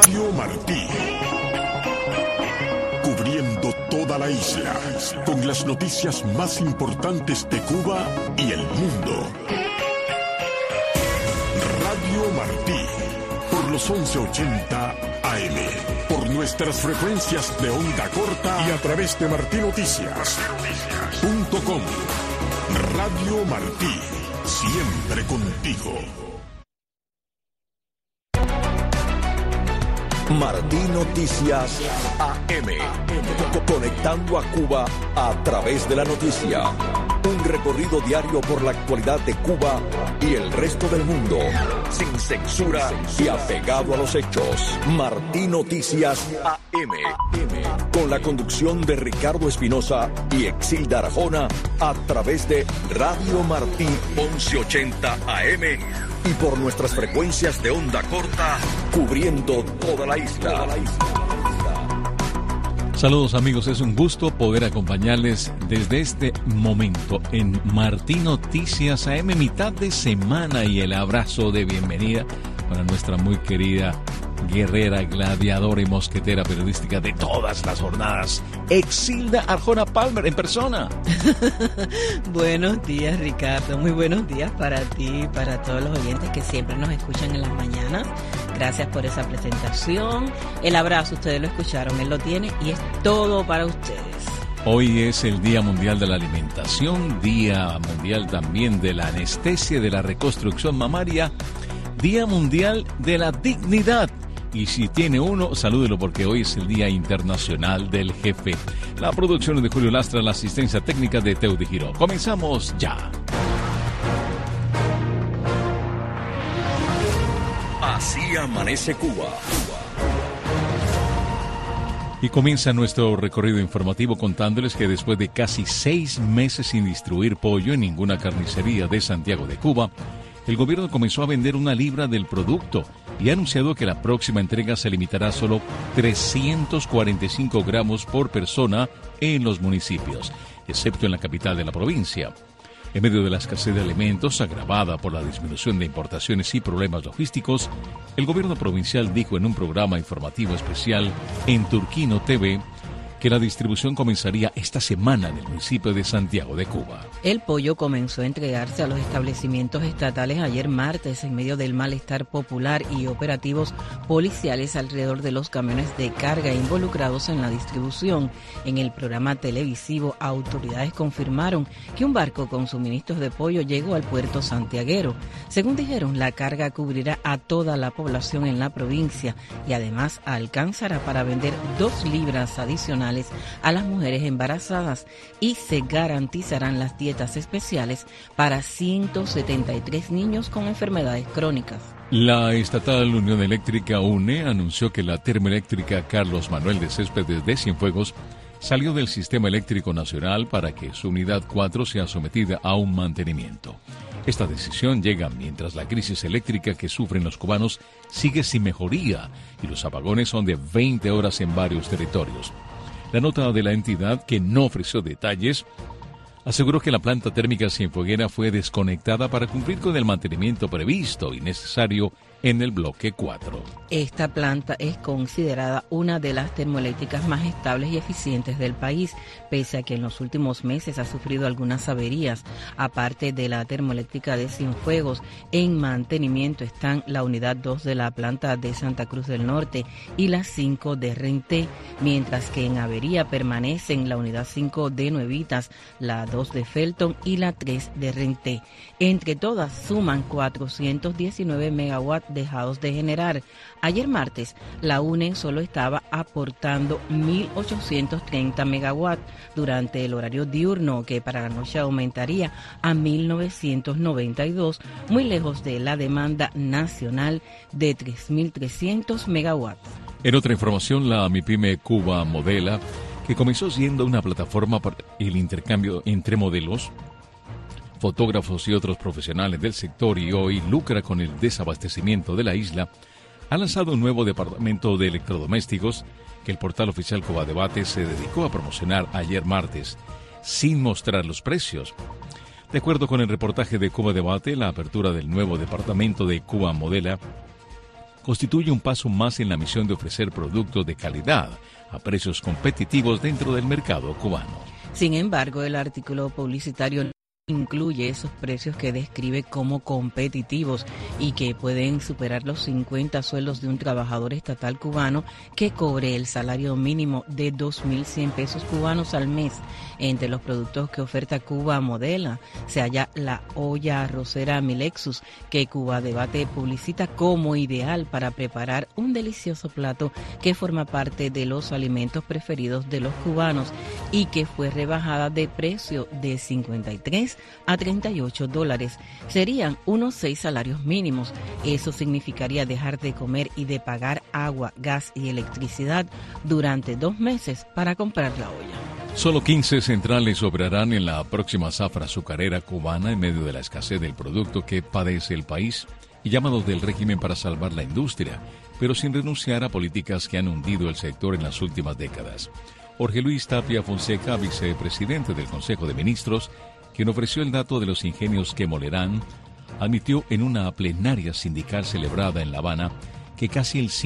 Radio Martí. Cubriendo toda la isla, con las noticias más importantes de Cuba y el mundo. Radio Martí, por los 1180 AM, por nuestras frecuencias de onda corta y a través de martinoticias.com. Radio Martí, siempre contigo. Martí Noticias AM, conectando a Cuba a través de la noticia. Un recorrido diario por la actualidad de Cuba y el resto del mundo, sin censura y apegado a los hechos. Martí Noticias AM, con la conducción de Ricardo Espinosa y Exilda Arjona, a través de Radio Martí 1180 AM y por nuestras frecuencias de onda corta, cubriendo toda la isla. Saludos amigos, es un gusto poder acompañarles desde este momento en Martí Noticias AM, mitad de semana, y el abrazo de bienvenida para nuestra muy querida guerrera, gladiadora y mosquetera periodística de todas las jornadas, Exilda Arjona Palmer, en persona. Buenos días, Ricardo. Muy buenos días para ti y para todos los oyentes que siempre nos escuchan en las mañanas. Gracias por esa presentación. El abrazo, ustedes lo escucharon, él lo tiene y es todo para ustedes. Hoy es el Día Mundial de la Alimentación, Día Mundial también de la Anestesia y de la Reconstrucción Mamaria, Día Mundial de la Dignidad. Y si tiene uno, salúdelo porque hoy es el Día Internacional del Jefe. La producción es de Julio Lastra, la asistencia técnica de Teudy Giró. Comenzamos ya. Así amanece Cuba. Y comienza nuestro recorrido informativo contándoles que después de casi 6 meses sin distribuir pollo en ninguna carnicería de Santiago de Cuba, el gobierno comenzó a vender 1 libra del producto y ha anunciado que la próxima entrega se limitará a solo 345 gramos por persona en los municipios, excepto en la capital de la provincia. En medio de la escasez de alimentos agravada por la disminución de importaciones y problemas logísticos, el gobierno provincial dijo en un programa informativo especial en Turquino TV que la distribución comenzaría esta semana en el municipio de Santiago de Cuba. El pollo comenzó a entregarse a los establecimientos estatales ayer martes en medio del malestar popular y operativos policiales alrededor de los camiones de carga involucrados en la distribución. En el programa televisivo, autoridades confirmaron que un barco con suministros de pollo llegó al puerto santiaguero. Según dijeron, la carga cubrirá a toda la población en la provincia y además alcanzará para vender 2 libras adicionales a las mujeres embarazadas y se garantizarán las dietas especiales para 173 niños con enfermedades crónicas. La estatal Unión Eléctrica UNE anunció que la termoeléctrica Carlos Manuel de Céspedes de Cienfuegos salió del sistema eléctrico nacional para que su unidad 4 sea sometida a un mantenimiento. Esta decisión llega mientras la crisis eléctrica que sufren los cubanos sigue sin mejoría y los apagones son de 20 horas en varios territorios. La nota de la entidad, que no ofreció detalles, aseguró que la planta térmica Cienfueguera fue desconectada para cumplir con el mantenimiento previsto y necesario en el bloque 4. Esta planta es considerada una de las termoeléctricas más estables y eficientes del país, pese a que en los últimos meses ha sufrido algunas averías. Aparte de la termoeléctrica de Cienfuegos, en mantenimiento están la unidad 2 de la planta de Santa Cruz del Norte y la 5 de Renté, mientras que en avería permanecen la unidad 5 de Nuevitas, la 2 de Felton y la 3 de Renté. Entre todas suman 419 megawatts dejados de generar. Ayer martes, la UNE solo estaba aportando 1.830 megawatts durante el horario diurno, que para la noche aumentaría a 1.992, muy lejos de la demanda nacional de 3.300 megawatts. En otra información, la MIPYME Cuba Modela, que comenzó siendo una plataforma para el intercambio entre modelos, fotógrafos y otros profesionales del sector y hoy lucra con el desabastecimiento de la isla, ha lanzado un nuevo departamento de electrodomésticos que el portal oficial Cuba Debate se dedicó a promocionar ayer martes, sin mostrar los precios. De acuerdo con el reportaje de Cuba Debate, la apertura del nuevo departamento de Cuba Modela constituye un paso más en la misión de ofrecer productos de calidad a precios competitivos dentro del mercado cubano. Sin embargo, el artículo publicitario incluye esos precios que describe como competitivos y que pueden superar los 50 sueldos de un trabajador estatal cubano que cobre el salario mínimo de 2.100 pesos cubanos al mes. Entre los productos que oferta Cuba Modela se halla la olla arrocera Milexus, que Cuba Debate publicita como ideal para preparar un delicioso plato que forma parte de los alimentos preferidos de los cubanos y que fue rebajada de precio de 53 a $38. Serían unos 6 salarios mínimos. Eso significaría dejar de comer y de pagar agua, gas y electricidad durante 2 meses para comprar la olla. Solo 15 centrales operarán en la próxima zafra azucarera cubana en medio de la escasez del producto que padece el país y llamados del régimen para salvar la industria, pero sin renunciar a políticas que han hundido el sector en las últimas décadas. Jorge Luis Tapia Fonseca, vicepresidente del Consejo de Ministros, quien ofreció el dato de los ingenios que molerán, admitió en una plenaria sindical celebrada en La Habana que casi el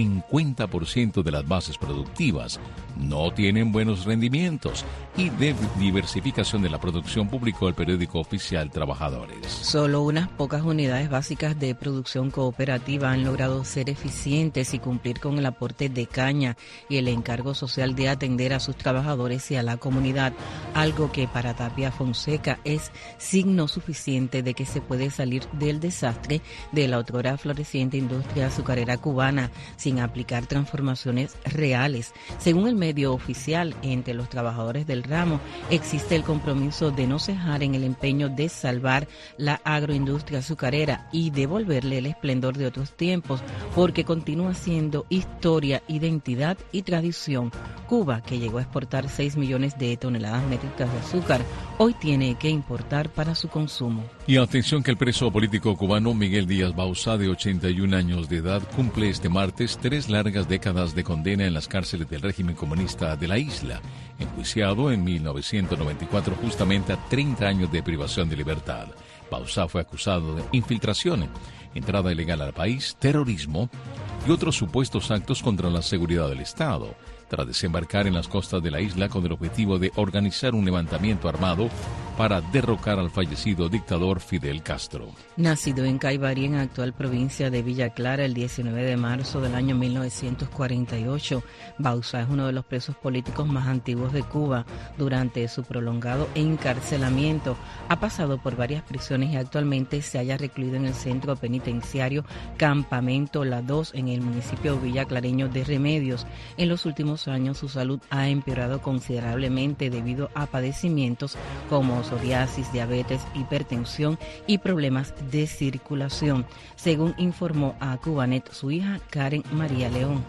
50% de las bases productivas no tienen buenos rendimientos y de diversificación de la producción, publicó el periódico oficial Trabajadores. Solo unas pocas unidades básicas de producción cooperativa han logrado ser eficientes y cumplir con el aporte de caña y el encargo social de atender a sus trabajadores y a la comunidad, algo que para Tapia Fonseca es signo suficiente de que se puede salir del desastre de la otrora floreciente industria azucarera cubana sin aplicar transformaciones reales. Según el medio oficial, entre los trabajadores del ramo existe el compromiso de no cejar en el empeño de salvar la agroindustria azucarera y devolverle el esplendor de otros tiempos, porque continúa siendo historia, identidad y tradición. Cuba, que llegó a exportar 6 millones de toneladas métricas de azúcar, hoy tiene que importar para su consumo. Y atención que el preso político cubano Miguel Díaz Bauzá, de 81 años de edad, cumple este martes 3 largas décadas de condena en las cárceles del régimen comunista de la isla, enjuiciado en 1994 justamente a 30 años de privación de libertad. Bauzá fue acusado de infiltración, entrada ilegal al país, terrorismo y otros supuestos actos contra la seguridad del Estado, tras desembarcar en las costas de la isla con el objetivo de organizar un levantamiento armado para derrocar al fallecido dictador Fidel Castro. Nacido en Caibarí, en actual provincia de Villa Clara, el 19 de marzo del año 1948, Bauzá es uno de los presos políticos más antiguos de Cuba. Durante su prolongado encarcelamiento, ha pasado por varias prisiones y actualmente se halla recluido en el centro penitenciario Campamento La 2 en el municipio villaclareño de Remedios. En los últimos años su salud ha empeorado considerablemente debido a padecimientos como psoriasis, diabetes, hipertensión y problemas de circulación, según informó a Cubanet su hija Karen María León.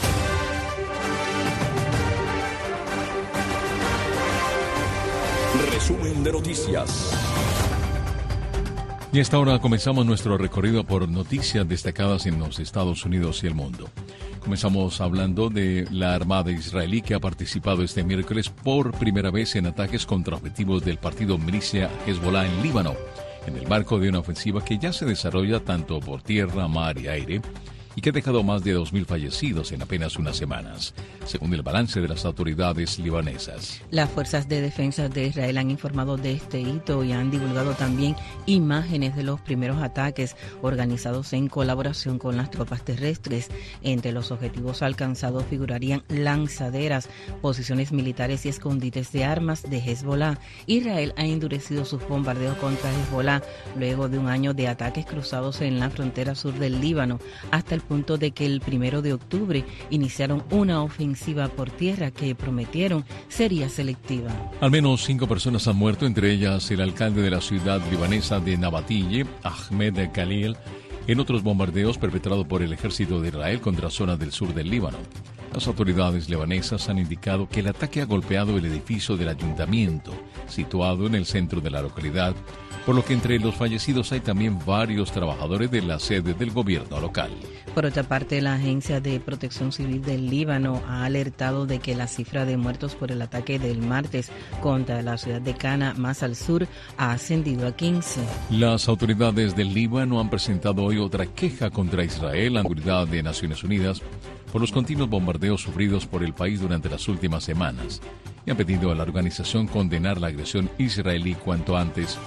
Resumen de noticias. Y a esta hora comenzamos nuestro recorrido por noticias destacadas en los Estados Unidos y el mundo. Comenzamos hablando de la Armada israelí, que ha participado este miércoles por primera vez en ataques contra objetivos del partido milicia Hezbollah en Líbano, en el marco de una ofensiva que ya se desarrolla tanto por tierra, mar y aire, y que ha dejado más de 2.000 fallecidos en apenas unas semanas, según el balance de las autoridades libanesas. Las fuerzas de defensa de Israel han informado de este hito y han divulgado también imágenes de los primeros ataques organizados en colaboración con las tropas terrestres. Entre los objetivos alcanzados figurarían lanzaderas, posiciones militares y escondites de armas de Hezbollah. Israel ha endurecido sus bombardeos contra Hezbollah luego de un año de ataques cruzados en la frontera sur del Líbano, hasta el punto de que el 1 de octubre iniciaron una ofensiva por tierra que prometieron sería selectiva. Al menos 5 personas han muerto, entre ellas el alcalde de la ciudad libanesa de Nabatille, Ahmed Khalil, en otros bombardeos perpetrados por el ejército de Israel contra zonas del sur del Líbano. Las autoridades libanesas han indicado que el ataque ha golpeado el edificio del ayuntamiento, situado en el centro de la localidad, por lo que entre los fallecidos hay también varios trabajadores de la sede del gobierno local. Por otra parte, la Agencia de Protección Civil del Líbano ha alertado de que la cifra de muertos por el ataque del martes contra la ciudad de Cana, más al sur, ha ascendido a 15. Las autoridades del Líbano han presentado hoy otra queja contra Israel ante la Seguridad de Naciones Unidas por los continuos bombardeos sufridos por el país durante las últimas semanas y han pedido a la organización condenar la agresión israelí cuanto antes.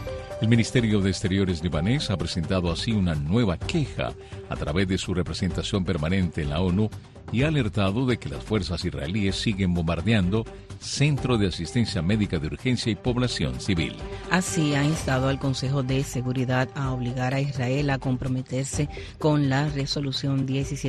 El Ministerio de Exteriores libanés ha presentado así una nueva queja a través de su representación permanente en la ONU y ha alertado de que las fuerzas israelíes siguen bombardeando centros de asistencia médica de urgencia y población civil. Así ha instado al Consejo de Seguridad a obligar a Israel a comprometerse con la resolución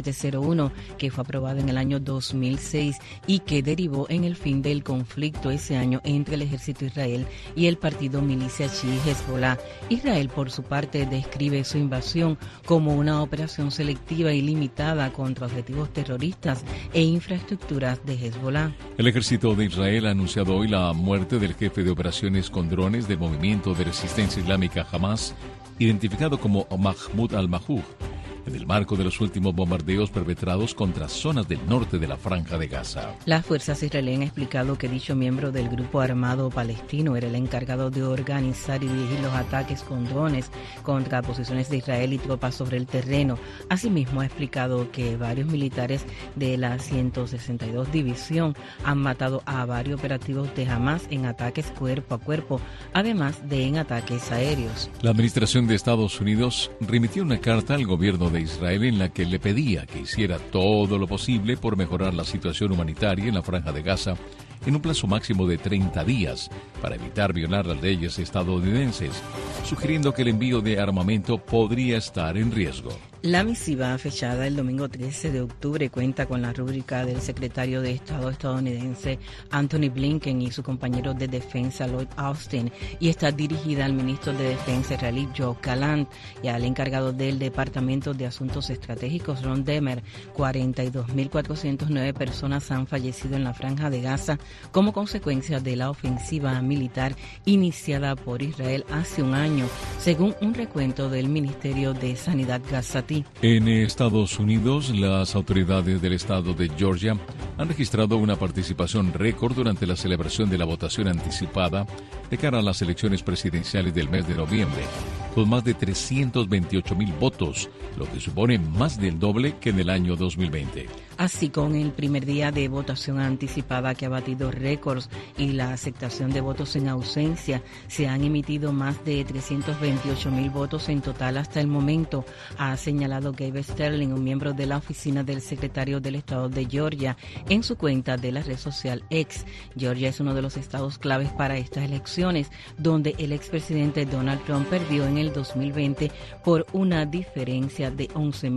1701 que fue aprobada en el año 2006 y que derivó en el fin del conflicto ese año entre el ejército de Israel y el partido milicia chií Hezbollah. Israel, por su parte, describe su invasión como una operación selectiva y limitada contra objetivos terroristas e infraestructuras de Hezbollah. El ejército de Israel ha anunciado hoy la muerte del jefe de operaciones con drones del movimiento de resistencia islámica Hamas, identificado como Mahmoud al-Mahjoub, en el marco de los últimos bombardeos perpetrados contra zonas del norte de la Franja de Gaza. Las fuerzas israelíes han explicado que dicho miembro del grupo armado palestino era el encargado de organizar y dirigir los ataques con drones contra posiciones de Israel y tropas sobre el terreno. Asimismo, ha explicado que varios militares de la 162 División han matado a varios operativos de Hamas en ataques cuerpo a cuerpo, además de en ataques aéreos. La administración de Estados Unidos remitió una carta al gobierno de Israel en la que le pedía que hiciera todo lo posible por mejorar la situación humanitaria en la Franja de Gaza en un plazo máximo de 30 días para evitar violar las leyes estadounidenses, sugiriendo que el envío de armamento podría estar en riesgo. La misiva fechada el domingo 13 de octubre cuenta con la rúbrica del secretario de Estado estadounidense Anthony Blinken y su compañero de defensa Lloyd Austin y está dirigida al ministro de Defensa israelí Yoav Gallant y al encargado del Departamento de Asuntos Estratégicos Ron Dermer. 42.409 personas han fallecido en la Franja de Gaza como consecuencia de la ofensiva militar iniciada por Israel hace un año, según un recuento del Ministerio de Sanidad gazatí. En Estados Unidos, las autoridades del estado de Georgia han registrado una participación récord durante la celebración de la votación anticipada de cara a las elecciones presidenciales del mes de noviembre, con más de 328,000 votos, lo que supone más del doble que en el año 2020. Así, con el primer día de votación anticipada que ha batido récords y la aceptación de votos en ausencia, se han emitido más de 328,000 votos en total hasta el momento, ha señalado Gabe Sterling, un miembro de la oficina del secretario del estado de Georgia, en su cuenta de la red social X. Georgia es uno de los estados claves para estas elecciones, donde el expresidente Donald Trump perdió en el 2020 por una diferencia de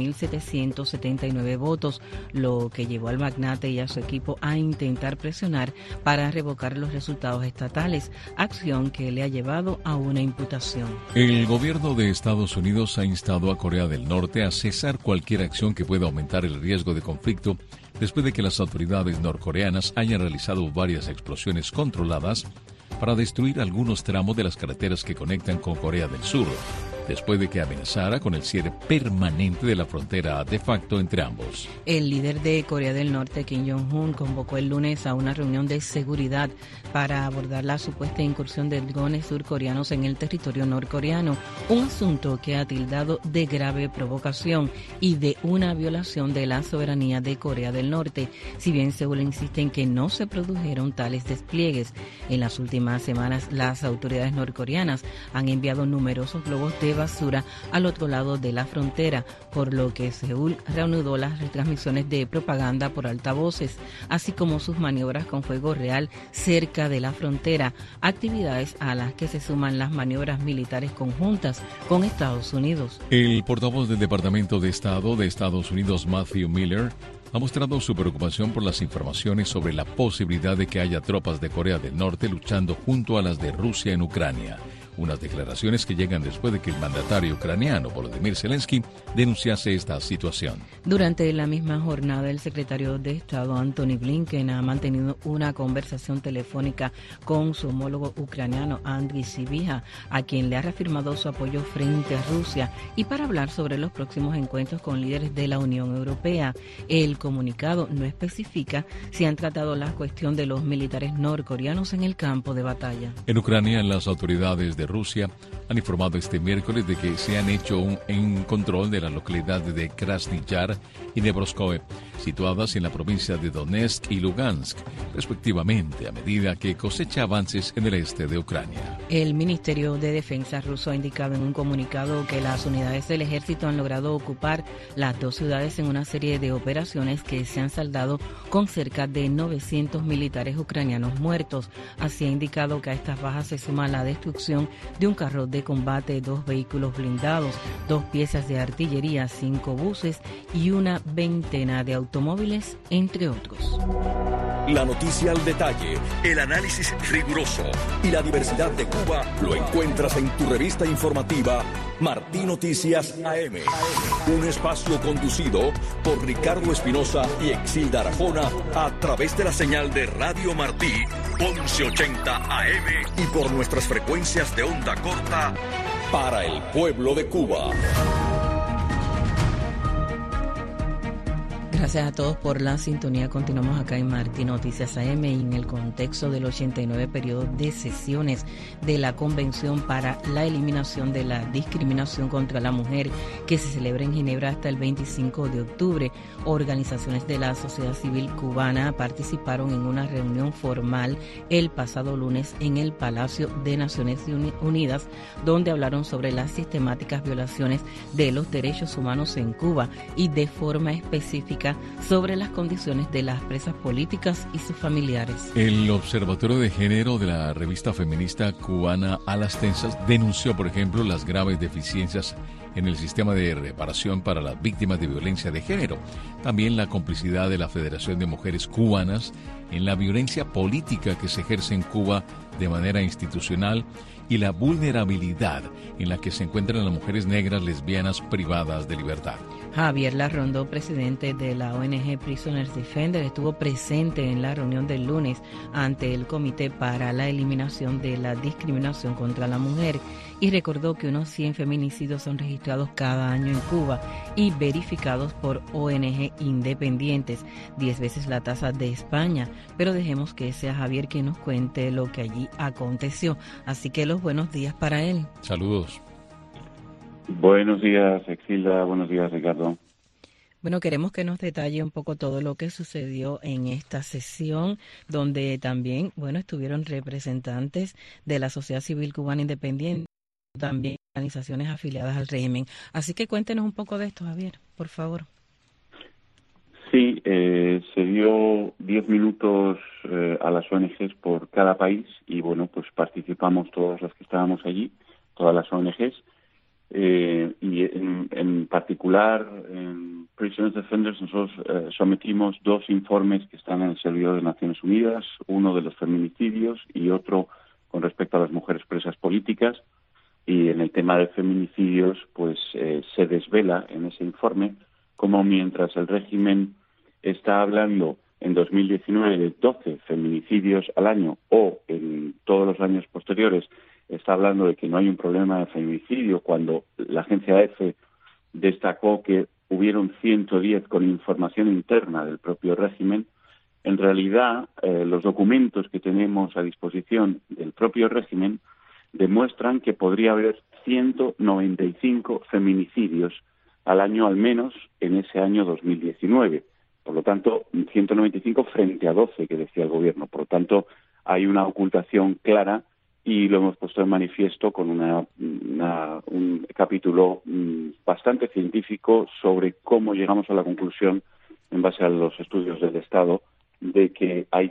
11.779 votos, lo que llevó al magnate y a su equipo a intentar presionar para revocar los resultados estatales, acción que le ha llevado a una imputación. El gobierno de Estados Unidos ha instado a Corea del Norte a cesar cualquier acción que pueda aumentar el riesgo de conflicto después de que las autoridades norcoreanas hayan realizado varias explosiones controladas para destruir algunos tramos de las carreteras que conectan con Corea del Sur, después de que amenazara con el cierre permanente de la frontera de facto entre ambos. El líder de Corea del Norte, Kim Jong-un, convocó el lunes a una reunión de seguridad para abordar la supuesta incursión de drones surcoreanos en el territorio norcoreano, un asunto que ha tildado de grave provocación y de una violación de la soberanía de Corea del Norte, si bien Seúl insiste en que no se produjeron tales despliegues. En las últimas semanas, las autoridades norcoreanas han enviado numerosos globos de basura al otro lado de la frontera, por lo que Seúl reanudó las retransmisiones de propaganda por altavoces, así como sus maniobras con fuego real cerca de la frontera, actividades a las que se suman las maniobras militares conjuntas con Estados Unidos. El portavoz del Departamento de Estado de Estados Unidos, Matthew Miller, ha mostrado su preocupación por las informaciones sobre la posibilidad de que haya tropas de Corea del Norte luchando junto a las de Rusia en Ucrania, Unas declaraciones que llegan después de que el mandatario ucraniano Volodymyr Zelensky denunciase esta situación. Durante la misma jornada, el secretario de Estado Antony Blinken ha mantenido una conversación telefónica con su homólogo ucraniano Andriy Sybiha, a quien le ha reafirmado su apoyo frente a Rusia y para hablar sobre los próximos encuentros con líderes de la Unión Europea. El comunicado no especifica si han tratado la cuestión de los militares norcoreanos en el campo de batalla. En Ucrania, las autoridades de Rusia han informado este miércoles de que se han hecho un control de las localidades de Krasny Yar y Nevroskove, situadas en la provincia de Donetsk y Lugansk, respectivamente, a medida que cosecha avances en el este de Ucrania. El Ministerio de Defensa ruso ha indicado en un comunicado que las unidades del ejército han logrado ocupar las dos ciudades en una serie de operaciones que se han saldado con cerca de 900 militares ucranianos muertos. Así ha indicado que a estas bajas se suma la destrucción de un carro de combate, 2 vehículos blindados, 2 piezas de artillería, 5 buses y una veintena de automóviles, entre otros. La noticia al detalle, el análisis riguroso y la diversidad de Cuba lo encuentras en tu revista informativa Martí Noticias AM. Un espacio conducido por Ricardo Espinosa y Exilda Arjona a través de la señal de Radio Martí 1180 AM y por nuestras frecuencias de onda corta para el pueblo de Cuba. Gracias a todos por la sintonía. Continuamos acá en Martí Noticias AM y en el contexto del 89 periodo de sesiones de la Convención para la Eliminación de la Discriminación contra la Mujer, que se celebra en Ginebra hasta el 25 de octubre. Organizaciones de la sociedad civil cubana participaron en una reunión formal el pasado lunes en el Palacio de Naciones Unidas, donde hablaron sobre las sistemáticas violaciones de los derechos humanos en Cuba y de forma específica sobre las condiciones de las presas políticas y sus familiares. El Observatorio de Género de la revista feminista cubana A las Tensas denunció, por ejemplo, las graves deficiencias en el sistema de reparación para las víctimas de violencia de género. También la complicidad de la Federación de Mujeres Cubanas en la violencia política que se ejerce en Cuba de manera institucional y la vulnerabilidad en la que se encuentran las mujeres negras lesbianas privadas de libertad. Javier Larrondo, presidente de la ONG Prisoners Defender, estuvo presente en la reunión del lunes ante el Comité para la Eliminación de la Discriminación contra la Mujer y recordó que unos 100 feminicidios son registrados cada año en Cuba y verificados por ONG independientes, 10 veces la tasa de España. Pero dejemos que sea Javier quien nos cuente lo que allí aconteció. Así que los buenos días para él. Saludos. Buenos días, Exilda. Buenos días, Ricardo. Bueno, queremos que nos detalle un poco todo lo que sucedió en esta sesión, donde también, estuvieron representantes de la sociedad civil cubana independiente, también organizaciones afiliadas al régimen. Así que cuéntenos un poco de esto, Javier, por favor. Sí, se dio 10 minutos a las ONGs por cada país y, pues participamos todos los que estábamos allí, todas las ONGs. Y en particular, en Prisoners Defenders, nosotros sometimos 2 informes que están en el servidor de Naciones Unidas, uno de los feminicidios y otro con respecto a las mujeres presas políticas. Y en el tema de feminicidios, pues se desvela en ese informe cómo mientras el régimen está hablando en 2019 de 12 feminicidios al año o en todos los años posteriores está hablando de que no hay un problema de feminicidio, cuando la agencia EFE destacó que hubieron 110 con información interna del propio régimen, en realidad los documentos que tenemos a disposición del propio régimen demuestran que podría haber 195 feminicidios al año, al menos en ese año 2019. Por lo tanto, 195 frente a 12 que decía el gobierno. Por lo tanto, hay una ocultación clara y lo hemos puesto en manifiesto con un capítulo bastante científico sobre cómo llegamos a la conclusión, en base a los estudios del Estado, de que hay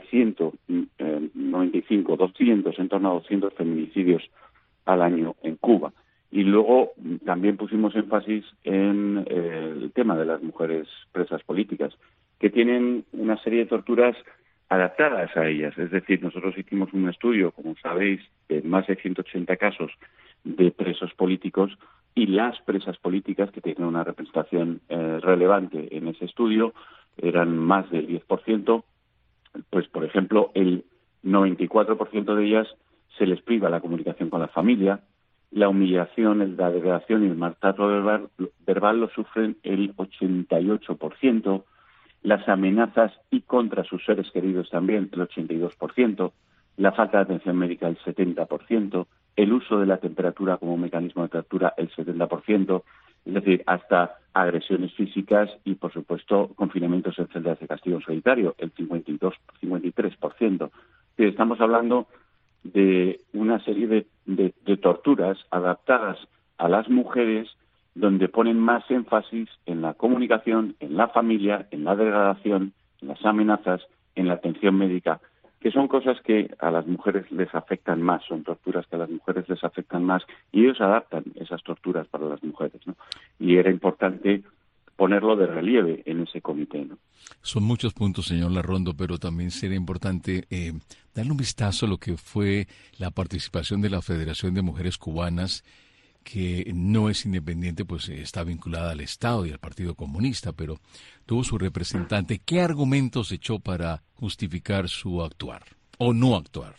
195, 200, en torno a 200 feminicidios al año en Cuba. Y luego también pusimos énfasis en el tema de las mujeres presas políticas, que tienen una serie de torturas adaptadas a ellas. Es decir, nosotros hicimos un estudio, como sabéis, de más de 180 casos de presos políticos, y las presas políticas, que tienen una representación relevante en ese estudio, eran más del 10%, pues, por ejemplo, el 94% de ellas se les priva la comunicación con la familia, la humillación, la degradación y el maltrato verbal lo sufren el 88%, las amenazas y contra sus seres queridos también el 82%, la falta de atención médica el 70%, el uso de la temperatura como mecanismo de tortura el 70%, es decir, hasta agresiones físicas y, por supuesto, confinamientos en celdas de castigo solitario, el 53%. Estamos hablando de una serie de torturas adaptadas a las mujeres, donde ponen más énfasis en la comunicación, en la familia, en la degradación, en las amenazas, en la atención médica, que son cosas que a las mujeres les afectan más, son torturas que a las mujeres les afectan más, y ellos adaptan esas torturas para las mujeres, ¿no? Y era importante ponerlo de relieve en ese comité, ¿no? Son muchos puntos, señor Larrondo, pero también sería importante darle un vistazo a lo que fue la participación de la Federación de Mujeres Cubanas, que no es independiente, pues está vinculada al Estado y al Partido Comunista, pero tuvo su representante. ¿Qué argumentos echó para justificar su actuar o no actuar?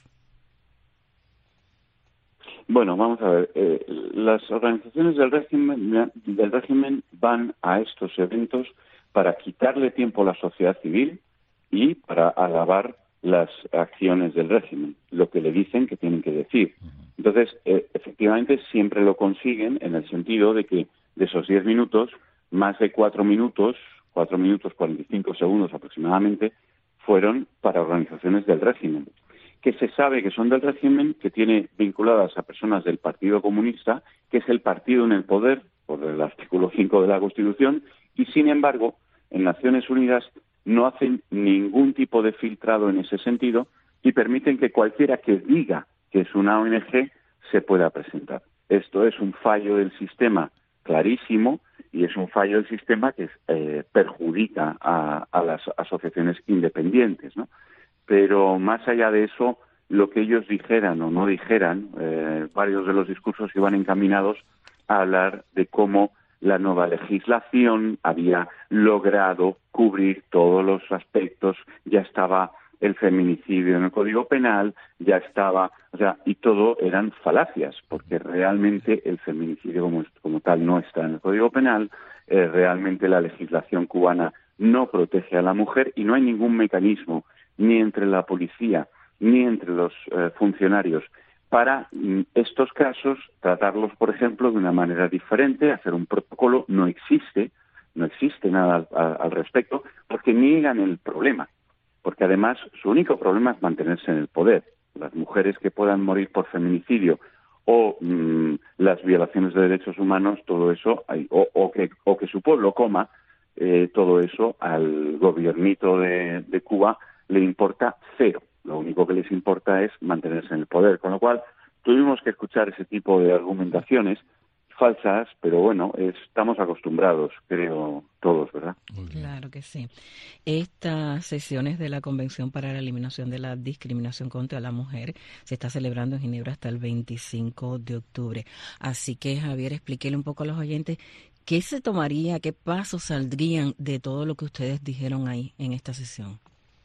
Bueno, vamos a ver. Las organizaciones del régimen van a estos eventos para quitarle tiempo a la sociedad civil y para alabar las acciones del régimen, lo que le dicen que tienen que decir. Entonces, efectivamente, siempre lo consiguen en el sentido de que de esos 10 minutos, más de 4 minutos 45 segundos aproximadamente, fueron para organizaciones del régimen, que se sabe que son del régimen, que tiene vinculadas a personas del Partido Comunista, que es el partido en el poder, por el artículo 5 de la Constitución, y sin embargo, en Naciones Unidas no hacen ningún tipo de filtrado en ese sentido y permiten que cualquiera que diga que es una ONG se pueda presentar. Esto es un fallo del sistema clarísimo y es un fallo del sistema que perjudica a las asociaciones independientes, ¿no? Pero más allá de eso, lo que ellos dijeran o no dijeran, varios de los discursos iban encaminados a hablar de cómo la nueva legislación había logrado cubrir todos los aspectos, ya estaba el feminicidio en el Código Penal, ya estaba, y todo eran falacias, porque realmente el feminicidio como tal no está en el Código Penal, realmente la legislación cubana no protege a la mujer y no hay ningún mecanismo, ni entre la policía, ni entre los funcionarios, para estos casos tratarlos, por ejemplo, de una manera diferente, hacer un protocolo. No existe nada al respecto, porque niegan el problema, porque además su único problema es mantenerse en el poder. Las mujeres que puedan morir por feminicidio o las violaciones de derechos humanos, todo eso, o que su pueblo coma, todo eso al gobiernito de Cuba le importa cero. Lo único que les importa es mantenerse en el poder, con lo cual tuvimos que escuchar ese tipo de argumentaciones falsas, pero bueno, estamos acostumbrados, creo, todos, ¿verdad? Claro que sí. Estas sesiones de la Convención para la Eliminación de la Discriminación contra la Mujer se está celebrando en Ginebra hasta el 25 de octubre. Así que, Javier, explíquele un poco a los oyentes qué se tomaría, qué pasos saldrían de todo lo que ustedes dijeron ahí en esta sesión.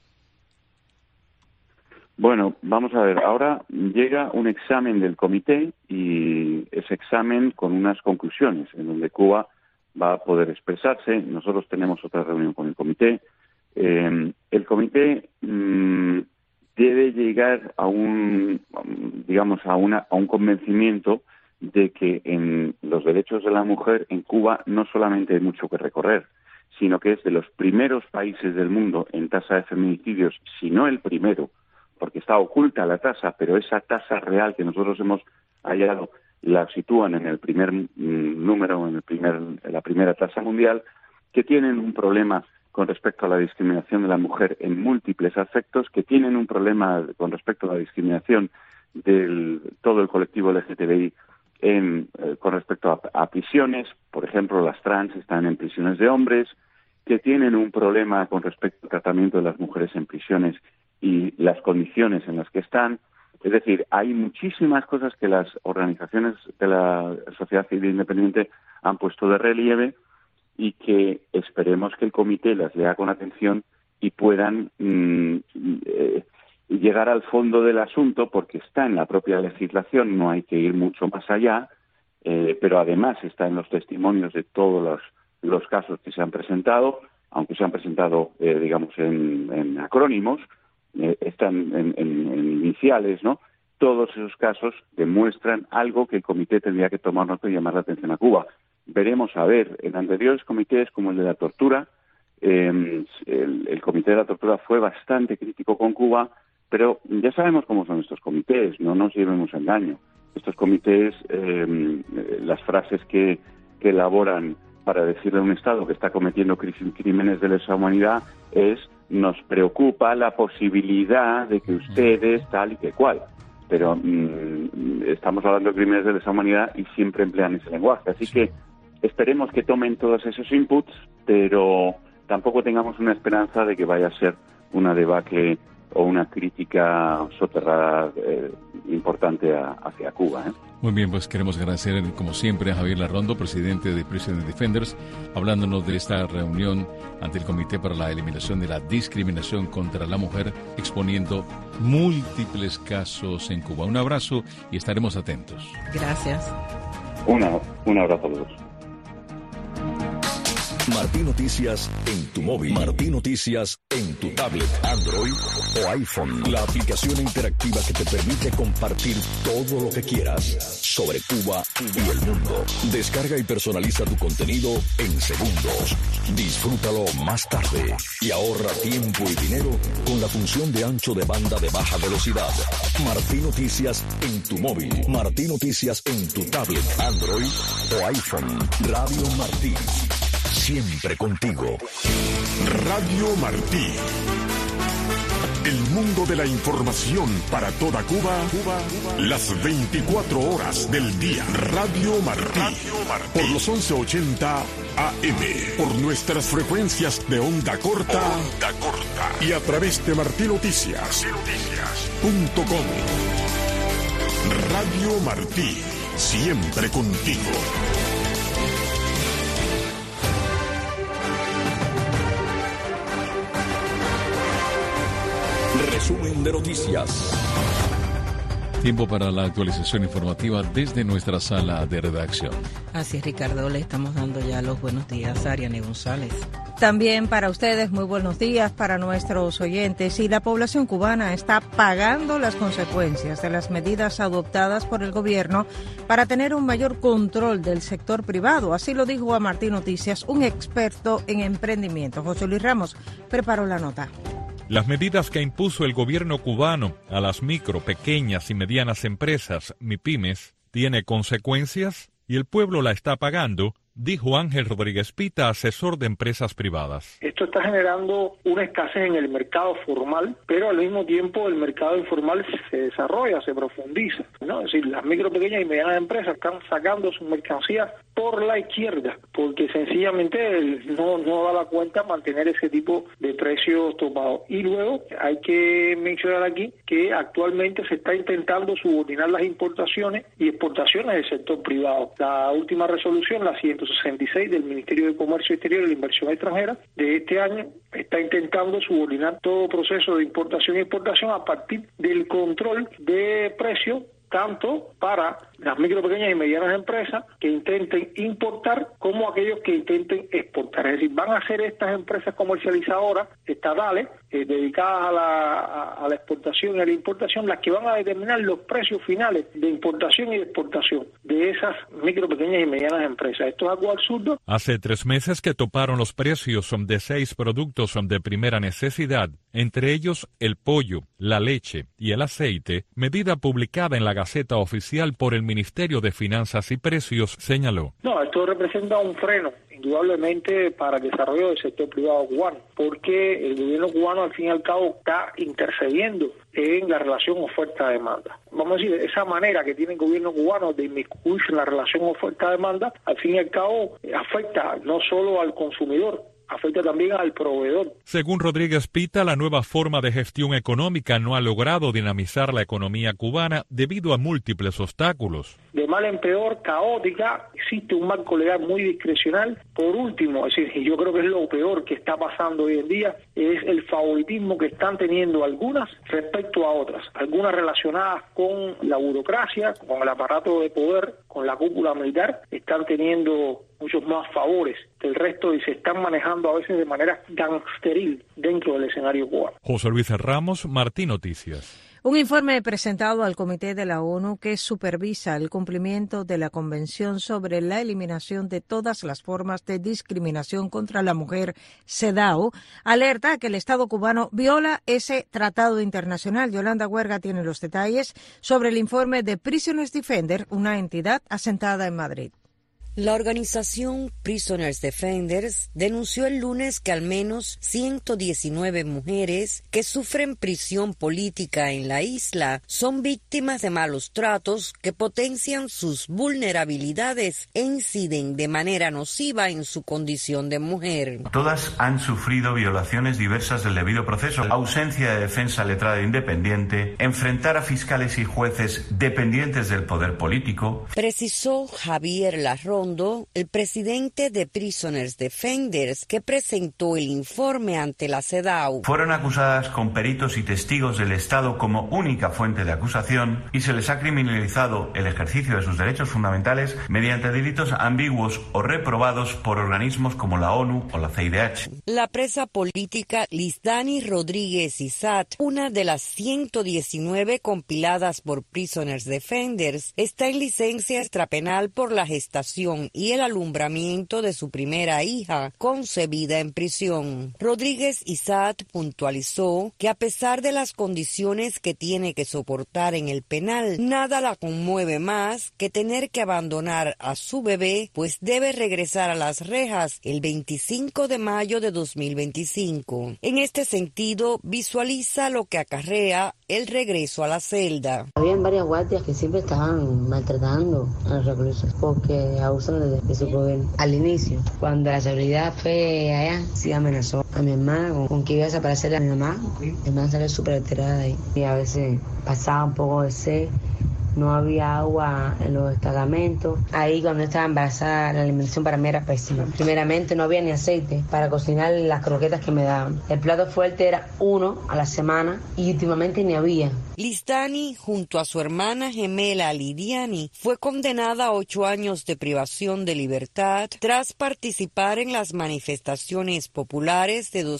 Bueno, vamos a ver, ahora llega un examen del comité y ese examen con unas conclusiones en donde Cuba va a poder expresarse. Nosotros tenemos otra reunión con el comité. El comité debe llegar a un convencimiento de que en los derechos de la mujer en Cuba no solamente hay mucho que recorrer, sino que es de los primeros países del mundo en tasa de feminicidios, si no el primero, porque está oculta la tasa, pero esa tasa real que nosotros hemos hallado la sitúan en el primer número, en la primera tasa mundial, que tienen un problema con respecto a la discriminación de la mujer en múltiples aspectos, que tienen un problema con respecto a la discriminación de todo el colectivo LGTBI con respecto a prisiones. Por ejemplo, las trans están en prisiones de hombres, que tienen un problema con respecto al tratamiento de las mujeres en prisiones, y las condiciones en las que están. Es decir, hay muchísimas cosas que las organizaciones de la sociedad civil independiente han puesto de relieve y que esperemos que el comité las lea con atención y puedan llegar al fondo del asunto, porque está en la propia legislación, no hay que ir mucho más allá, pero además está en los testimonios de todos los casos que se han presentado, aunque se han presentado, digamos, en acrónimos, están en iniciales, ¿no? Todos esos casos demuestran algo que el comité tendría que tomar nota y llamar la atención a Cuba. Veremos a ver, en anteriores comités como el de la tortura, el comité de la tortura fue bastante crítico con Cuba, pero ya sabemos cómo son estos comités, no nos llevemos a engaño. Estos comités, las frases que elaboran para decirle a un Estado que está cometiendo crímenes de lesa humanidad es: nos preocupa la posibilidad de que ustedes tal y que cual. Pero estamos hablando de crímenes de lesa humanidad y siempre emplean ese lenguaje. Así que esperemos que tomen todos esos inputs, pero tampoco tengamos una esperanza de que vaya a ser una debacle o una crítica soterrada importante hacia Cuba. Muy bien, pues queremos agradecer como siempre a Javier Larrondo, presidente de Prison Defenders, hablándonos de esta reunión ante el Comité para la Eliminación de la Discriminación contra la Mujer, exponiendo múltiples casos en Cuba. Un abrazo y estaremos atentos. Gracias. Un abrazo a todos. Martí Noticias en tu móvil. Martí Noticias en tu tablet, Android o iPhone. La aplicación interactiva que te permite compartir todo lo que quieras sobre Cuba y el mundo. Descarga y personaliza tu contenido en segundos. Disfrútalo más tarde y ahorra tiempo y dinero con la función de ancho de banda de baja velocidad. Martí Noticias en tu móvil. Martí Noticias en tu tablet, Android o iPhone. Radio Martí. Siempre contigo. Radio Martí. El mundo de la información para toda Cuba, las 24 horas del día. Radio Martí. Por los 1180 AM. Por nuestras frecuencias de onda corta. Y a través de martinoticias.com. Radio Martí. Siempre contigo. Resumen de noticias. Tiempo para la actualización informativa desde nuestra sala de redacción. Así es, Ricardo, le estamos dando ya los buenos días a Ariane González. También para ustedes, muy buenos días para nuestros oyentes. Y la población cubana está pagando las consecuencias de las medidas adoptadas por el gobierno para tener un mayor control del sector privado. Así lo dijo a Martí Noticias un experto en emprendimiento. José Luis Ramos preparó la nota. Las medidas que impuso el gobierno cubano a las micro, pequeñas y medianas empresas, MIPYMES, tiene consecuencias y el pueblo la está pagando, dijo Ángel Rodríguez Pita, asesor de empresas privadas. Esto está generando una escasez en el mercado formal, pero al mismo tiempo el mercado informal se desarrolla, se profundiza, ¿no? Es decir, las micro, pequeñas y medianas empresas están sacando sus mercancías por la izquierda, porque sencillamente no daba cuenta mantener ese tipo de precios topados. Y luego hay que mencionar aquí que actualmente se está intentando subordinar las importaciones y exportaciones del sector privado. La última resolución, la 166 del Ministerio de Comercio Exterior y la Inversión Extranjera de este año, está intentando subordinar todo proceso de importación y exportación a partir del control de precios, tanto para las micro, pequeñas y medianas empresas que intenten importar como aquellos que intenten exportar. Es decir, van a ser estas empresas comercializadoras estatales dedicadas a la exportación y a la importación las que van a determinar los precios finales de importación y de exportación de esas micro, pequeñas y medianas empresas. Esto es algo absurdo. Hace 3 meses que toparon los precios de 6 productos de primera necesidad, entre ellos el pollo, la leche y el aceite, medida publicada en la Gaceta Oficial por el Ministerio de Finanzas y Precios, señaló. No, esto representa un freno, indudablemente, para el desarrollo del sector privado cubano, porque el gobierno cubano, al fin y al cabo, está intercediendo en la relación oferta-demanda. Vamos a decir, esa manera que tiene el gobierno cubano de inmiscuirse en la relación oferta-demanda, al fin y al cabo, afecta no solo al consumidor, afecta también al proveedor. Según Rodríguez Pita, la nueva forma de gestión económica no ha logrado dinamizar la economía cubana debido a múltiples obstáculos. De mal en peor, caótica, existe un marco legal muy discrecional. Por último, es decir, yo creo que es lo peor que está pasando hoy en día, es el favoritismo que están teniendo algunas respecto a otras, algunas relacionadas con la burocracia, con el aparato de poder, con la cúpula militar, están teniendo muchos más favores del resto y se están manejando a veces de manera gangsteril dentro del escenario cubano. José Luis Ramos, Martín Noticias. Un informe presentado al Comité de la ONU que supervisa el cumplimiento de la Convención sobre la eliminación de todas las formas de discriminación contra la mujer, CEDAW, alerta que el Estado cubano viola ese tratado internacional. Yolanda Huerga tiene los detalles sobre el informe de Prisoners Defender, una entidad asentada en Madrid. La organización Prisoners Defenders denunció el lunes que al menos 119 mujeres que sufren prisión política en la isla son víctimas de malos tratos que potencian sus vulnerabilidades e inciden de manera nociva en su condición de mujer. Todas han sufrido violaciones diversas del debido proceso, ausencia de defensa letrada e independiente, enfrentar a fiscales y jueces dependientes del poder político. Precisó Javier Larrón, el presidente de Prisoners Defenders, que presentó el informe ante la CEDAW. Fueron acusadas con peritos y testigos del Estado como única fuente de acusación y se les ha criminalizado el ejercicio de sus derechos fundamentales mediante delitos ambiguos o reprobados por organismos como la ONU o la CIDH. La presa política Lisdani Rodríguez Isat, una de las 119 compiladas por Prisoners Defenders, está en licencia extrapenal por la gestación y el alumbramiento de su primera hija, concebida en prisión. Rodríguez Isat puntualizó que a pesar de las condiciones que tiene que soportar en el penal, nada la conmueve más que tener que abandonar a su bebé, pues debe regresar a las rejas el 25 de mayo de 2025. En este sentido, visualiza lo que acarrea el regreso a la celda. Habían varias guardias que siempre estaban maltratando a los reclusos porque abusan de su poder. Al inicio, cuando la seguridad fue allá, sí amenazó a mi hermana con que iba a desaparecer a mi mamá. Mi hermana salió súper alterada y a veces pasaba un poco de sed. No había agua en los destacamentos. Ahí cuando estaba embarazada la alimentación para mí era pésima. Primeramente no había ni aceite para cocinar las croquetas que me daban. El plato fuerte era 1 a la semana y últimamente ni había. Lisdani, junto a su hermana gemela Lidiani, fue condenada a 8 años de privación de libertad tras participar en las manifestaciones populares de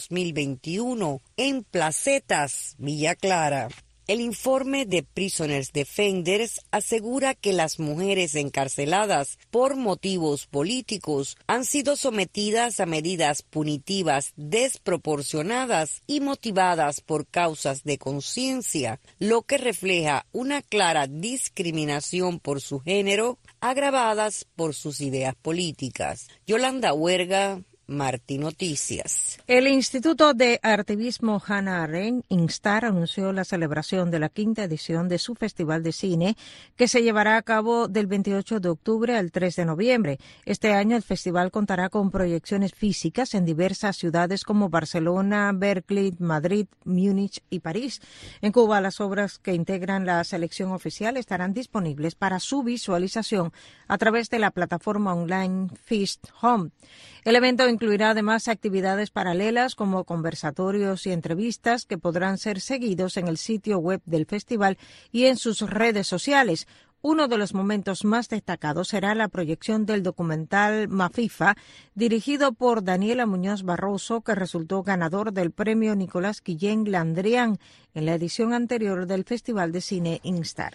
2021 en Placetas, Villa Clara. El informe de Prisoners Defenders asegura que las mujeres encarceladas por motivos políticos han sido sometidas a medidas punitivas desproporcionadas y motivadas por causas de conciencia, lo que refleja una clara discriminación por su género, agravadas por sus ideas políticas. Yolanda Huerga, Martín Noticias. El Instituto de Artivismo Hannah Arendt, Instar, anunció la celebración de la 5ª edición de su Festival de Cine, que se llevará a cabo del 28 de octubre al 3 de noviembre. Este año el festival contará con proyecciones físicas en diversas ciudades como Barcelona, Berkeley, Madrid, Múnich y París. En Cuba, las obras que integran la selección oficial estarán disponibles para su visualización a través de la plataforma online Feast Home. El evento incluirá además actividades paralelas como conversatorios y entrevistas que podrán ser seguidos en el sitio web del festival y en sus redes sociales. Uno de los momentos más destacados será la proyección del documental Mafifa, dirigido por Daniela Muñoz Barroso, que resultó ganador del premio Nicolás Guillén Landrian en la edición anterior del Festival de Cine Instar.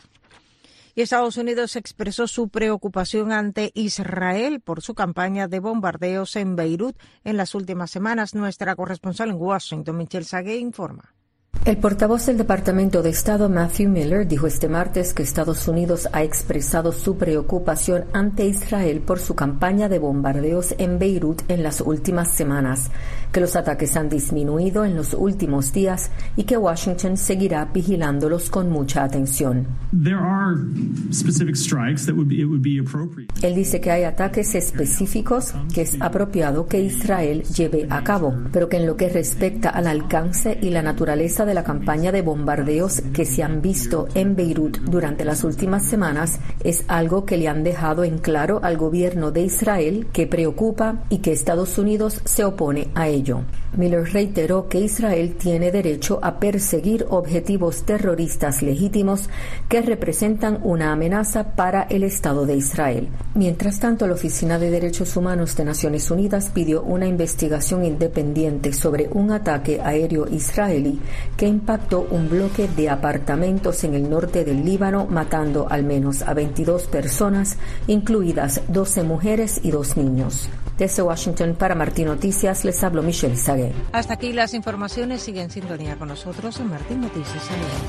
Y Estados Unidos expresó su preocupación ante Israel por su campaña de bombardeos en Beirut en las últimas semanas. Nuestra corresponsal en Washington, Michelle Sagué, informa. El portavoz del Departamento de Estado, Matthew Miller, dijo este martes que Estados Unidos ha expresado su preocupación ante Israel por su campaña de bombardeos en Beirut en las últimas semanas, que los ataques han disminuido en los últimos días y que Washington seguirá vigilándolos con mucha atención. Él dice que hay ataques específicos que es apropiado que Israel lleve a cabo, pero que en lo que respecta al alcance y la naturaleza de la campaña de bombardeos que se han visto en Beirut durante las últimas semanas es algo que le han dejado en claro al gobierno de Israel, que preocupa y que Estados Unidos se opone a ello. Miller reiteró que Israel tiene derecho a perseguir objetivos terroristas legítimos que representan una amenaza para el Estado de Israel. Mientras tanto, la Oficina de Derechos Humanos de Naciones Unidas pidió una investigación independiente sobre un ataque aéreo israelí que impactó un bloque de apartamentos en el norte del Líbano, matando al menos a 22 personas, incluidas 12 mujeres y 2 niños. Desde Washington, para Martín Noticias, les hablo Michelle Sagué. Hasta aquí las informaciones. Sigue en sintonía con nosotros en Martín Noticias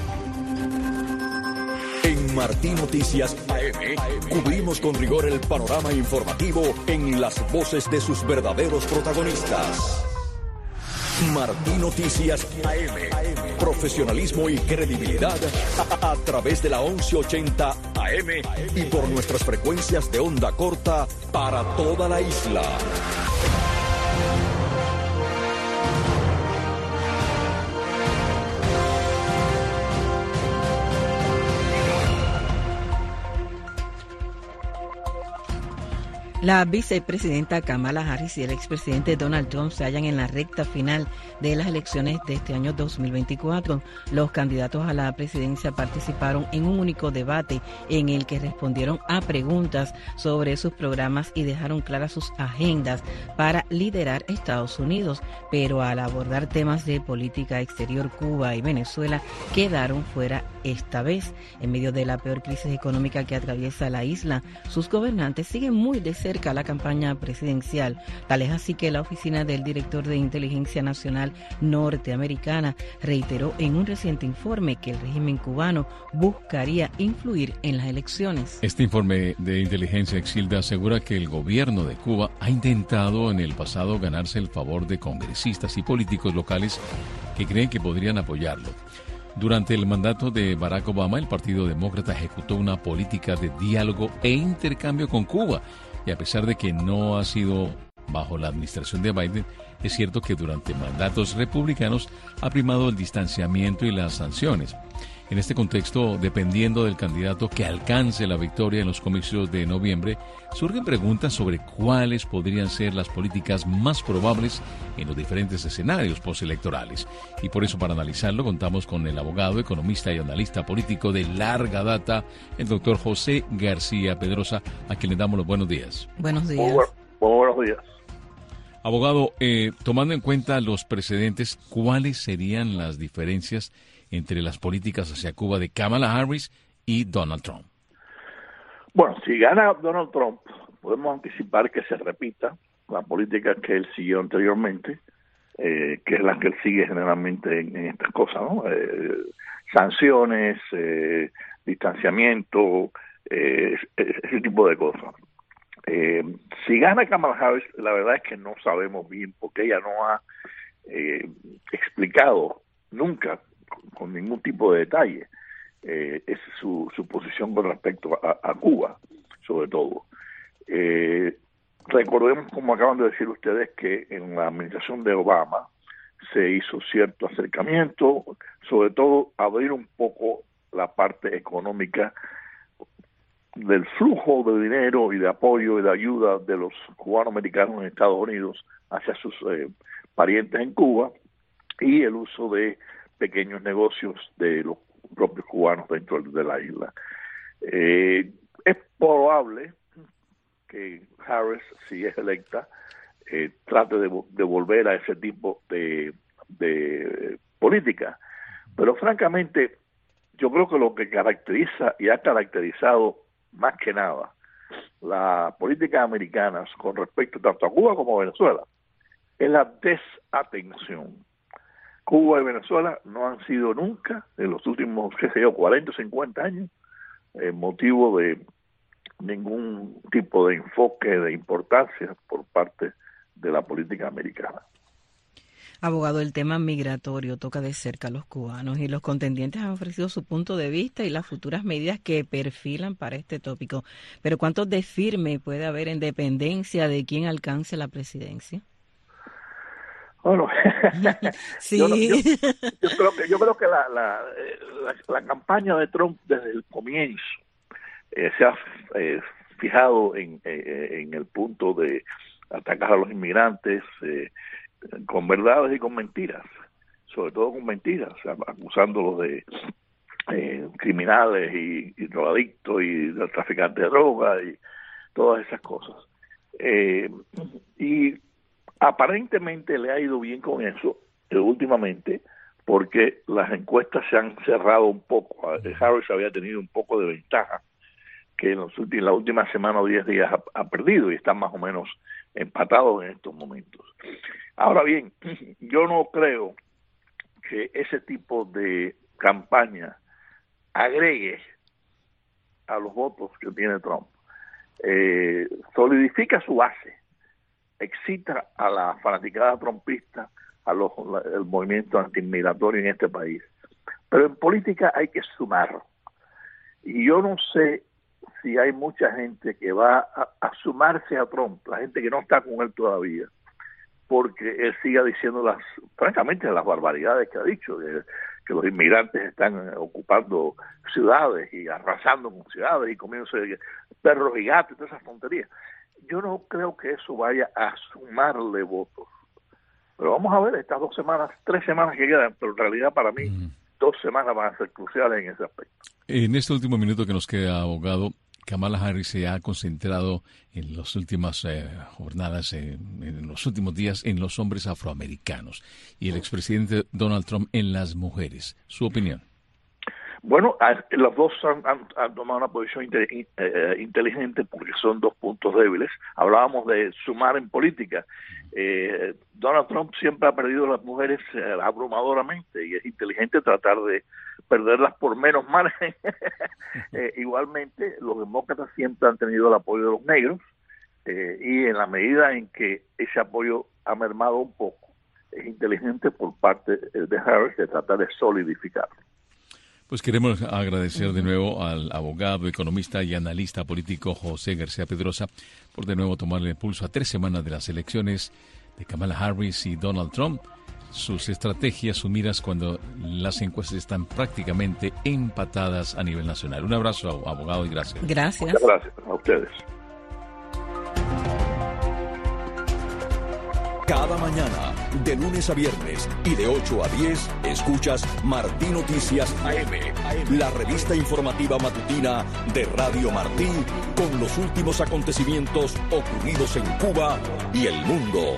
AM. En Martín Noticias AM cubrimos con rigor el panorama informativo en las voces de sus verdaderos protagonistas. Martín Noticias AM. Profesionalismo y credibilidad a través de la 1180 AM y por nuestras frecuencias de onda corta para toda la isla. La vicepresidenta Kamala Harris y el expresidente Donald Trump se hallan en la recta final de las elecciones de este año 2024. Los candidatos a la presidencia participaron en un único debate en el que respondieron a preguntas sobre sus programas y dejaron claras sus agendas para liderar Estados Unidos, pero al abordar temas de política exterior, Cuba y Venezuela quedaron fuera esta vez. En medio de la peor crisis económica que atraviesa la isla, sus gobernantes siguen muy de cerca la campaña presidencial. Tal es así que la oficina del director de Inteligencia Nacional norteamericana reiteró en un reciente informe que el régimen cubano buscaría influir en las elecciones. Este informe de inteligencia, Exilda, asegura que el gobierno de Cuba ha intentado en el pasado ganarse el favor de congresistas y políticos locales que creen que podrían apoyarlo. Durante el mandato de Barack Obama, el Partido Demócrata ejecutó una política de diálogo e intercambio con Cuba. Y a pesar de que no ha sido bajo la administración de Biden, es cierto que durante mandatos republicanos ha primado el distanciamiento y las sanciones. En este contexto, dependiendo del candidato que alcance la victoria en los comicios de noviembre, surgen preguntas sobre cuáles podrían ser las políticas más probables en los diferentes escenarios postelectorales. Y por eso, para analizarlo, contamos con el abogado, economista y analista político de larga data, el doctor José García Pedrosa, a quien le damos los buenos días. Buenos días. Buenos días. Abogado, tomando en cuenta los precedentes, ¿cuáles serían las diferencias entre las políticas hacia Cuba de Kamala Harris y Donald Trump? Bueno, si gana Donald Trump, podemos anticipar que se repita la política que él siguió anteriormente, que es la que él sigue generalmente en estas cosas, ¿no? Sanciones, distanciamiento, ese tipo de cosas. Si gana Kamala Harris, la verdad es que no sabemos bien, porque ella no ha explicado nunca con ningún tipo de detalle es su posición con respecto a Cuba, sobre todo. Recordemos, como acaban de decir ustedes, que en la administración de Obama se hizo cierto acercamiento, sobre todo abrir un poco la parte económica del flujo de dinero y de apoyo y de ayuda de los cubanos-americanos en Estados Unidos hacia sus parientes en Cuba, y el uso de pequeños negocios de los propios cubanos dentro de la isla. Es probable que Harris, si es electa, trate de volver a ese tipo de política. Pero francamente, yo creo que lo que caracteriza y ha caracterizado más que nada las políticas americanas con respecto tanto a Cuba como a Venezuela es la desatención. Cuba y Venezuela no han sido nunca, en los últimos, 40 o 50 años, motivo de ningún tipo de enfoque de importancia por parte de la política americana. Abogado, el tema migratorio toca de cerca a los cubanos y los contendientes han ofrecido su punto de vista y las futuras medidas que perfilan para este tópico. Pero ¿cuánto de firme puede haber en dependencia de quién alcance la presidencia? Bueno, sí. yo creo que la campaña de Trump desde el comienzo se ha fijado en el punto de atacar a los inmigrantes con verdades y con mentiras, sobre todo con mentiras, acusándolos de criminales y drogadictos y de traficantes de droga y todas esas cosas. Y aparentemente le ha ido bien con eso últimamente, porque las encuestas se han cerrado un poco. Harris había tenido un poco de ventaja, que en la última semana o 10 días ha perdido y están más o menos empatados en estos momentos. Ahora bien, yo no creo que ese tipo de campaña agregue a los votos que tiene Trump. Solidifica su base, excita a la fanaticada trumpista, el movimiento antiinmigratorio en este país. Pero en política hay que sumar. Y yo no sé si hay mucha gente que va a sumarse a Trump, la gente que no está con él todavía, porque él siga diciendo francamente las barbaridades que ha dicho, que los inmigrantes están ocupando ciudades y arrasando con ciudades y comiéndose perros y gatos y todas esas tonterías. Yo no creo que eso vaya a sumarle votos. Pero vamos a ver estas 3 semanas que quedan, pero en realidad para mí 2 semanas van a ser cruciales en ese aspecto. En este último minuto que nos queda, abogado, Kamala Harris se ha concentrado en las últimas jornadas, en los últimos días, en los hombres afroamericanos y el expresidente Donald Trump en las mujeres. ¿Su opinión? Bueno, los dos han tomado una posición inteligente porque son 2 puntos débiles. Hablábamos de sumar en política. Donald Trump siempre ha perdido a las mujeres abrumadoramente y es inteligente tratar de perderlas por menos margen. Igualmente, los demócratas siempre han tenido el apoyo de los negros y en la medida en que ese apoyo ha mermado un poco, es inteligente por parte de Harris de tratar de solidificarlo. Pues queremos agradecer de nuevo al abogado, economista y analista político José García Pedrosa por de nuevo tomarle el pulso a 3 semanas de las elecciones de Kamala Harris y Donald Trump, sus estrategias, sus miras cuando las encuestas están prácticamente empatadas a nivel nacional. Un abrazo, abogado, y gracias. Gracias. Muchas gracias a ustedes. Cada mañana, de lunes a viernes y de 8 a 10, escuchas Martí Noticias AM, la revista informativa matutina de Radio Martí, con los últimos acontecimientos ocurridos en Cuba y el mundo.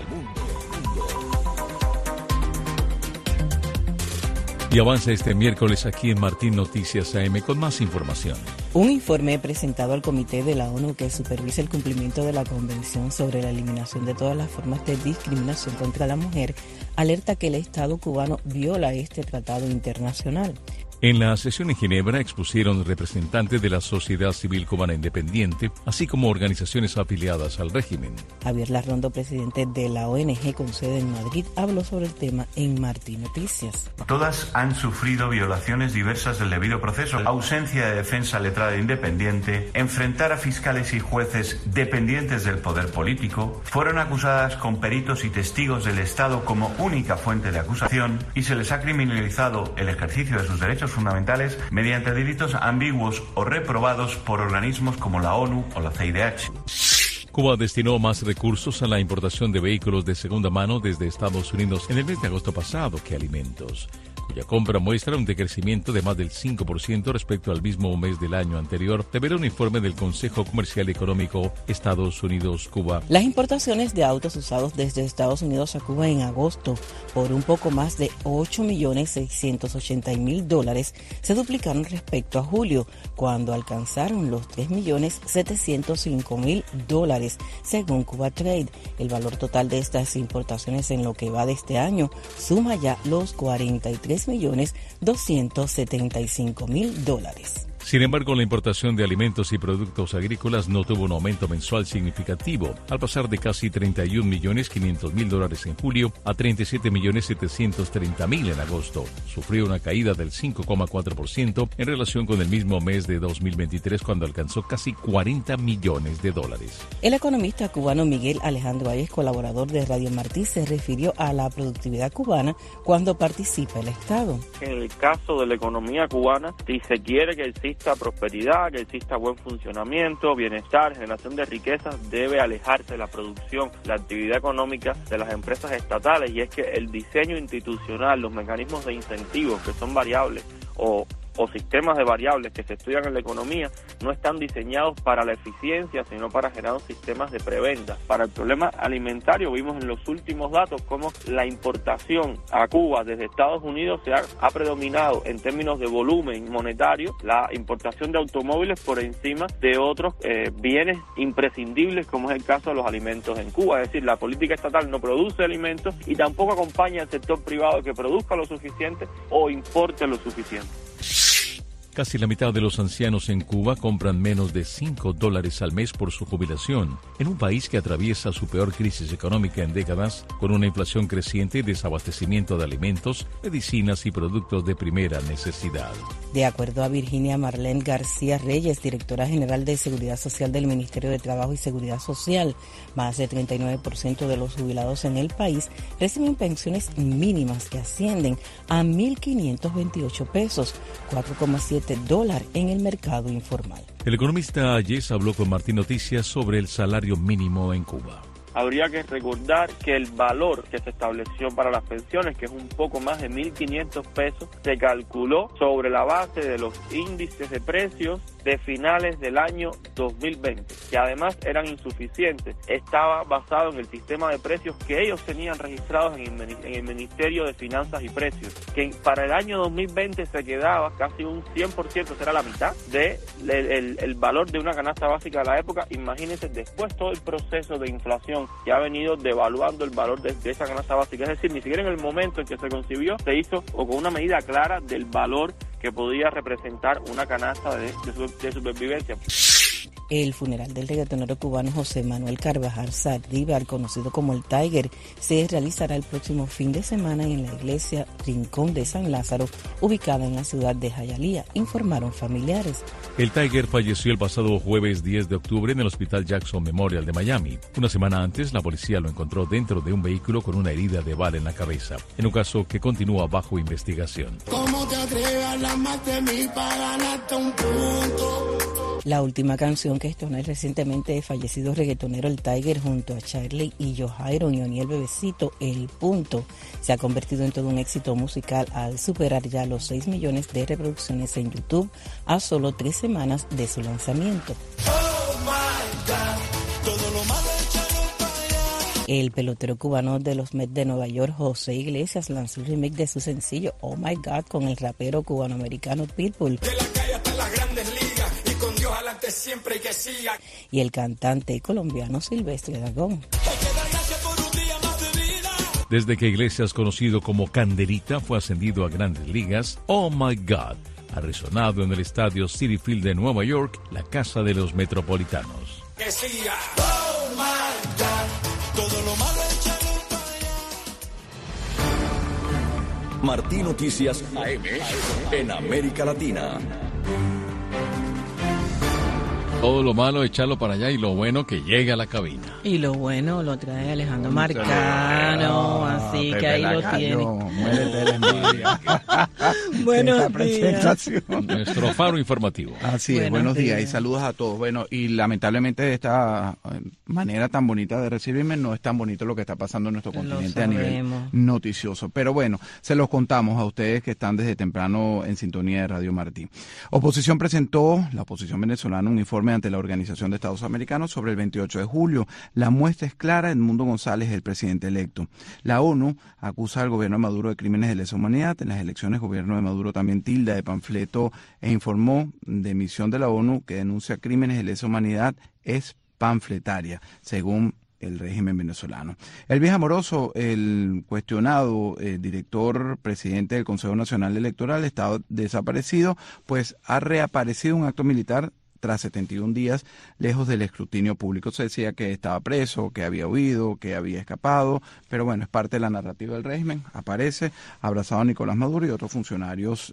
Y avanza este miércoles aquí en Martí Noticias AM con más información. Un informe presentado al Comité de la ONU que supervisa el cumplimiento de la Convención sobre la eliminación de todas las formas de discriminación contra la mujer alerta que el Estado cubano viola este tratado internacional. En la sesión en Ginebra expusieron representantes de la sociedad civil cubana independiente, así como organizaciones afiliadas al régimen. Javier Larrondo, presidente de la ONG con sede en Madrid, habló sobre el tema en Martí Noticias. Todas han sufrido violaciones diversas del debido proceso, ausencia de defensa letrada e independiente, enfrentar a fiscales y jueces dependientes del poder político, fueron acusadas con peritos y testigos del Estado como única fuente de acusación y se les ha criminalizado el ejercicio de sus derechos fundamentales mediante delitos ambiguos o reprobados por organismos como la ONU o la CIDH. Cuba destinó más recursos a la importación de vehículos de segunda mano desde Estados Unidos en el mes de agosto pasado que alimentos, cuya compra muestra un decrecimiento de más del 5% respecto al mismo mes del año anterior, revela un informe del Consejo Comercial y Económico Estados Unidos-Cuba. Las importaciones de autos usados desde Estados Unidos a Cuba en agosto por un poco más de $8.680.000 se duplicaron respecto a julio, cuando alcanzaron los $3.705.000. dólares, según Cuba Trade. El valor total de estas importaciones en lo que va de este año suma ya los $43.275.000. Sin embargo, la importación de alimentos y productos agrícolas no tuvo un aumento mensual significativo, al pasar de casi $31.500.000 en julio a $37.730.000 en agosto. Sufrió una caída del 5,4% en relación con el mismo mes de 2023, cuando alcanzó casi $40 millones. El economista cubano Miguel Alejandro Ayes, colaborador de Radio Martí, se refirió a la productividad cubana cuando participa el Estado. En el caso de la economía cubana, si se quiere que exista prosperidad, que exista buen funcionamiento, bienestar, generación de riquezas, debe alejarse de la producción, la actividad económica de las empresas estatales, y es que el diseño institucional, los mecanismos de incentivos que son variables o sistemas de variables que se estudian en la economía no están diseñados para la eficiencia, sino para generar sistemas de preventa. Para el problema alimentario, vimos en los últimos datos cómo la importación a Cuba desde Estados Unidos ha predominado en términos de volumen monetario, la importación de automóviles por encima de otros bienes imprescindibles, como es el caso de los alimentos en Cuba. Es decir, la política estatal no produce alimentos y tampoco acompaña al sector privado que produzca lo suficiente o importe lo suficiente. Casi la mitad de los ancianos en Cuba compran menos de $5 al mes por su jubilación, en un país que atraviesa su peor crisis económica en décadas, con una inflación creciente y desabastecimiento de alimentos, medicinas y productos de primera necesidad. De acuerdo a Virginia Marlene García Reyes, directora general de Seguridad Social del Ministerio de Trabajo y Seguridad Social, más de 39% de los jubilados en el país reciben pensiones mínimas que ascienden a $1.528, 4,7 $1 en el mercado informal. El economista Ayes habló con Martí Noticias sobre el salario mínimo en Cuba. Habría que recordar que el valor que se estableció para las pensiones, que es un poco más de $1.500, se calculó sobre la base de los índices de precios de finales del año 2020, que además eran insuficientes. Estaba basado en el sistema de precios que ellos tenían registrados en el Ministerio de Finanzas y Precios, que para el año 2020 se quedaba casi un 100%, será la mitad del valor de una canasta básica de la época. Imagínense después todo el proceso de inflación que ha venido devaluando el valor de esa canasta básica. Es decir, ni siquiera en el momento en que se concibió se hizo o con una medida clara del valor que podía representar una canasta de supervivencia. El funeral del reggaetonero cubano José Manuel Carvajal Saldívar, conocido como el Tiger, se realizará el próximo fin de semana en la iglesia Rincón de San Lázaro, ubicada en la ciudad de Hialeah, informaron familiares. El Tiger falleció el pasado jueves 10 de octubre en el Hospital Jackson Memorial de Miami. Una semana antes, la policía lo encontró dentro de un vehículo con una herida de bala en la cabeza, en un caso que continúa bajo investigación. ¿Cómo te atreves a hablar más de mí para ganarte un punto? La última canción que estrenó el recientemente fallecido reggaetonero El Tiger junto a Charlie y Johairo y Oniel Bebecito, El Punto, se ha convertido en todo un éxito musical al superar ya los 6 millones de reproducciones en YouTube a solo 3 semanas de su lanzamiento. Oh my God, todo lo malo échalo para allá. El pelotero cubano de los Mets de Nueva York, José Iglesias, lanzó el remix de su sencillo Oh My God con el rapero cubanoamericano Pitbull. De la calle hasta las grandes ligas y con Dios adelante siempre y que siga. Y el cantante colombiano Silvestre Dangond. Desde que Iglesias, conocido como Candelita, fue ascendido a Grandes Ligas, Oh My God ha resonado en el estadio Citi Field de Nueva York, la casa de los metropolitanos. Que siga. Oh my God, todo lo malo échalo para allá. Martí Noticias AM en América Latina. Todo lo malo, echarlo para allá, y lo bueno, que llegue a la cabina. Y lo bueno lo trae Alejandro Marcano, así que ahí lo tiene. Buenos días. Nuestro faro informativo. Así es, buenos días y saludos a todos. Bueno, y lamentablemente de esta manera tan bonita de recibirme, no es tan bonito lo que está pasando en nuestro continente a nivel noticioso. Pero bueno, se los contamos a ustedes que están desde temprano en sintonía de Radio Martí. La oposición venezolana, un informe ante la Organización de Estados Americanos sobre el 28 de julio. La muestra es clara: Edmundo González, el presidente electo. La ONU acusa al gobierno de Maduro de crímenes de lesa humanidad. En las elecciones, el gobierno de Maduro también tilda de panfleto e informó de misión de la ONU que denuncia crímenes de lesa humanidad es panfletaria, según el régimen venezolano. Elvis Amoroso, el cuestionado director presidente del Consejo Nacional Electoral, estaba desaparecido, pues ha reaparecido un acto militar tras 71 días lejos del escrutinio público. Se decía que estaba preso, que había huido, que había escapado, pero bueno, es parte de la narrativa del régimen. Aparece abrazado a Nicolás Maduro y otros funcionarios,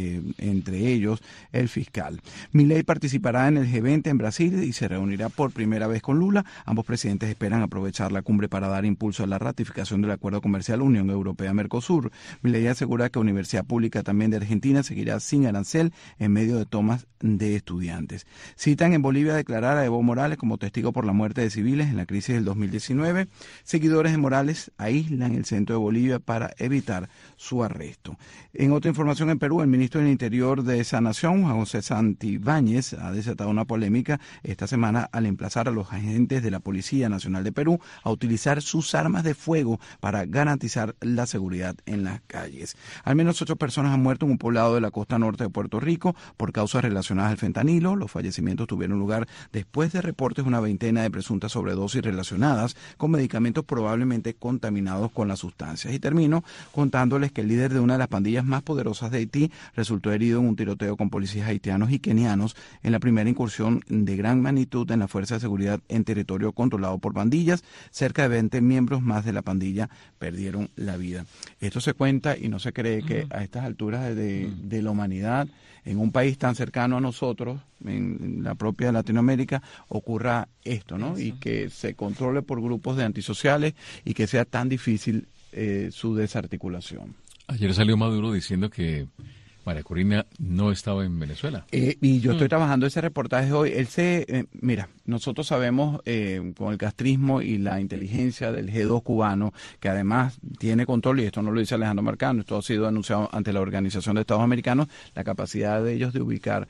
entre ellos el fiscal. Milei participará en el G20 en Brasil y se reunirá por primera vez con Lula. Ambos presidentes esperan aprovechar la cumbre para dar impulso a la ratificación del acuerdo comercial Unión Europea-Mercosur. Milei asegura que Universidad Pública también de Argentina seguirá sin arancel en medio de tomas de estudiantes. Citan en Bolivia a declarar a Evo Morales como testigo por la muerte de civiles en la crisis del 2019. Seguidores de Morales aíslan el centro de Bolivia para evitar su arresto. En otra información, en Perú, el ministro del Interior de esa nación, Juan José Santibáñez, ha desatado una polémica esta semana al emplazar a los agentes de la Policía Nacional de Perú a utilizar sus armas de fuego para garantizar la seguridad en las calles. Al menos 8 personas han muerto en un poblado de la costa norte de Puerto Rico por causas relacionadas al fentanilo. Los fallecimientos tuvieron lugar después de reportes de una veintena de presuntas sobredosis relacionadas con medicamentos probablemente contaminados con las sustancias. Y termino contándoles que el líder de una de las pandillas más poderosas de Haití resultó herido en un tiroteo con policías haitianos y kenianos en la primera incursión de gran magnitud en la Fuerza de Seguridad en territorio controlado por pandillas. Cerca de 20 miembros más de la pandilla perdieron la vida. Esto se cuenta y no se cree que a estas alturas de la humanidad, en un país tan cercano a nosotros, en la propia Latinoamérica, ocurra esto, ¿no? Y que se controle por grupos de antisociales y que sea tan difícil su desarticulación. Ayer salió Maduro diciendo que María Corina no estaba en Venezuela. Y yo estoy trabajando ese reportaje hoy. Mira, nosotros sabemos con el castrismo y la inteligencia del G2 cubano, que además tiene control, y esto no lo dice Alejandro Marcano, esto ha sido anunciado ante la Organización de Estados Americanos, la capacidad de ellos de ubicar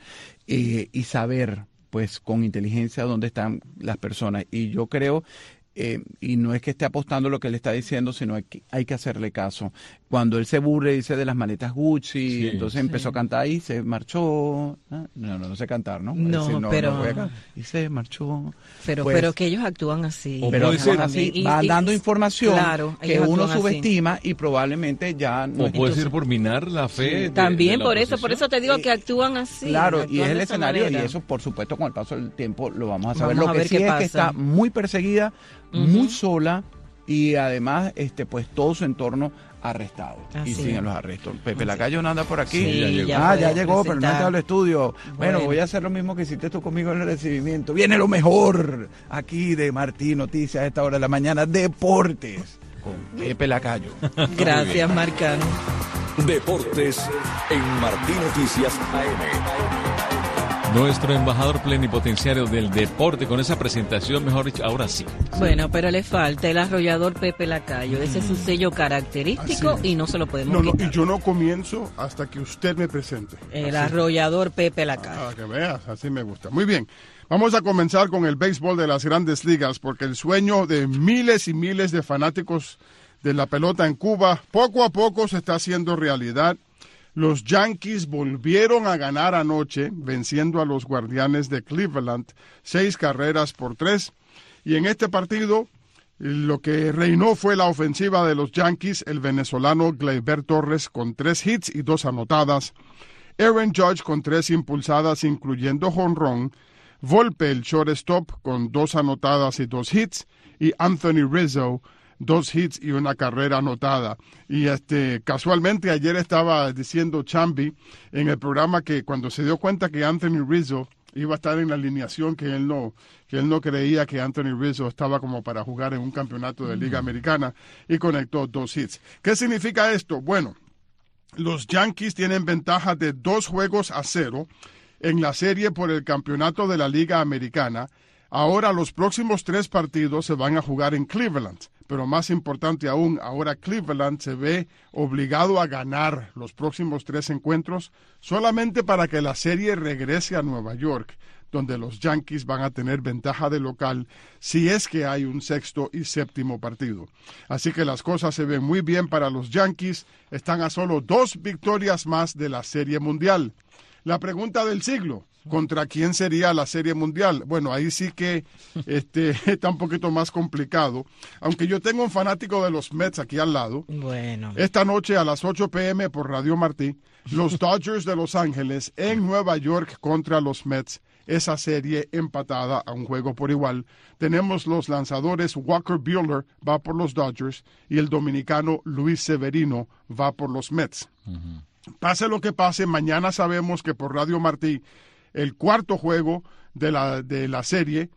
y saber, pues, con inteligencia dónde están las personas. Y yo creo... y no es que esté apostando lo que él está diciendo, sino que hay que hacerle caso. Cuando él se burle, dice de las maletas Gucci, entonces empezó a cantar y se marchó. No sé cantar, ¿no? Y se marchó. Pero que ellos actúan así. Pero actúan así, van dando información que uno subestima así. Y probablemente ya no. O puede ser por minar la fe. Sí, también por eso te digo que actúan así. Claro, y es el escenario manera. Y eso, por supuesto, con el paso del tiempo lo vamos a saber. Lo que sí es que está muy perseguida, muy sola, y además pues todo su entorno arrestado. Así y siguen los arrestos. Pepe Lacayo no anda por aquí. Sí, ya llegó, pero no ha entrado al estudio. Bueno, voy a hacer lo mismo que hiciste tú conmigo en el recibimiento. Viene lo mejor aquí de Martí Noticias a esta hora de la mañana, Deportes con Pepe Lacayo. Gracias, Marcano. Deportes en Martí Noticias AM. Nuestro embajador plenipotenciario del deporte con esa presentación, mejor dicho, ahora sí. Bueno, pero le falta el arrollador Pepe Lacayo. Ese es su sello característico y no se lo podemos quitar. Y yo no comienzo hasta que usted me presente. El arrollador Pepe Lacayo. Para que veas, así me gusta. Muy bien, vamos a comenzar con el béisbol de las Grandes Ligas, porque el sueño de miles y miles de fanáticos de la pelota en Cuba poco a poco se está haciendo realidad. Los Yankees volvieron a ganar anoche, venciendo a los Guardianes de Cleveland 6-3. Y en este partido, lo que reinó fue la ofensiva de los Yankees, el venezolano Gleyber Torres con 3 hits y 2 anotadas. Aaron Judge con 3 impulsadas, incluyendo jonrón. Volpe, el shortstop, con 2 anotadas y 2 hits. Y Anthony Rizzo, 2 hits y 1 carrera anotada. Y casualmente ayer estaba diciendo Chambi en el programa que cuando se dio cuenta que Anthony Rizzo iba a estar en la alineación, que él no creía que Anthony Rizzo estaba como para jugar en un campeonato de Liga Americana, y conectó 2 hits. ¿Qué significa esto? Bueno, los Yankees tienen ventaja de 2-0 en la serie por el campeonato de la Liga Americana. Ahora los próximos 3 partidos se van a jugar en Cleveland. Pero más importante aún, ahora Cleveland se ve obligado a ganar los próximos 3 encuentros solamente para que la serie regrese a Nueva York, donde los Yankees van a tener ventaja de local si es que hay un 6º y 7º partido. Así que las cosas se ven muy bien para los Yankees. Están a solo 2 victorias más de la Serie Mundial. La pregunta del siglo: ¿contra quién sería la Serie Mundial? Bueno, ahí sí que está un poquito más complicado. Aunque yo tengo un fanático de los Mets aquí al lado. Bueno. Esta noche a las 8 p.m. por Radio Martí, los Dodgers de Los Ángeles en Nueva York contra los Mets. Esa serie empatada a un juego por igual. Tenemos los lanzadores Walker Buehler va por los Dodgers y el dominicano Luis Severino va por los Mets. Pase lo que pase, mañana sabemos que por Radio Martí el cuarto juego de la serie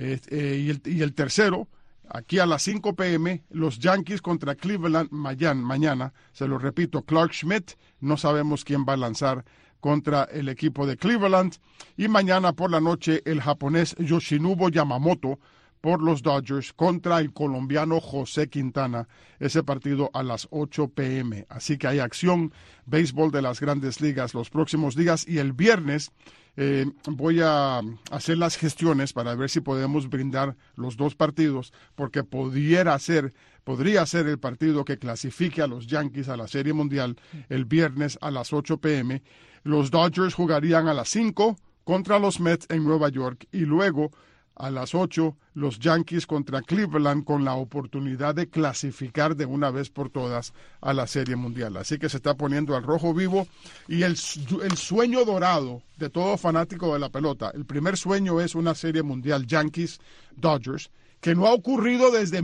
y el tercero, aquí a las 5 p.m., los Yankees contra Cleveland mañana. Se lo repito, Clark Schmidt, no sabemos quién va a lanzar contra el equipo de Cleveland. Y mañana por la noche el japonés Yoshinobu Yamamoto por los Dodgers contra el colombiano José Quintana. Ese partido a las 8 p.m. Así que hay acción, béisbol de las Grandes Ligas los próximos días. Y el viernes voy a hacer las gestiones para ver si podemos brindar los dos partidos, porque podría ser el partido que clasifique a los Yankees a la Serie Mundial el viernes a las 8 p.m. Los Dodgers jugarían a las 5 contra los Mets en Nueva York y luego a las 8 los Yankees contra Cleveland con la oportunidad de clasificar de una vez por todas a la Serie Mundial. Así que se está poniendo al rojo vivo y el sueño dorado de todo fanático de la pelota. El primer sueño es una Serie Mundial Yankees-Dodgers que no ha ocurrido desde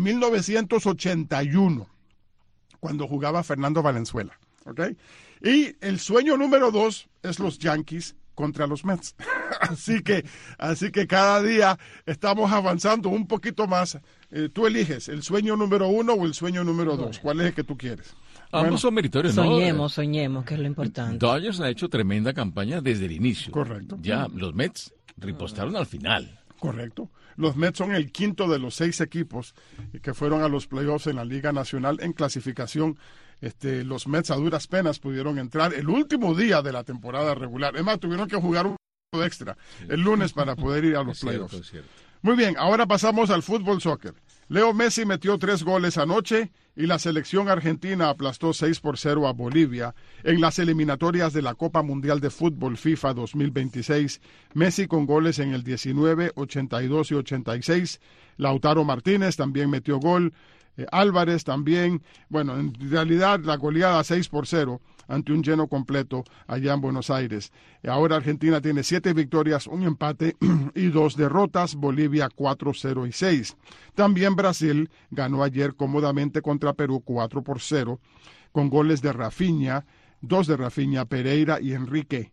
1981 cuando jugaba Fernando Valenzuela. ¿Okay? Y el sueño número 2 es los Yankees contra los Mets. así que cada día estamos avanzando un poquito más. Tú eliges el sueño número 1 o el sueño número 2. ¿Cuál es el que tú quieres? Ambos son meritorios, ¿no? Soñemos, que es lo importante. Dodgers ha hecho tremenda campaña desde el inicio. Correcto. Ya los Mets ripostaron al final. Correcto. Los Mets son el quinto de los 6 equipos que fueron a los playoffs en la Liga Nacional en clasificación. Los Mets a duras penas pudieron entrar el último día de la temporada regular. Es más, tuvieron que jugar un extra el lunes para poder ir a los playoffs. Muy bien, ahora pasamos al fútbol soccer. Leo Messi metió 3 goles anoche y la selección argentina aplastó 6-0 a Bolivia en las eliminatorias de la Copa Mundial de Fútbol FIFA 2026. Messi con goles en el 19, 82 y 86. Lautaro Martínez también metió gol. Álvarez también. Bueno, en realidad la goleada 6-0 ante un lleno completo allá en Buenos Aires. Ahora Argentina tiene 7 victorias, 1 empate y 2 derrotas. Bolivia 4-0 y 6. También Brasil ganó ayer cómodamente contra Perú 4-0 con goles de Rafinha, 2 de Rafinha, Pereira y Enrique.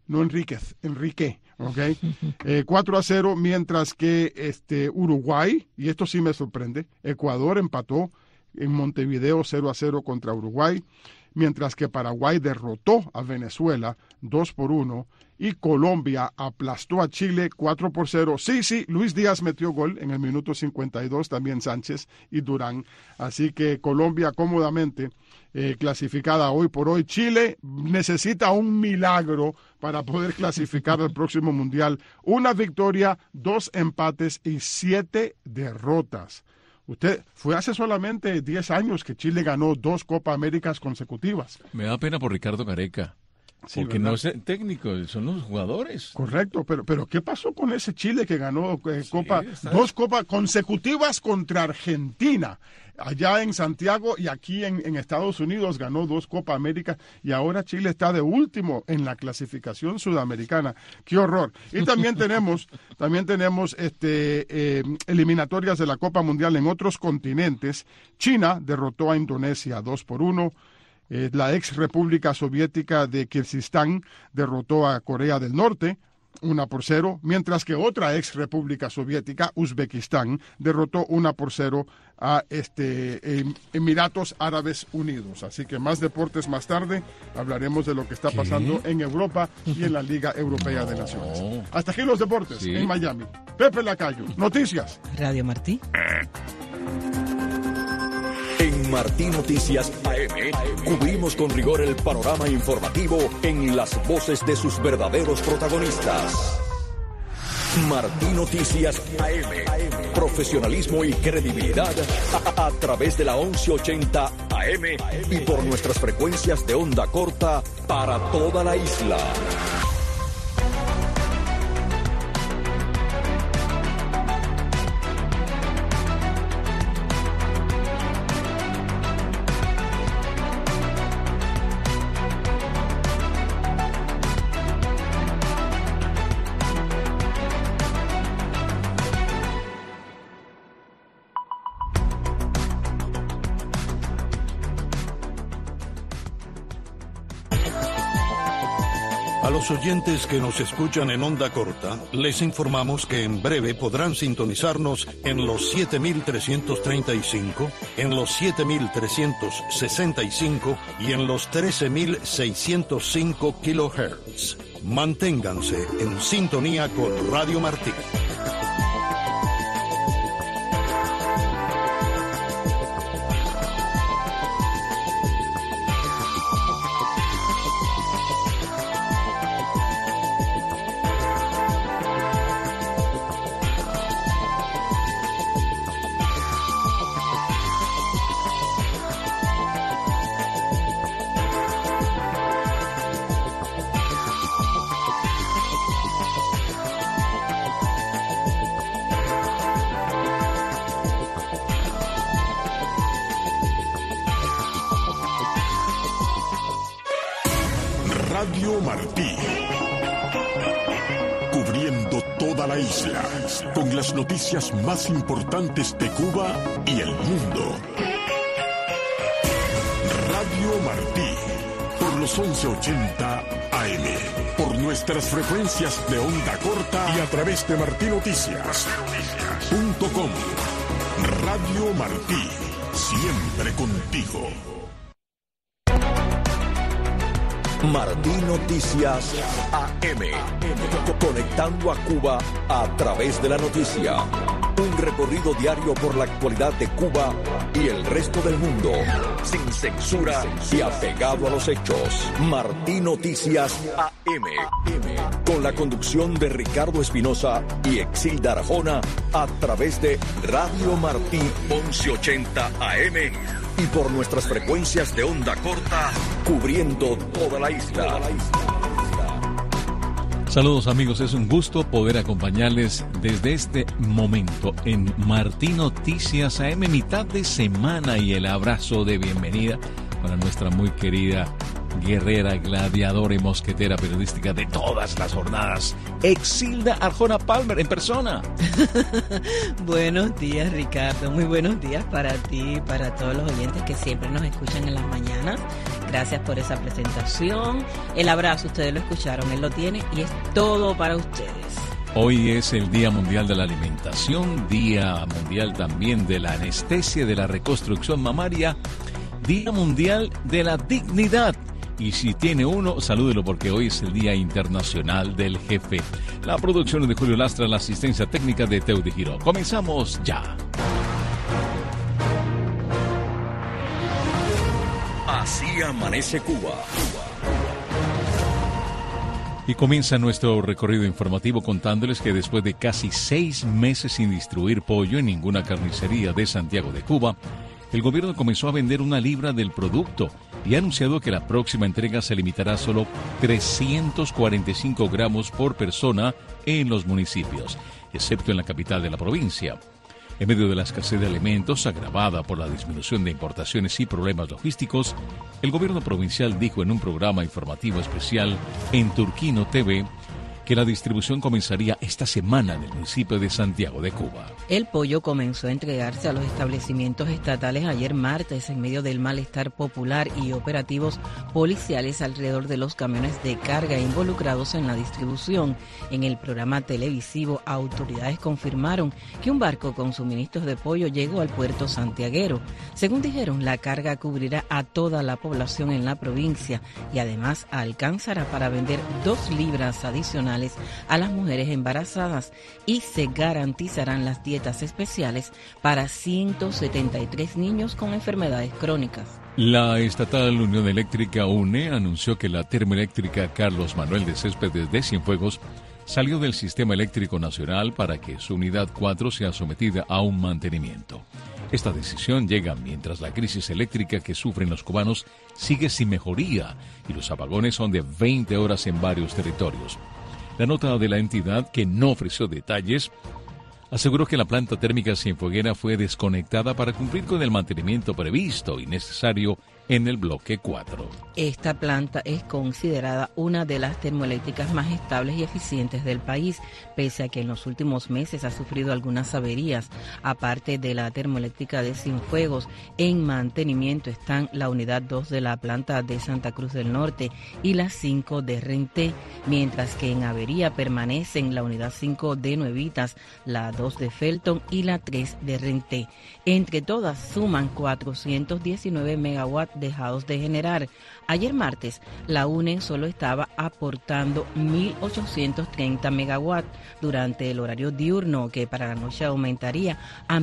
¿ok? 4-0, mientras que Uruguay, y esto sí me sorprende, Ecuador empató en Montevideo 0-0 contra Uruguay, mientras que Paraguay derrotó a Venezuela 2-1 y Colombia aplastó a Chile 4-0. Sí, Luis Díaz metió gol en el minuto 52, también Sánchez y Durán. Así que Colombia cómodamente clasificada hoy por hoy. Chile necesita un milagro para poder clasificar al próximo Mundial. 1 victoria, 2 empates y 7 derrotas. Fue hace solamente 10 años que Chile ganó 2 Copa Américas consecutivas. Me da pena por Ricardo Gareca. Sí, porque ¿verdad? No es el técnico, son los jugadores. Correcto, pero ¿qué pasó con ese Chile que ganó 2 copas consecutivas contra Argentina? Allá en Santiago y aquí en Estados Unidos ganó 2 Copa América y ahora Chile está de último en la clasificación sudamericana. ¡Qué horror! Y también tenemos eliminatorias de la Copa Mundial en otros continentes. China derrotó a Indonesia 2-1. La ex República Soviética de Kirguistán derrotó a Corea del Norte 1-0, mientras que otra ex República Soviética, Uzbekistán, derrotó 1-0 a Emiratos Árabes Unidos. Así que más deportes más tarde. Hablaremos de lo que está pasando en Europa y en la Liga Europea de Naciones. Hasta aquí los deportes en Miami. Pepe Lacayo, noticias. Radio Martí. En Martí Noticias AM cubrimos con rigor el panorama informativo en las voces de sus verdaderos protagonistas. Martí Noticias AM. Profesionalismo y credibilidad a través de la 1180 AM y por nuestras frecuencias de onda corta para toda la isla. A los oyentes que nos escuchan en onda corta, les informamos que en breve podrán sintonizarnos en los 7.335, en los 7.365 y en los 13.605 kHz. Manténganse en sintonía con Radio Martí. Radio Martí, cubriendo toda la isla, con las noticias más importantes de Cuba y el mundo. Radio Martí, por los 1180 AM, por nuestras frecuencias de onda corta y a través de martinoticias.com. Radio Martí, siempre contigo. Martí Noticias AM, conectando a Cuba a través de la noticia. Un recorrido diario por la actualidad de Cuba y el resto del mundo, sin censura y apegado a los hechos. Martí Noticias AM, con la conducción de Ricardo Espinosa y Exilda Arjona, a través de Radio Martí 1180 AM y por nuestras frecuencias de onda corta, cubriendo toda la isla. Saludos amigos, es un gusto poder acompañarles desde este momento en Martí Noticias AM, mitad de semana, y el abrazo de bienvenida para nuestra muy querida guerrera, gladiadora y mosquetera periodística de todas las jornadas, Exilda Arjona Palmer, en persona. Buenos días, Ricardo, muy buenos días para ti, para todos los oyentes que siempre nos escuchan en las mañanas. Gracias por esa presentación. El abrazo, ustedes lo escucharon, él lo tiene y es todo para ustedes. Hoy es el Día Mundial de la Alimentación, Día Mundial también de la Anestesia, de la Reconstrucción Mamaria, Día Mundial de la Dignidad. Y si tiene uno, salúdelo porque hoy es el Día Internacional del Jefe. La producción es de Julio Lastra, la asistencia técnica de Teo de Giro. Comenzamos ya. Así amanece Cuba. Y comienza nuestro recorrido informativo contándoles que después de casi 6 meses sin distribuir pollo en ninguna carnicería de Santiago de Cuba, el gobierno comenzó a vender una libra del producto y ha anunciado que la próxima entrega se limitará a solo 345 gramos por persona en los municipios, excepto en la capital de la provincia. En medio de la escasez de alimentos agravada por la disminución de importaciones y problemas logísticos, el gobierno provincial dijo en un programa informativo especial en Turquino TV que la distribución comenzaría esta semana en el municipio de Santiago de Cuba. El pollo comenzó a entregarse a los establecimientos estatales ayer martes en medio del malestar popular y operativos policiales alrededor de los camiones de carga involucrados en la distribución. En el programa televisivo, autoridades confirmaron que un barco con suministros de pollo llegó al puerto santiaguero. Según dijeron, la carga cubrirá a toda la población en la provincia y además alcanzará para vender 2 libras adicionales a las mujeres embarazadas y se garantizarán las dietas especiales para 173 niños con enfermedades crónicas. La estatal Unión Eléctrica UNE anunció que la termoeléctrica Carlos Manuel de Céspedes de Cienfuegos salió del sistema eléctrico nacional para que su unidad 4 sea sometida a un mantenimiento. Esta decisión llega mientras la crisis eléctrica que sufren los cubanos sigue sin mejoría y los apagones son de 20 horas en varios territorios. La nota de la entidad, que no ofreció detalles, aseguró que la planta térmica cienfueguera fue desconectada para cumplir con el mantenimiento previsto y necesario en el bloque 4. Esta planta es considerada una de las termoeléctricas más estables y eficientes del país, pese a que en los últimos meses ha sufrido algunas averías. Aparte de la termoeléctrica de Cienfuegos, en mantenimiento están la unidad 2 de la planta de Santa Cruz del Norte y la 5 de Renté, mientras que en avería permanecen la unidad 5 de Nuevitas, la 2 de Felton y la 3 de Renté. Entre todas suman 419 megawatts dejados de generar. Ayer martes, la UNE solo estaba aportando 1.830 megawatts durante el horario diurno, que para la noche aumentaría a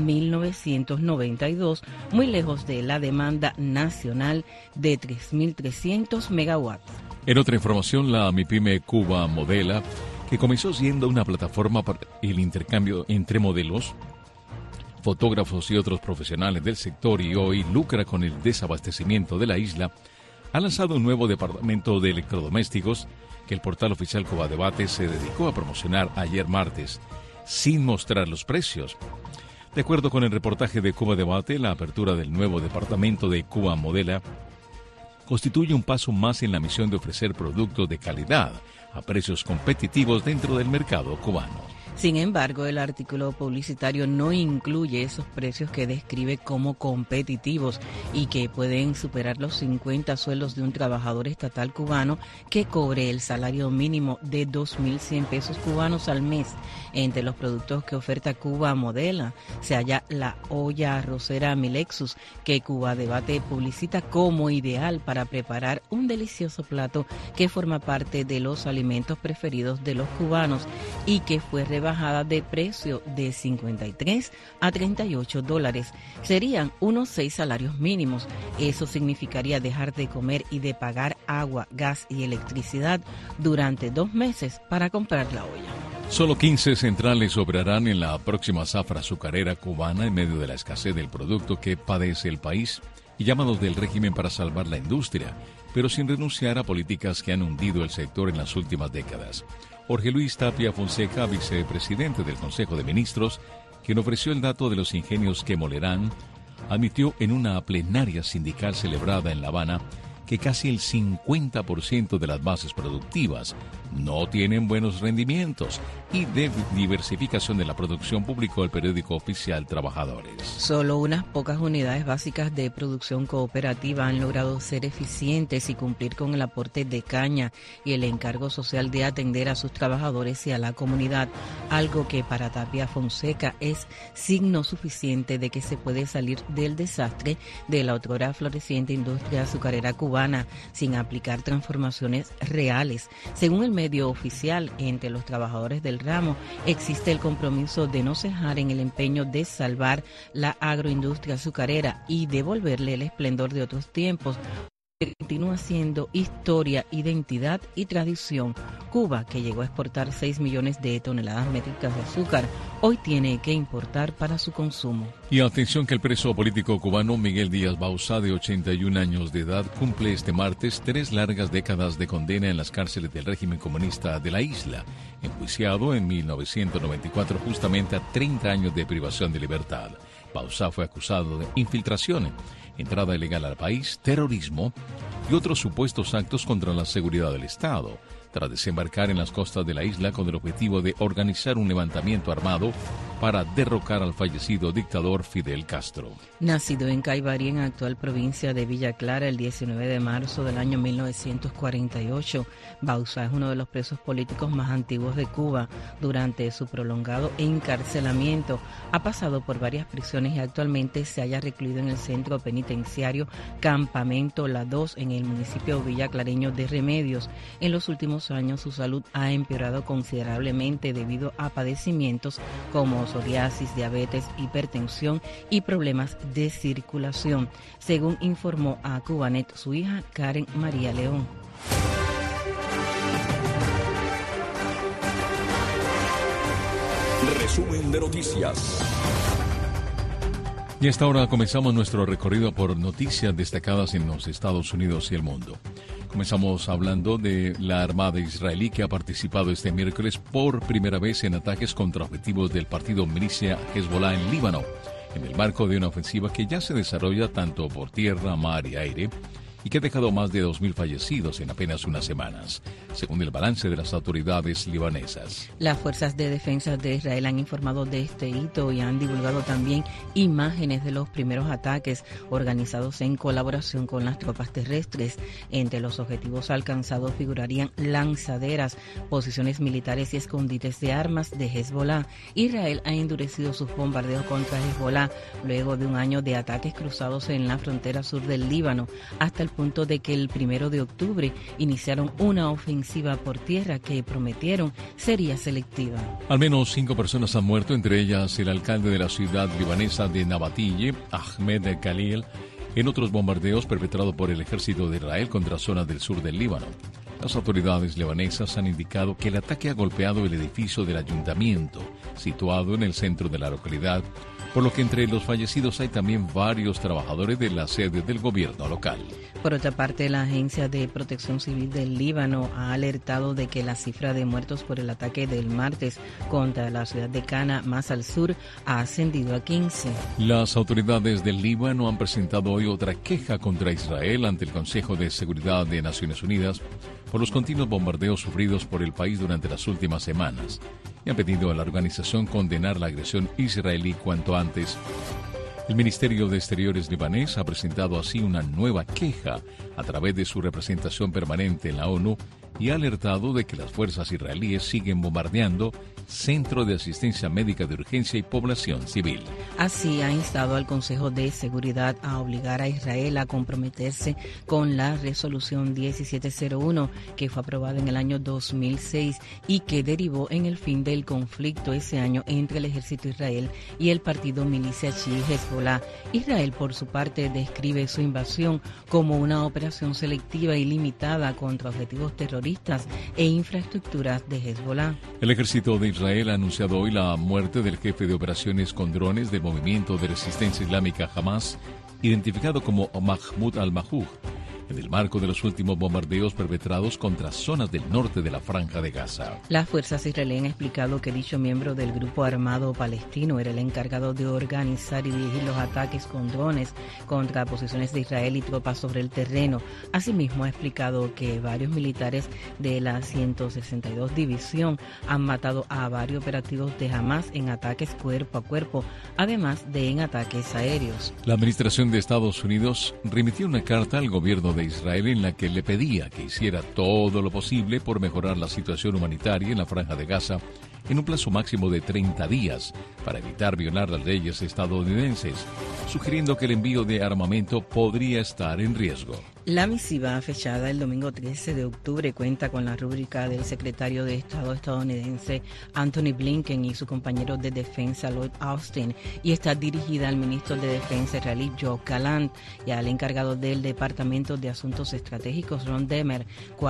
1.992, muy lejos de la demanda nacional de 3.300 megawatts. En otra información, la MIPYME Cuba Modela, que comenzó siendo una plataforma para el intercambio entre modelos, fotógrafos y otros profesionales del sector y hoy lucra con el desabastecimiento de la isla, ha lanzado un nuevo departamento de electrodomésticos que el portal oficial Cuba Debate se dedicó a promocionar ayer martes, sin mostrar los precios. De acuerdo con el reportaje de Cuba Debate, la apertura del nuevo departamento de Cuba Modela constituye un paso más en la misión de ofrecer productos de calidad a precios competitivos dentro del mercado cubano. Sin embargo, el artículo publicitario no incluye esos precios que describe como competitivos y que pueden superar los 50 sueldos de un trabajador estatal cubano que cobre el salario mínimo de 2.100 pesos cubanos al mes. Entre los productos que oferta Cuba Modela se halla la olla arrocera Milexus, que Cuba Debate publicita como ideal para preparar un delicioso plato que forma parte de los alimentos preferidos de los cubanos y que fue rebajada de precio de 53 a 38 dólares. Serían unos 6 salarios mínimos. Eso significaría dejar de comer y de pagar agua, gas y electricidad durante 2 meses para comprar la olla. Solo 15 centrales operarán en la próxima zafra azucarera cubana en medio de la escasez del producto que padece el país y llamados del régimen para salvar la industria, pero sin renunciar a políticas que han hundido el sector en las últimas décadas. Jorge Luis Tapia Fonseca, vicepresidente del Consejo de Ministros, quien ofreció el dato de los ingenios que molerán, admitió en una plenaria sindical celebrada en La Habana que casi el 50% de las bases productivas no tienen buenos rendimientos y de diversificación de la producción, publicó el periódico oficial Trabajadores. Solo unas pocas unidades básicas de producción cooperativa han logrado ser eficientes y cumplir con el aporte de caña y el encargo social de atender a sus trabajadores y a la comunidad, algo que para Tapia Fonseca es signo suficiente de que se puede salir del desastre de la otrora floreciente industria azucarera cubana sin aplicar transformaciones reales. Según el medio oficial, entre los trabajadores del ramo existe el compromiso de no cejar en el empeño de salvar la agroindustria azucarera y devolverle el esplendor de otros tiempos, que continúa siendo historia, identidad y tradición. Cuba, que llegó a exportar 6 millones de toneladas métricas de azúcar, hoy tiene que importar para su consumo. Y atención que el preso político cubano Miguel Díaz Bauza, de 81 años de edad, cumple este martes 3 largas décadas de condena en las cárceles del régimen comunista de la isla, enjuiciado en 1994 justamente a 30 años de privación de libertad. Bauza fue acusado de infiltración, entrada ilegal al país, terrorismo y otros supuestos actos contra la seguridad del Estado, tras desembarcar en las costas de la isla con el objetivo de organizar un levantamiento armado para derrocar al fallecido dictador Fidel Castro. Nacido en Caibarí, en actual provincia de Villa Clara, el 19 de marzo del año 1948, Bauza es uno de los presos políticos más antiguos de Cuba. Durante su prolongado encarcelamiento ha pasado por varias prisiones y actualmente se halla recluido en el centro penitenciario Campamento La 2 en el municipio villaclareño de Remedios. En los últimos años su salud ha empeorado considerablemente debido a padecimientos como psoriasis, diabetes, hipertensión y problemas de circulación, según informó a Cubanet su hija Karen María León. Resumen de noticias. Y a esta hora comenzamos nuestro recorrido por noticias destacadas en los Estados Unidos y el mundo. Comenzamos hablando de la Armada israelí, que ha participado este miércoles por primera vez en ataques contra objetivos del partido milicia Hezbollah en Líbano, en el marco de una ofensiva que ya se desarrolla tanto por tierra, mar y aire, y que ha dejado más de 2.000 fallecidos en apenas unas semanas, según el balance de las autoridades libanesas. Las fuerzas de defensa de Israel han informado de este hito y han divulgado también imágenes de los primeros ataques organizados en colaboración con las tropas terrestres. Entre los objetivos alcanzados figurarían lanzaderas, posiciones militares y escondites de armas de Hezbollah. Israel ha endurecido sus bombardeos contra Hezbollah luego de un año de ataques cruzados en la frontera sur del Líbano, hasta el punto de que el 1 de octubre iniciaron una ofensiva por tierra que prometieron sería selectiva. Al menos 5 personas han muerto, entre ellas el alcalde de la ciudad libanesa de Nabatille, Ahmed Khalil, en otros bombardeos perpetrados por el ejército de Israel contra zonas del sur del Líbano. Las autoridades libanesas han indicado que el ataque ha golpeado el edificio del ayuntamiento, situado en el centro de la localidad, por lo que entre los fallecidos hay también varios trabajadores de la sede del gobierno local. Por otra parte, la Agencia de Protección Civil del Líbano ha alertado de que la cifra de muertos por el ataque del martes contra la ciudad de Cana, más al sur, ha ascendido a 15. Las autoridades del Líbano han presentado hoy otra queja contra Israel ante el Consejo de Seguridad de Naciones Unidas por los continuos bombardeos sufridos por el país durante las últimas semanas y han pedido a la organización condenar la agresión israelí cuanto antes. El Ministerio de Exteriores libanés ha presentado así una nueva queja a través de su representación permanente en la ONU y ha alertado de que las fuerzas israelíes siguen bombardeando centros de asistencia médica de urgencia y población civil. Así ha instado al Consejo de Seguridad a obligar a Israel a comprometerse con la resolución 1701 que fue aprobada en el año 2006 y que derivó en el fin del conflicto ese año entre el ejército de Israel y el partido milicia chií Hezbollah. Israel, por su parte, describe su invasión como una operación selectiva y limitada contra objetivos terroristas e infraestructuras de Hezbollah. El ejército de Israel ha anunciado hoy la muerte del jefe de operaciones con drones del movimiento de resistencia islámica Hamas, identificado como Mahmoud al-Mahou, en el marco de los últimos bombardeos perpetrados contra zonas del norte de la Franja de Gaza. Las fuerzas israelíes han explicado que dicho miembro del grupo armado palestino era el encargado de organizar y dirigir los ataques con drones contra posiciones de Israel y tropas sobre el terreno. Asimismo, ha explicado que varios militares de la 162 División han matado a varios operativos de Hamas en ataques cuerpo a cuerpo, además de en ataques aéreos. La administración de Estados Unidos remitió una carta al gobierno de Israel en la que le pedía que hiciera todo lo posible por mejorar la situación humanitaria en la Franja de Gaza en un plazo máximo de 30 días para evitar violar las leyes estadounidenses, sugiriendo que el envío de armamento podría estar en riesgo. La misiva, fechada el domingo 13 de octubre, cuenta con la rúbrica del secretario de Estado estadounidense Anthony Blinken y su compañero de defensa Lloyd Austin, y está dirigida al ministro de Defensa israelí Yoav Gallant y al encargado del Departamento de Asuntos Estratégicos Ron Dermer.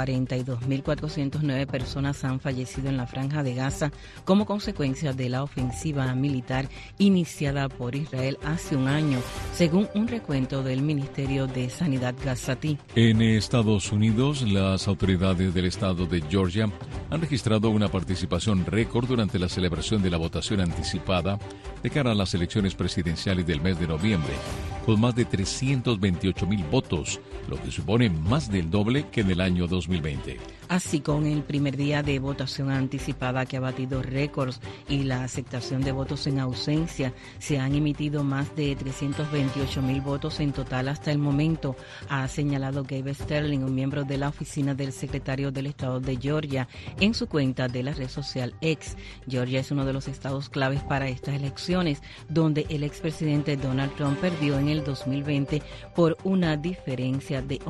42.409 personas han fallecido en la Franja de Gaza como consecuencia de la ofensiva militar iniciada por Israel hace un año, según un recuento del Ministerio de Sanidad gazatí. En Estados Unidos, las autoridades del estado de Georgia han registrado una participación récord durante la celebración de la votación anticipada de cara a las elecciones presidenciales del mes de noviembre, con más de 328.000 votos, lo que supone más del doble que en el año 2020. Así, con el primer día de votación anticipada que ha batido récords y la aceptación de votos en ausencia, se han emitido más de 328.000 votos en total hasta el momento, ha señalado Gabe Sterling, un miembro de la oficina del secretario del estado de Georgia, en su cuenta de la red social X. Georgia es uno de los estados claves para estas elecciones, donde el expresidente Donald Trump perdió en el 2020 por una diferencia de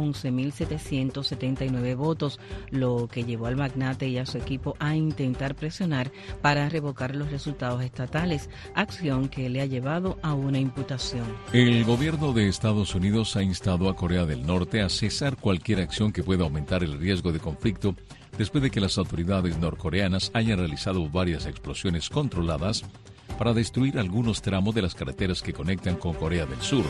11.779 votos, lo que llevó al magnate y a su equipo a intentar presionar para revocar los resultados estatales, acción que le ha llevado a una imputación. El gobierno de Estados Unidos ha instado a Corea del Norte a cesar cualquier acción que pueda aumentar el riesgo de conflicto después de que las autoridades norcoreanas hayan realizado varias explosiones controladas para destruir algunos tramos de las carreteras que conectan con Corea del Sur.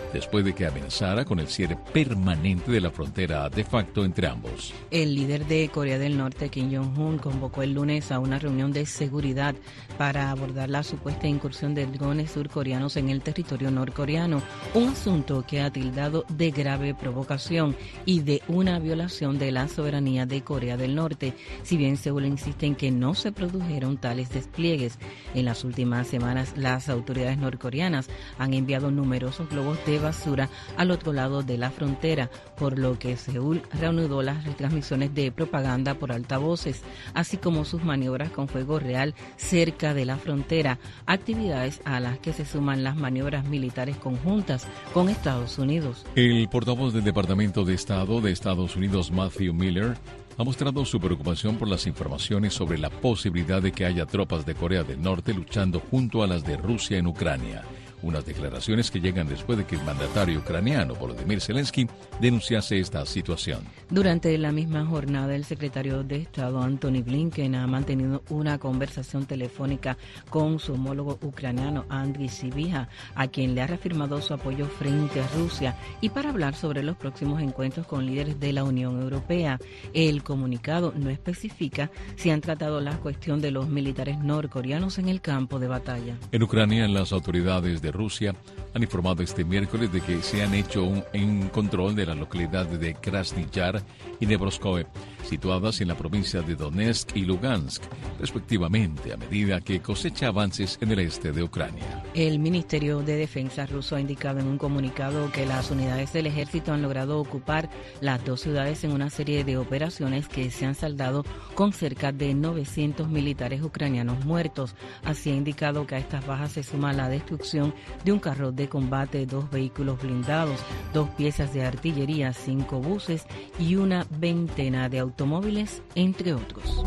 después de que amenazara con el cierre permanente de la frontera de facto entre ambos. El líder de Corea del Norte, Kim Jong-un, convocó el lunes a una reunión de seguridad para abordar la supuesta incursión de drones surcoreanos en el territorio norcoreano, un asunto que ha tildado de grave provocación y de una violación de la soberanía de Corea del Norte, si bien Seúl insiste en que no se produjeron tales despliegues. En las últimas semanas, las autoridades norcoreanas han enviado numerosos globos de basura al otro lado de la frontera, por lo que Seúl reanudó las retransmisiones de propaganda por altavoces, así como sus maniobras con fuego real cerca de la frontera, actividades a las que se suman las maniobras militares conjuntas con Estados Unidos. El portavoz del Departamento de Estado de Estados Unidos, Matthew Miller, ha mostrado su preocupación por las informaciones sobre la posibilidad de que haya tropas de Corea del Norte luchando junto a las de Rusia en Ucrania. Unas declaraciones que llegan después de que el mandatario ucraniano, Volodymyr Zelensky, denunciase esta situación. Durante la misma jornada, el secretario de Estado, Antony Blinken, ha mantenido una conversación telefónica con su homólogo ucraniano, Andriy Sybiha, a quien le ha reafirmado su apoyo frente a Rusia y para hablar sobre los próximos encuentros con líderes de la Unión Europea. El comunicado no especifica si han tratado la cuestión de los militares norcoreanos en el campo de batalla. En Ucrania, las autoridades de Rusia han informado este miércoles de que se han hecho un control de las localidades de Krasny Yar y Nevroskove, situadas en la provincia de Donetsk y Lugansk, respectivamente, a medida que cosecha avances en el este de Ucrania. El Ministerio de Defensa ruso ha indicado en un comunicado que las unidades del ejército han logrado ocupar las dos ciudades en una serie de operaciones que se han saldado con cerca de 900 militares ucranianos muertos. Así ha indicado que a estas bajas se suma la destrucción de un carro de combate, 2 vehículos blindados, 2 piezas de artillería, 5 buses y una veintena de automóviles, entre otros.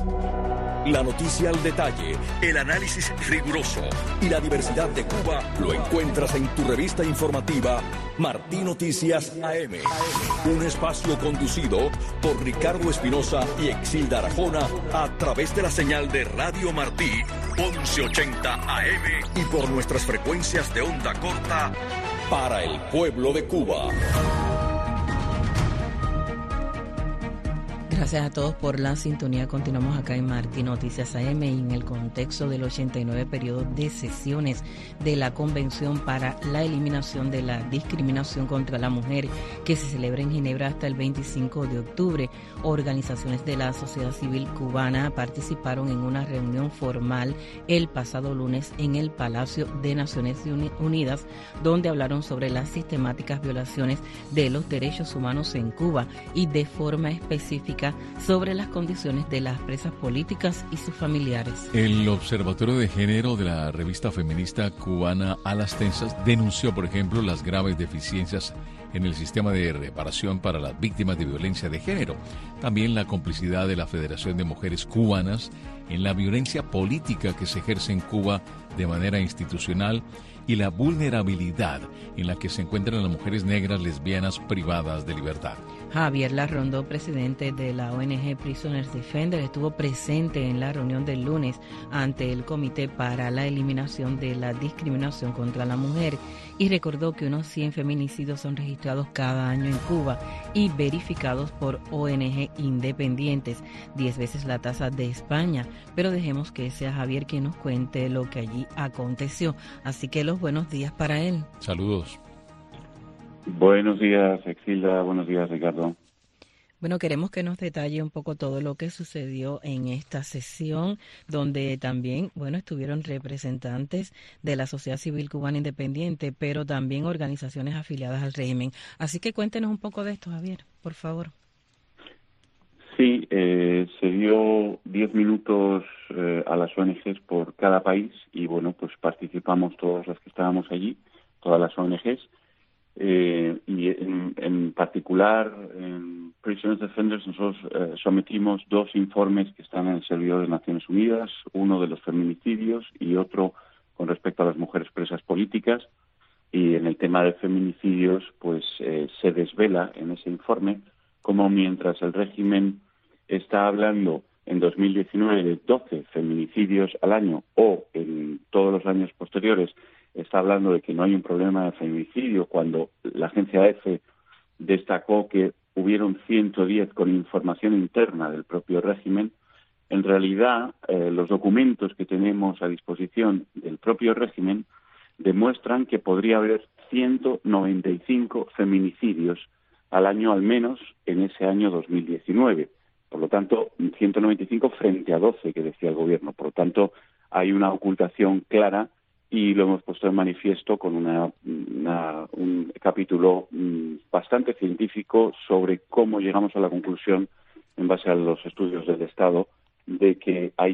La noticia al detalle, el análisis riguroso y la diversidad de Cuba lo encuentras en tu revista informativa Martí Noticias AM. Un espacio conducido por Ricardo Espinosa y Exilda Arajona a través de la señal de Radio Martí 1180 AM y por nuestras frecuencias de onda corta para el pueblo de Cuba. Gracias a todos por la sintonía. Continuamos acá en Martí Noticias AM y en el contexto del 89 periodo de sesiones de la Convención para la Eliminación de la Discriminación contra la Mujer, que se celebra en Ginebra hasta el 25 de octubre. Organizaciones de la sociedad civil cubana participaron en una reunión formal el pasado lunes en el Palacio de Naciones Unidas, donde hablaron sobre las sistemáticas violaciones de los derechos humanos en Cuba y de forma específica sobre las condiciones de las presas políticas y sus familiares. El Observatorio de Género de la revista feminista cubana A las Tensas denunció, por ejemplo, las graves deficiencias en el sistema de reparación para las víctimas de violencia de género. También la complicidad de la Federación de Mujeres Cubanas en la violencia política que se ejerce en Cuba de manera institucional y la vulnerabilidad en la que se encuentran las mujeres negras lesbianas privadas de libertad. Javier Larrondo, presidente de la ONG Prisoners Defender, estuvo presente en la reunión del lunes ante el Comité para la Eliminación de la Discriminación contra la Mujer y recordó que unos 100 feminicidios son registrados cada año en Cuba y verificados por ONG independientes, 10 veces la tasa de España. Pero dejemos que sea Javier quien nos cuente lo que allí aconteció. Así que los buenos días para él. Saludos. Buenos días, Exilda. Buenos días, Ricardo. Bueno, queremos que nos detalle un poco todo lo que sucedió en esta sesión, donde también, estuvieron representantes de la sociedad civil cubana independiente, pero también organizaciones afiliadas al régimen. Así que cuéntenos un poco de esto, Javier, por favor. Sí, se dio 10 minutos a las ONGs por cada país y, pues participamos todos los que estábamos allí, todas las ONGs. Y en particular en Prisoners Defenders nosotros sometimos 2 informes que están en el servidor de Naciones Unidas, uno de los feminicidios y otro con respecto a las mujeres presas políticas. Y en el tema de feminicidios se desvela en ese informe cómo mientras el régimen está hablando en 2019 de 12 feminicidios al año o en todos los años posteriores está hablando de que no hay un problema de feminicidio, cuando la agencia EFE destacó que hubieron 110 con información interna del propio régimen. En realidad, los documentos que tenemos a disposición del propio régimen demuestran que podría haber 195 feminicidios al año, al menos en ese año 2019. Por lo tanto, 195 frente a 12 que decía el gobierno. Por lo tanto, hay una ocultación clara y lo hemos puesto en manifiesto con un capítulo bastante científico sobre cómo llegamos a la conclusión, en base a los estudios del Estado, de que hay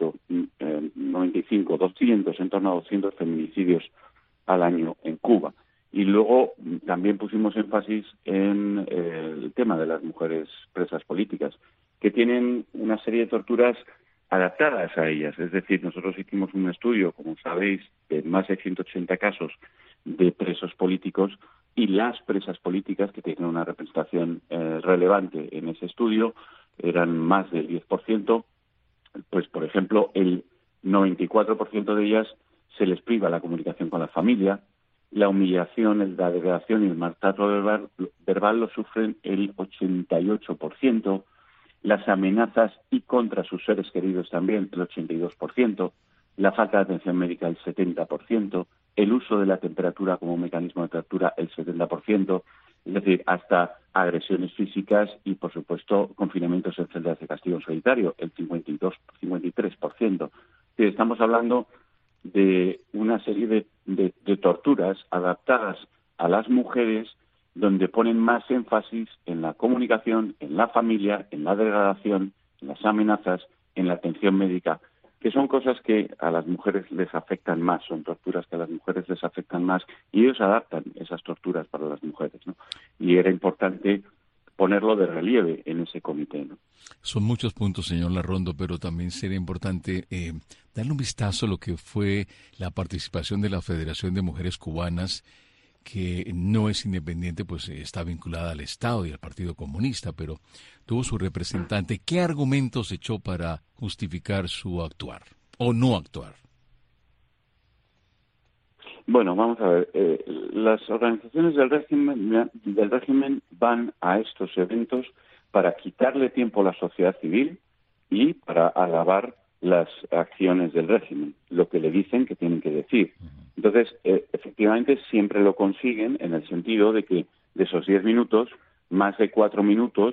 195, 200, en torno a 200 feminicidios al año en Cuba. Y luego también pusimos énfasis en el tema de las mujeres presas políticas, que tienen una serie de torturas adaptadas a ellas. Es decir, nosotros hicimos un estudio, como sabéis, de más de 180 casos de presos políticos, y las presas políticas, que tienen una representación relevante en ese estudio, eran más del 10%, pues por ejemplo, el 94% de ellas se les priva la comunicación con la familia, la humillación, la degradación y el maltrato verbal lo sufren el 88%, las amenazas y contra sus seres queridos también el 82%, la falta de atención médica el 70%, el uso de la temperatura como mecanismo de tortura el 70%, es decir, hasta agresiones físicas y, por supuesto, confinamientos en celdas de castigo solitario, el 53%. Estamos hablando de una serie de torturas adaptadas a las mujeres, donde ponen más énfasis en la comunicación, en la familia, en la degradación, en las amenazas, en la atención médica, que son cosas que a las mujeres les afectan más, son torturas que a las mujeres les afectan más, y ellos adaptan esas torturas para las mujeres, ¿no? Y era importante ponerlo de relieve en ese comité, ¿no? Son muchos puntos, señor Larrondo, pero también sería importante darle un vistazo a lo que fue la participación de la Federación de Mujeres Cubanas, que no es independiente, pues está vinculada al Estado y al Partido Comunista, pero tuvo su representante. ¿Qué argumentos echó para justificar su actuar o no actuar? Bueno, vamos a ver. Las organizaciones del régimen van a estos eventos para quitarle tiempo a la sociedad civil y para alabar las acciones del régimen, lo que le dicen que tienen que decir. Entonces, efectivamente, siempre lo consiguen en el sentido de que de esos 10 minutos, más de 4 minutos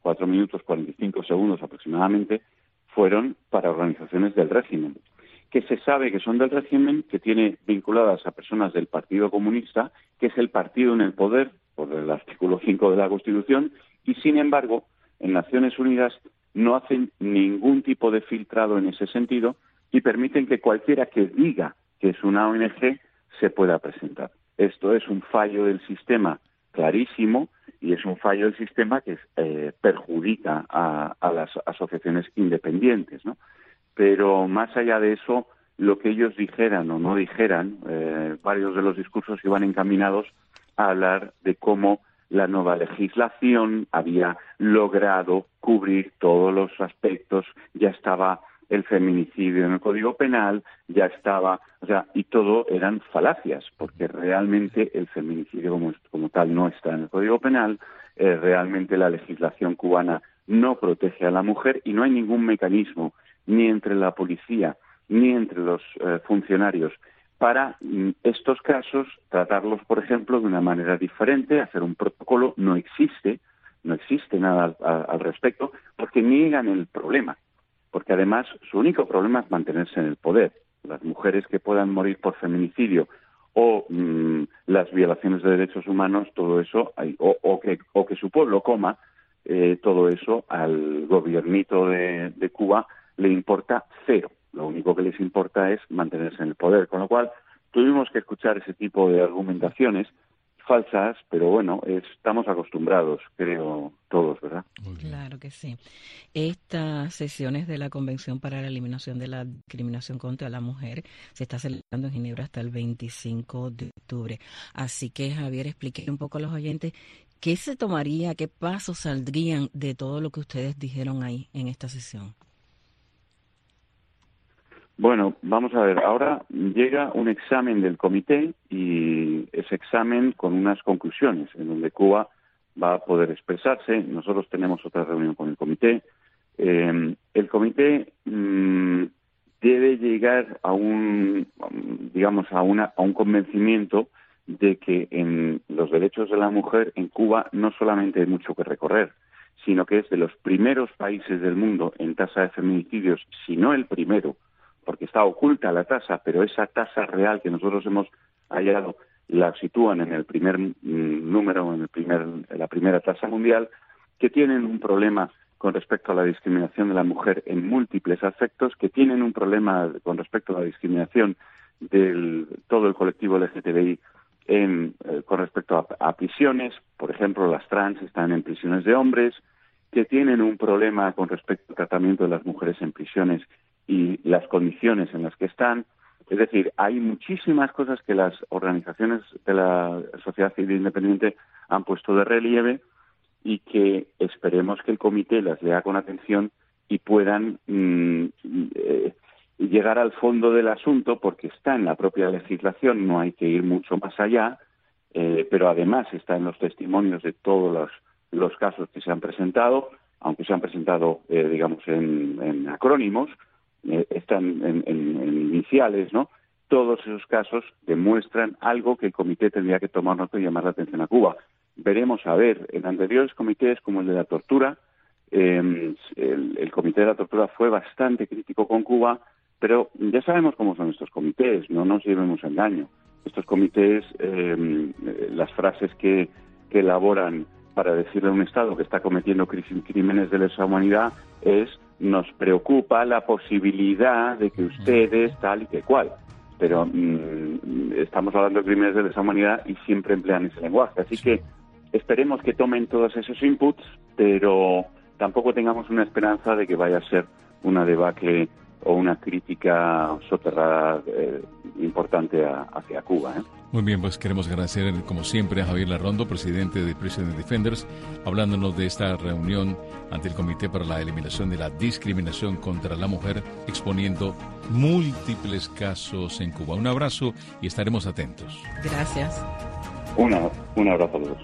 45 segundos aproximadamente, fueron para organizaciones del régimen, que se sabe que son del régimen, que tiene vinculadas a personas del Partido Comunista, que es el partido en el poder, por el artículo 5 de la Constitución, y sin embargo, en Naciones Unidas no hacen ningún tipo de filtrado en ese sentido y permiten que cualquiera que diga que es una ONG se pueda presentar. Esto es un fallo del sistema clarísimo y es un fallo del sistema que perjudica a las asociaciones independientes, ¿no? Pero más allá de eso, lo que ellos dijeran o no dijeran, varios de los discursos iban encaminados a hablar de cómo la nueva legislación había logrado cubrir todos los aspectos, ya estaba el feminicidio en el Código Penal, ya estaba, y todo eran falacias, porque realmente el feminicidio como tal no está en el Código Penal, realmente la legislación cubana no protege a la mujer y no hay ningún mecanismo, ni entre la policía, ni entre los funcionarios, para estos casos tratarlos, por ejemplo, de una manera diferente, hacer un protocolo. No existe nada al respecto, porque niegan el problema. Porque además su único problema es mantenerse en el poder. Las mujeres que puedan morir por feminicidio o las violaciones de derechos humanos, todo eso, o que su pueblo coma, todo eso al gobiernito de Cuba le importa cero. Lo único que les importa es mantenerse en el poder. Con lo cual tuvimos que escuchar ese tipo de argumentaciones falsas, pero bueno, estamos acostumbrados, creo, todos, ¿verdad? Claro que sí. Estas sesiones de la Convención para la Eliminación de la Discriminación contra la Mujer se está celebrando en Ginebra hasta el 25 de octubre. Así que, Javier, explique un poco a los oyentes qué se tomaría, qué pasos saldrían de todo lo que ustedes dijeron ahí en esta sesión. Bueno, vamos a ver, ahora llega un examen del comité y ese examen con unas conclusiones en donde Cuba va a poder expresarse. Nosotros tenemos otra reunión con el comité. El comité debe llegar a un convencimiento de que en los derechos de la mujer en Cuba no solamente hay mucho que recorrer, sino que es de los primeros países del mundo en tasa de feminicidios, si no el primero, porque está oculta la tasa, pero esa tasa real que nosotros hemos hallado la sitúan en el primer número, en la primera tasa mundial, que tienen un problema con respecto a la discriminación de la mujer en múltiples aspectos, que tienen un problema con respecto a la discriminación de todo el colectivo LGTBI con respecto a prisiones. Por ejemplo, las trans están en prisiones de hombres, que tienen un problema con respecto al tratamiento de las mujeres en prisiones y las condiciones en las que están. Es decir, hay muchísimas cosas que las organizaciones de la sociedad civil independiente han puesto de relieve y que esperemos que el comité las lea con atención y puedan llegar al fondo del asunto, porque está en la propia legislación, no hay que ir mucho más allá, pero además está en los testimonios de todos los casos que se han presentado, aunque se han presentado, en acrónimos, están en iniciales, ¿no? Todos esos casos demuestran algo que el comité tendría que tomar nota y llamar la atención a Cuba. Veremos a ver, en anteriores comités como el de la tortura, el comité de la tortura fue bastante crítico con Cuba, pero ya sabemos cómo son estos comités, no nos llevemos a engaño. Estos comités, las frases que elaboran para decirle a un Estado que está cometiendo crímenes de lesa humanidad es: nos preocupa la posibilidad de que ustedes tal y que cual. Pero estamos hablando de crímenes de lesa humanidad y siempre emplean ese lenguaje. Así que esperemos que tomen todos esos inputs, pero tampoco tengamos una esperanza de que vaya a ser una debacle o una crítica soterrada importante hacia Cuba. Muy bien, pues queremos agradecer como siempre a Javier Larrondo, presidente de Prison Defenders, hablándonos de esta reunión ante el Comité para la Eliminación de la Discriminación contra la Mujer, exponiendo múltiples casos en Cuba. Un abrazo y estaremos atentos. Gracias. Un abrazo a todos.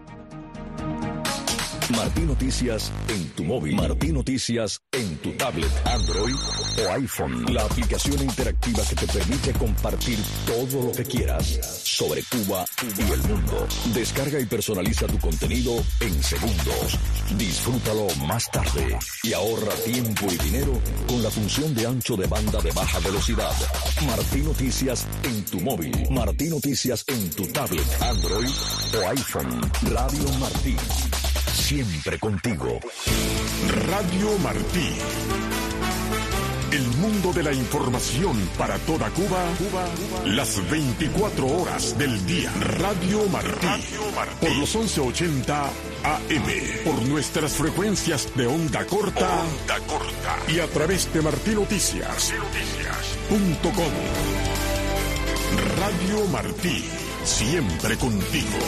Martí Noticias en tu móvil. Martí Noticias en tu tablet, Android o iPhone. La aplicación interactiva que te permite compartir todo lo que quieras sobre Cuba y el mundo. Descarga y personaliza tu contenido en segundos. Disfrútalo más tarde y ahorra tiempo y dinero con la función de ancho de banda de baja velocidad. Martí Noticias en tu móvil. Martí Noticias en tu tablet, Android o iPhone. Radio Martí. Siempre contigo. Radio Martí. El mundo de la información para toda Cuba, las 24 horas del día. Radio Martí. Por los 1180 AM. Por nuestras frecuencias de onda corta. Y a través de martinoticias.com. Radio Martí. Siempre contigo.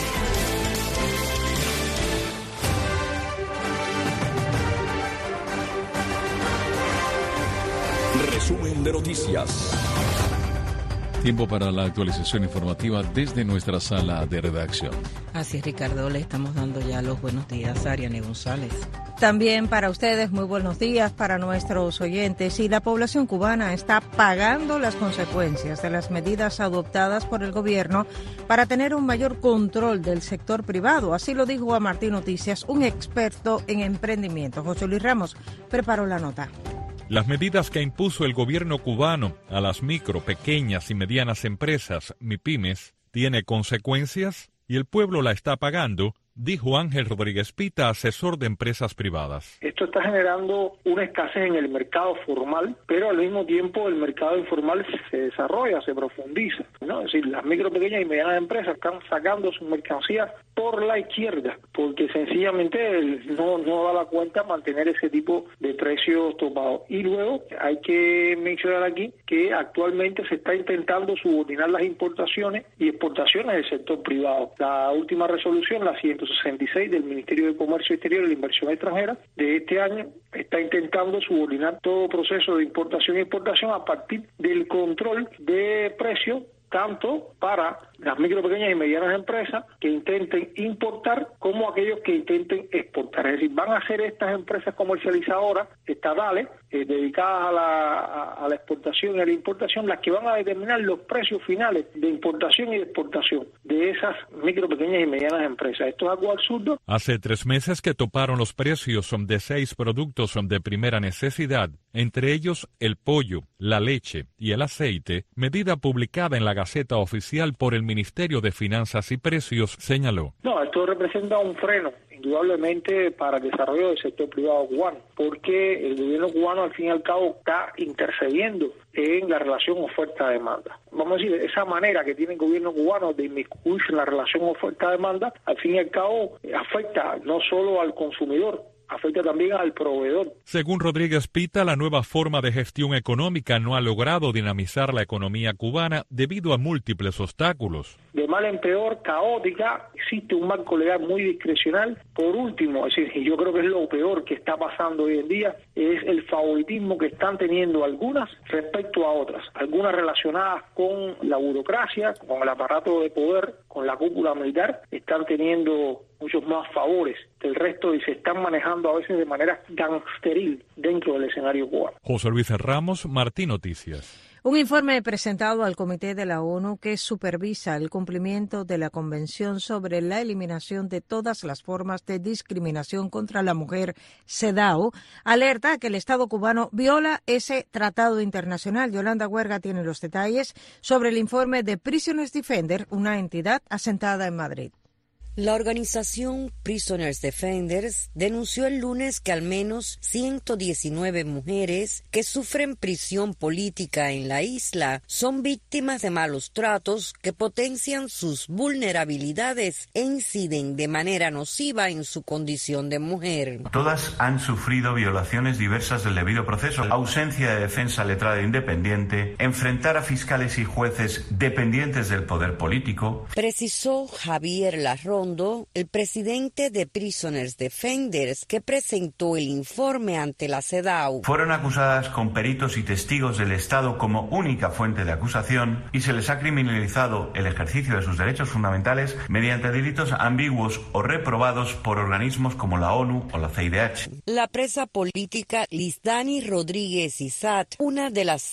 Resumen de noticias. Tiempo para la actualización informativa desde nuestra sala de redacción. Así es, Ricardo, le estamos dando ya los buenos días a Ariane González. También para ustedes, muy buenos días para nuestros oyentes. Y la población cubana está pagando las consecuencias de las medidas adoptadas por el gobierno para tener un mayor control del sector privado. Así lo dijo a Martí Noticias un experto en emprendimiento. José Luis Ramos preparó la nota. Las medidas que impuso el gobierno cubano a las micro, pequeñas y medianas empresas, MIPYMES, tiene consecuencias y el pueblo la está pagando, dijo Ángel Rodríguez Pita, asesor de empresas privadas. Esto está generando una escasez en el mercado formal, pero al mismo tiempo el mercado informal se desarrolla, se profundiza, ¿no? Es decir, las micro, pequeñas y medianas empresas están sacando sus mercancías por la izquierda, porque sencillamente no da la cuenta mantener ese tipo de precios topados. Y luego hay que mencionar aquí que actualmente se está intentando subordinar las importaciones y exportaciones del sector privado. La última resolución, la 100 166 del Ministerio de Comercio Exterior y la Inversión Extranjera de este año está intentando subordinar todo proceso de importación y exportación a partir del control de precios, tanto para las micro, pequeñas y medianas empresas que intenten importar como aquellos que intenten exportar. Es decir, van a ser estas empresas comercializadoras estatales dedicadas a la exportación y a la importación las que van a determinar los precios finales de importación y de exportación de esas micro, pequeñas y medianas empresas. Esto es algo absurdo. Hace 3 meses que toparon los precios de 6 productos de primera necesidad, entre ellos el pollo, la leche y el aceite, medida publicada en la Gaceta Oficial por el Ministerio de Finanzas y Precios, señaló. No, esto representa un freno, indudablemente, para el desarrollo del sector privado cubano, porque el gobierno cubano, al fin y al cabo, está intercediendo en la relación oferta-demanda. Vamos a decir, esa manera que tiene el gobierno cubano de inmiscuirse en la relación oferta-demanda, al fin y al cabo, afecta no solo al consumidor, afecta también al proveedor. Según Rodríguez Pita, la nueva forma de gestión económica no ha logrado dinamizar la economía cubana debido a múltiples obstáculos. De mal en peor, caótica, existe un marco legal muy discrecional. Por último, es decir, yo creo que es lo peor que está pasando hoy en día, es el favoritismo que están teniendo algunas respecto a otras, algunas relacionadas con la burocracia, con el aparato de poder, con la cúpula militar, están teniendo muchos más favores que el resto y se están manejando a veces de manera gangsteril dentro del escenario cubano. José Luis Ramos, Martí Noticias. Un informe presentado al Comité de la ONU que supervisa el cumplimiento de la Convención sobre la eliminación de todas las formas de discriminación contra la mujer, CEDAW, alerta que el Estado cubano viola ese tratado internacional. Yolanda Huerga tiene los detalles sobre el informe de Prisoners Defender, una entidad asentada en Madrid. La organización Prisoners Defenders denunció el lunes que al menos 119 mujeres que sufren prisión política en la isla son víctimas de malos tratos que potencian sus vulnerabilidades e inciden de manera nociva en su condición de mujer. Todas han sufrido violaciones diversas del debido proceso, ausencia de defensa letrada e independiente, enfrentar a fiscales y jueces dependientes del poder político, precisó Javier Larrón, el presidente de Prisoners Defenders, que presentó el informe ante la CEDAW. Fueron acusadas con peritos y testigos del Estado como única fuente de acusación y se les ha criminalizado el ejercicio de sus derechos fundamentales mediante delitos ambiguos o reprobados por organismos como la ONU o la CIDH. La presa política Lisdani Rodríguez Isat, una de las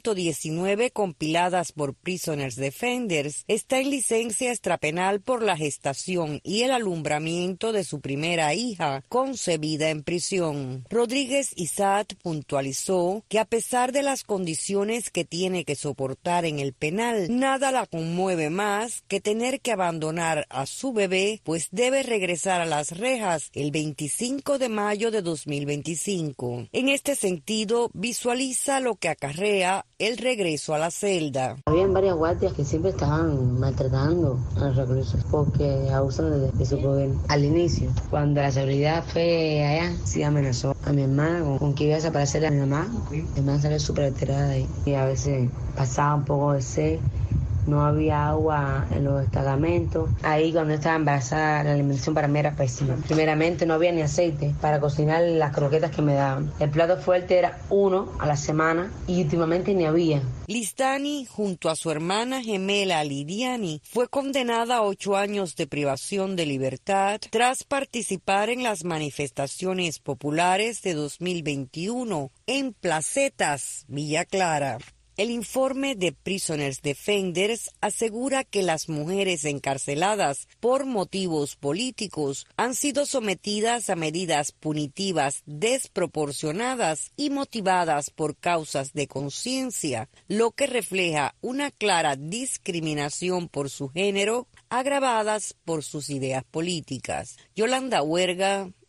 119 compiladas por Prisoners Defenders, está en licencia extrapenal por la gestación y el alumbramiento de su primera hija, concebida en prisión. Rodríguez Isat puntualizó que a pesar de las condiciones que tiene que soportar en el penal, nada la conmueve más que tener que abandonar a su bebé, pues debe regresar a las rejas el 25 de mayo de 2025. En este sentido, visualiza lo que acarrea el regreso a la celda. Habían varias guardias que siempre estaban maltratando a los reclusos porque abusan de su poder. Al inicio, cuando la seguridad fue allá, sí amenazó a mi hermana con que iba a desaparecer a mi mamá. Mi hermana salió súper alterada ahí y a veces pasaba un poco de sed. No había agua en los destacamentos. Ahí cuando estaba embarazada la alimentación para mí era pésima. Primeramente no había ni aceite para cocinar las croquetas que me daban. El plato fuerte era 1 a la semana y últimamente ni había. Lisdani, junto a su hermana gemela Lidiani, fue condenada a 8 años de privación de libertad tras participar en las manifestaciones populares de 2021 en Placetas, Villa Clara. El informe de Prisoners Defenders asegura que las mujeres encarceladas por motivos políticos han sido sometidas a medidas punitivas desproporcionadas y motivadas por causas de conciencia, lo que refleja una clara discriminación por su género, agravadas por sus ideas políticas. Yolanda Huerga,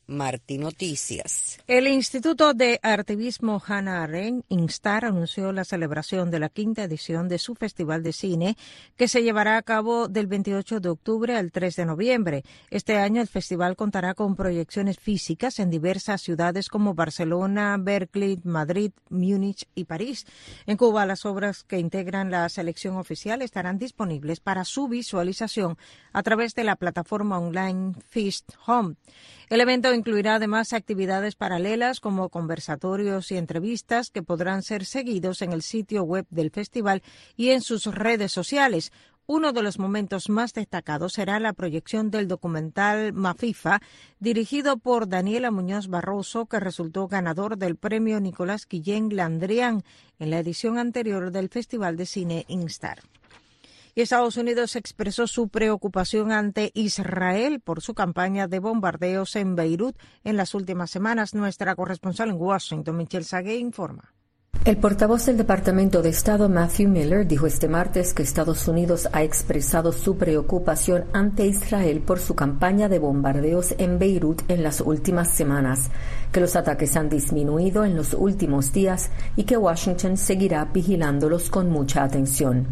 Martí Noticias. El Instituto de Artivismo Hannah Arendt, Instar, anunció la celebración de la 5ª edición de su Festival de Cine, que se llevará a cabo del 28 de octubre al 3 de noviembre. Este año el festival contará con proyecciones físicas en diversas ciudades como Barcelona, Berkeley, Madrid, Múnich y París. En Cuba, las obras que integran la selección oficial estarán disponibles para su visualización a través de la plataforma online Feast Home. El evento incluirá además actividades paralelas como conversatorios y entrevistas que podrán ser seguidos en el sitio web del festival y en sus redes sociales. Uno de los momentos más destacados será la proyección del documental Mafifa, dirigido por Daniela Muñoz Barroso, que resultó ganador del premio Nicolás Guillén Landrian en la edición anterior del Festival de Cine Instar. Y Estados Unidos expresó su preocupación ante Israel por su campaña de bombardeos en Beirut en las últimas semanas. Nuestra corresponsal en Washington, Michelle Sagué, informa. El portavoz del Departamento de Estado, Matthew Miller, dijo este martes que Estados Unidos ha expresado su preocupación ante Israel por su campaña de bombardeos en Beirut en las últimas semanas, que los ataques han disminuido en los últimos días y que Washington seguirá vigilándolos con mucha atención.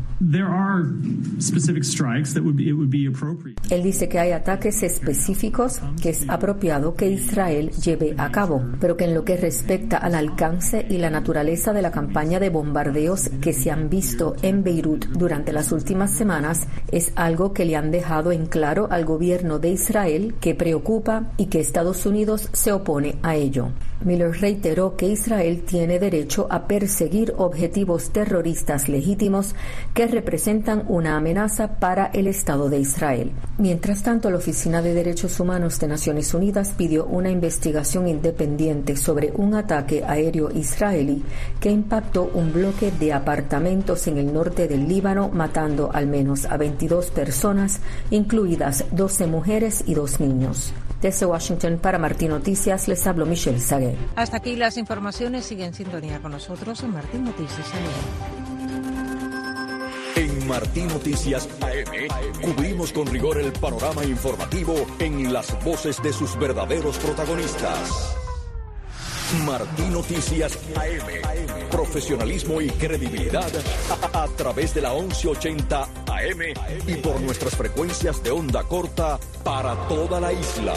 Él dice que hay ataques específicos que es apropiado que Israel lleve a cabo, pero que en lo que respecta al alcance y la naturaleza de la campaña de bombardeos que se han visto en Beirut durante las últimas semanas es algo que le han dejado en claro al gobierno de Israel, que preocupa y que Estados Unidos se opone a ello. Miller reiteró que Israel tiene derecho a perseguir objetivos terroristas legítimos que representan una amenaza para el Estado de Israel. Mientras tanto, la Oficina de Derechos Humanos de Naciones Unidas pidió una investigación independiente sobre un ataque aéreo israelí que impactó un bloque de apartamentos en el norte del Líbano, matando al menos a 22 personas, incluidas 12 mujeres y 2 niños. Desde Washington, para Martí Noticias, les hablo Michelle Sagué. Hasta aquí las informaciones. Sigue en sintonía con nosotros en Martí Noticias AM. En Martí Noticias AM cubrimos con rigor el panorama informativo en las voces de sus verdaderos protagonistas. Martí Noticias AM. Profesionalismo y credibilidad a través de la 1180 AM y por nuestras frecuencias de onda corta para toda la isla.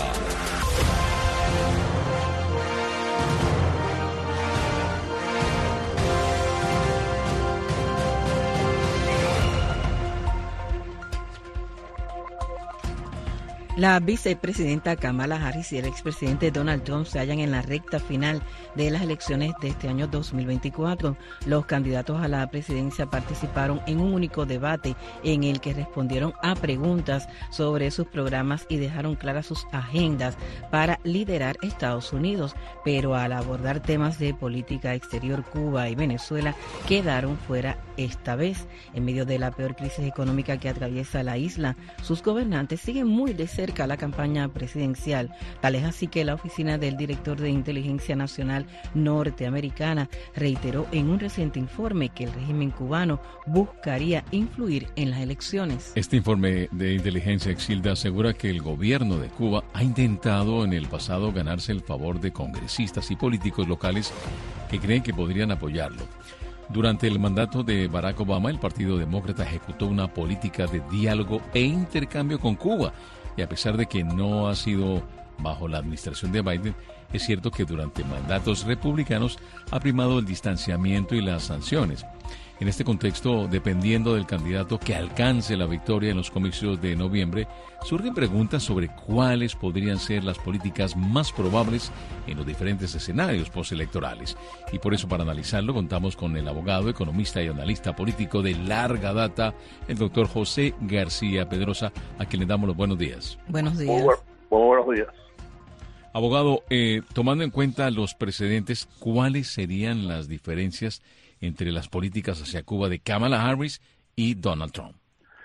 La vicepresidenta Kamala Harris y el expresidente Donald Trump se hallan en la recta final de las elecciones de este año 2024. Los candidatos a la presidencia participaron en un único debate en el que respondieron a preguntas sobre sus programas y dejaron claras sus agendas para liderar Estados Unidos, pero al abordar temas de política exterior, Cuba y Venezuela quedaron fuera esta vez. En medio de la peor crisis económica que atraviesa la isla, sus gobernantes siguen muy de cerca la campaña presidencial. Tal es así que la oficina del director de Inteligencia Nacional norteamericana reiteró en un reciente informe que el régimen cubano buscaría influir en las elecciones. Este informe de inteligencia, Exilda, asegura que el gobierno de Cuba ha intentado en el pasado ganarse el favor de congresistas y políticos locales que creen que podrían apoyarlo. Durante el mandato de Barack Obama, el Partido Demócrata ejecutó una política de diálogo e intercambio con Cuba. Y a pesar de que no ha sido bajo la administración de Biden, es cierto que durante mandatos republicanos ha primado el distanciamiento y las sanciones. En este contexto, dependiendo del candidato que alcance la victoria en los comicios de noviembre, surgen preguntas sobre cuáles podrían ser las políticas más probables en los diferentes escenarios postelectorales. Y por eso, para analizarlo, contamos con el abogado, economista y analista político de larga data, el doctor José García Pedrosa, a quien le damos los buenos días. Buenos días. Buenos días. Abogado, tomando en cuenta los precedentes, ¿cuáles serían las diferencias entre las políticas hacia Cuba de Kamala Harris y Donald Trump?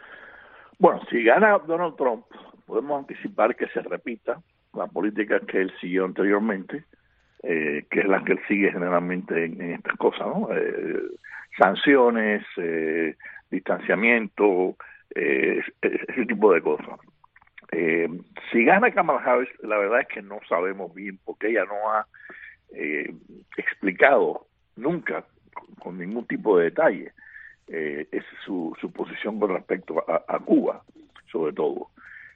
Bueno, si gana Donald Trump, podemos anticipar que se repita la política que él siguió anteriormente, que es la que él sigue generalmente en estas cosas, ¿no? Sanciones, distanciamiento, ese tipo de cosas. Si gana Kamala Harris, la verdad es que no sabemos bien, porque ella no ha explicado nunca con ningún tipo de detalle es su posición con respecto a Cuba, sobre todo.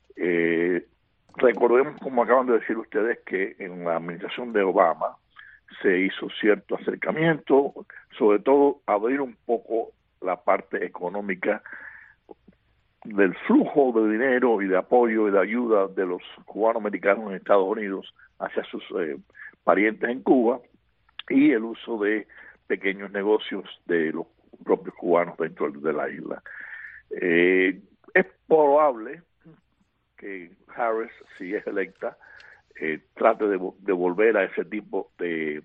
Recordemos, como acaban de decir ustedes, que en la administración de Obama se hizo cierto acercamiento, sobre todo abrir un poco la parte económica del flujo de dinero y de apoyo y de ayuda de los cubanos-americanos en Estados Unidos hacia sus parientes en Cuba, y el uso de pequeños negocios de los propios cubanos dentro de la isla. Es probable que Harris, si es electa, trate de volver a ese tipo de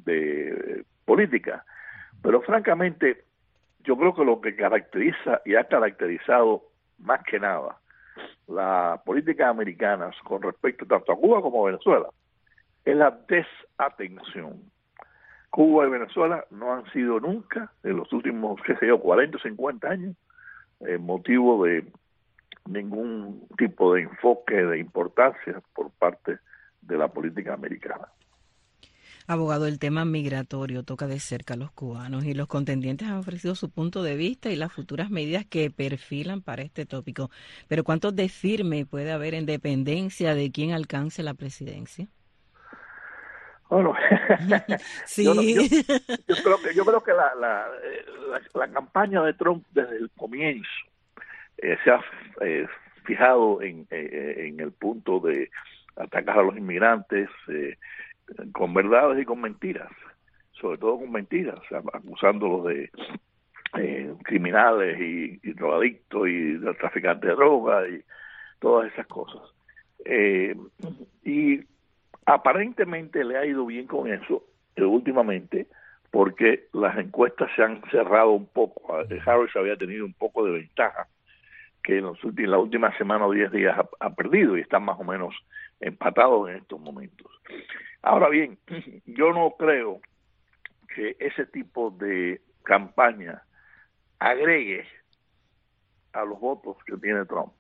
política. Pero francamente, yo creo que lo que caracteriza y ha caracterizado más que nada la política americana con respecto tanto a Cuba como a Venezuela es la desatención. Cuba y Venezuela no han sido nunca, en los últimos, 40 o 50 años, motivo de ningún tipo de enfoque de importancia por parte de la política americana. Abogado, el tema migratorio toca de cerca a los cubanos y los contendientes han ofrecido su punto de vista y las futuras medidas que perfilan para este tópico. Pero ¿cuánto de firme puede haber en dependencia de quién alcance la presidencia? Bueno, sí. yo creo que la campaña de Trump desde el comienzo se ha fijado en el punto de atacar a los inmigrantes con verdades y con mentiras, sobre todo con mentiras, acusándolos de criminales y drogadictos y de traficantes de droga y todas esas cosas. Y aparentemente le ha ido bien con eso últimamente, porque las encuestas se han cerrado un poco. Harris había tenido un poco de ventaja, que en la última semana o 10 días ha perdido y están más o menos empatados en estos momentos. Ahora bien, yo no creo que ese tipo de campaña agregue a los votos que tiene Trump.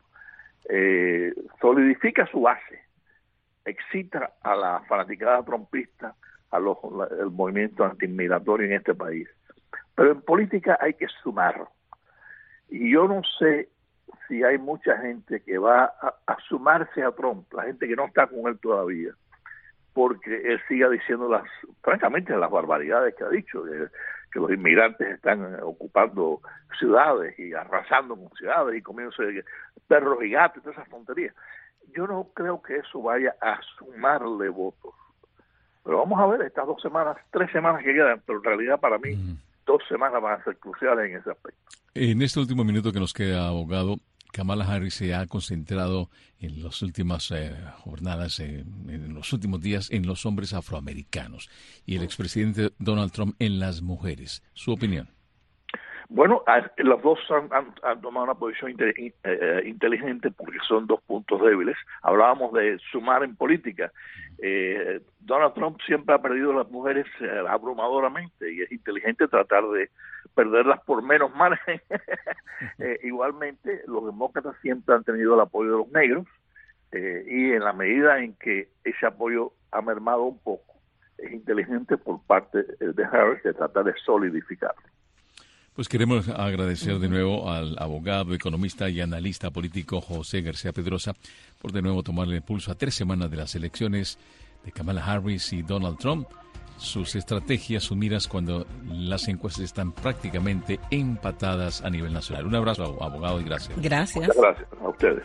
Solidifica su base, excita a la fanaticada trumpista, el movimiento antiinmigratorio en este país. Pero en política hay que sumar. Y yo no sé si hay mucha gente que va a sumarse a Trump, la gente que no está con él todavía, porque él siga diciendo francamente las barbaridades que ha dicho, que los inmigrantes están ocupando ciudades y arrasando con ciudades y comiéndose perros y gatos y todas esas tonterías. Yo no creo que eso vaya a sumarle votos. Pero vamos a ver estas 3 semanas que quedan, pero en realidad para mí 2 semanas van a ser cruciales en ese aspecto. En este último minuto que nos queda, abogado, Kamala Harris se ha concentrado en las últimas jornadas, en los últimos días, en los hombres afroamericanos y el expresidente Donald Trump en las mujeres. ¿Su opinión? Bueno, los dos han tomado una posición inteligente porque son 2 puntos débiles. Hablábamos de sumar en política. Donald Trump siempre ha perdido a las mujeres abrumadoramente y es inteligente tratar de perderlas por menos margen. Igualmente, los demócratas siempre han tenido el apoyo de los negros y en la medida en que ese apoyo ha mermado un poco, es inteligente por parte de Harris de tratar de solidificarlo. Pues queremos agradecer de nuevo al abogado, economista y analista político José García Pedrosa por de nuevo tomarle el pulso a 3 semanas de las elecciones de Kamala Harris y Donald Trump, sus estrategias, sus miras cuando las encuestas están prácticamente empatadas a nivel nacional. Un abrazo, abogado, y gracias. Gracias. Muchas gracias a ustedes.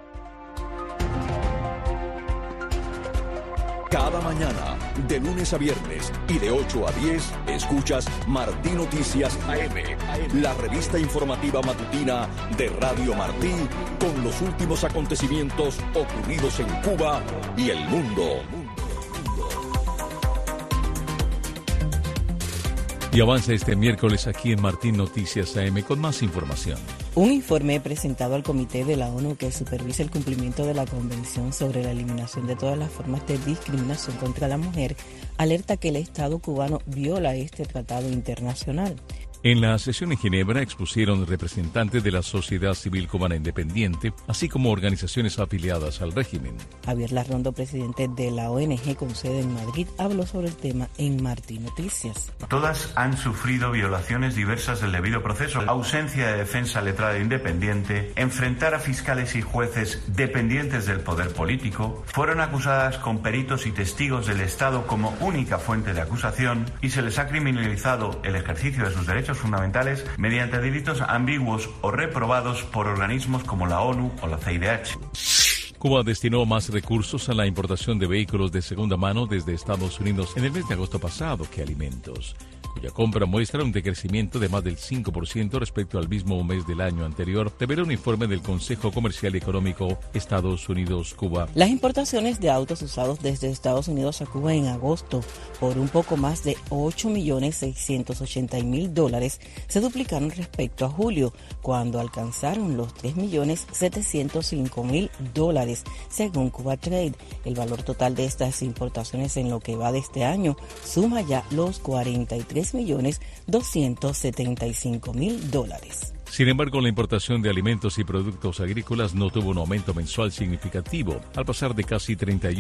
Cada mañana, de lunes a viernes y de 8 a 10, escuchas Martí Noticias AM, la revista informativa matutina de Radio Martí, con los últimos acontecimientos ocurridos en Cuba y el mundo. Y avanza este miércoles aquí en Martí Noticias AM con más información. Un informe presentado al Comité de la ONU que supervisa el cumplimiento de la Convención sobre la eliminación de todas las formas de discriminación contra la mujer alerta que el Estado cubano viola este tratado internacional. En la sesión en Ginebra expusieron representantes de la sociedad civil cubana independiente, así como organizaciones afiliadas al régimen. Javier Larrondo, presidente de la ONG con sede en Madrid, habló sobre el tema en Martí Noticias. Todas han sufrido violaciones diversas del debido proceso, ausencia de defensa letrada e independiente, enfrentar a fiscales y jueces dependientes del poder político, fueron acusadas con peritos y testigos del Estado como única fuente de acusación y se les ha criminalizado el ejercicio de sus derechos fundamentales mediante delitos ambiguos o reprobados por organismos como la ONU o la CIDH. Cuba destinó más recursos a la importación de vehículos de segunda mano desde Estados Unidos en el mes de agosto pasado que alimentos, cuya compra muestra un decrecimiento de más del 5% respecto al mismo mes del año anterior, revela un informe del Consejo Comercial y Económico Estados Unidos-Cuba. Las importaciones de autos usados desde Estados Unidos a Cuba en agosto por un poco más de $8.680.000 se duplicaron respecto a julio, cuando alcanzaron los $3.705.000, según Cuba Trade. El valor total de estas importaciones en lo que va de este año suma ya los $43.275.000. Sin embargo, la importación de alimentos y productos agrícolas no tuvo un aumento mensual significativo, al pasar de casi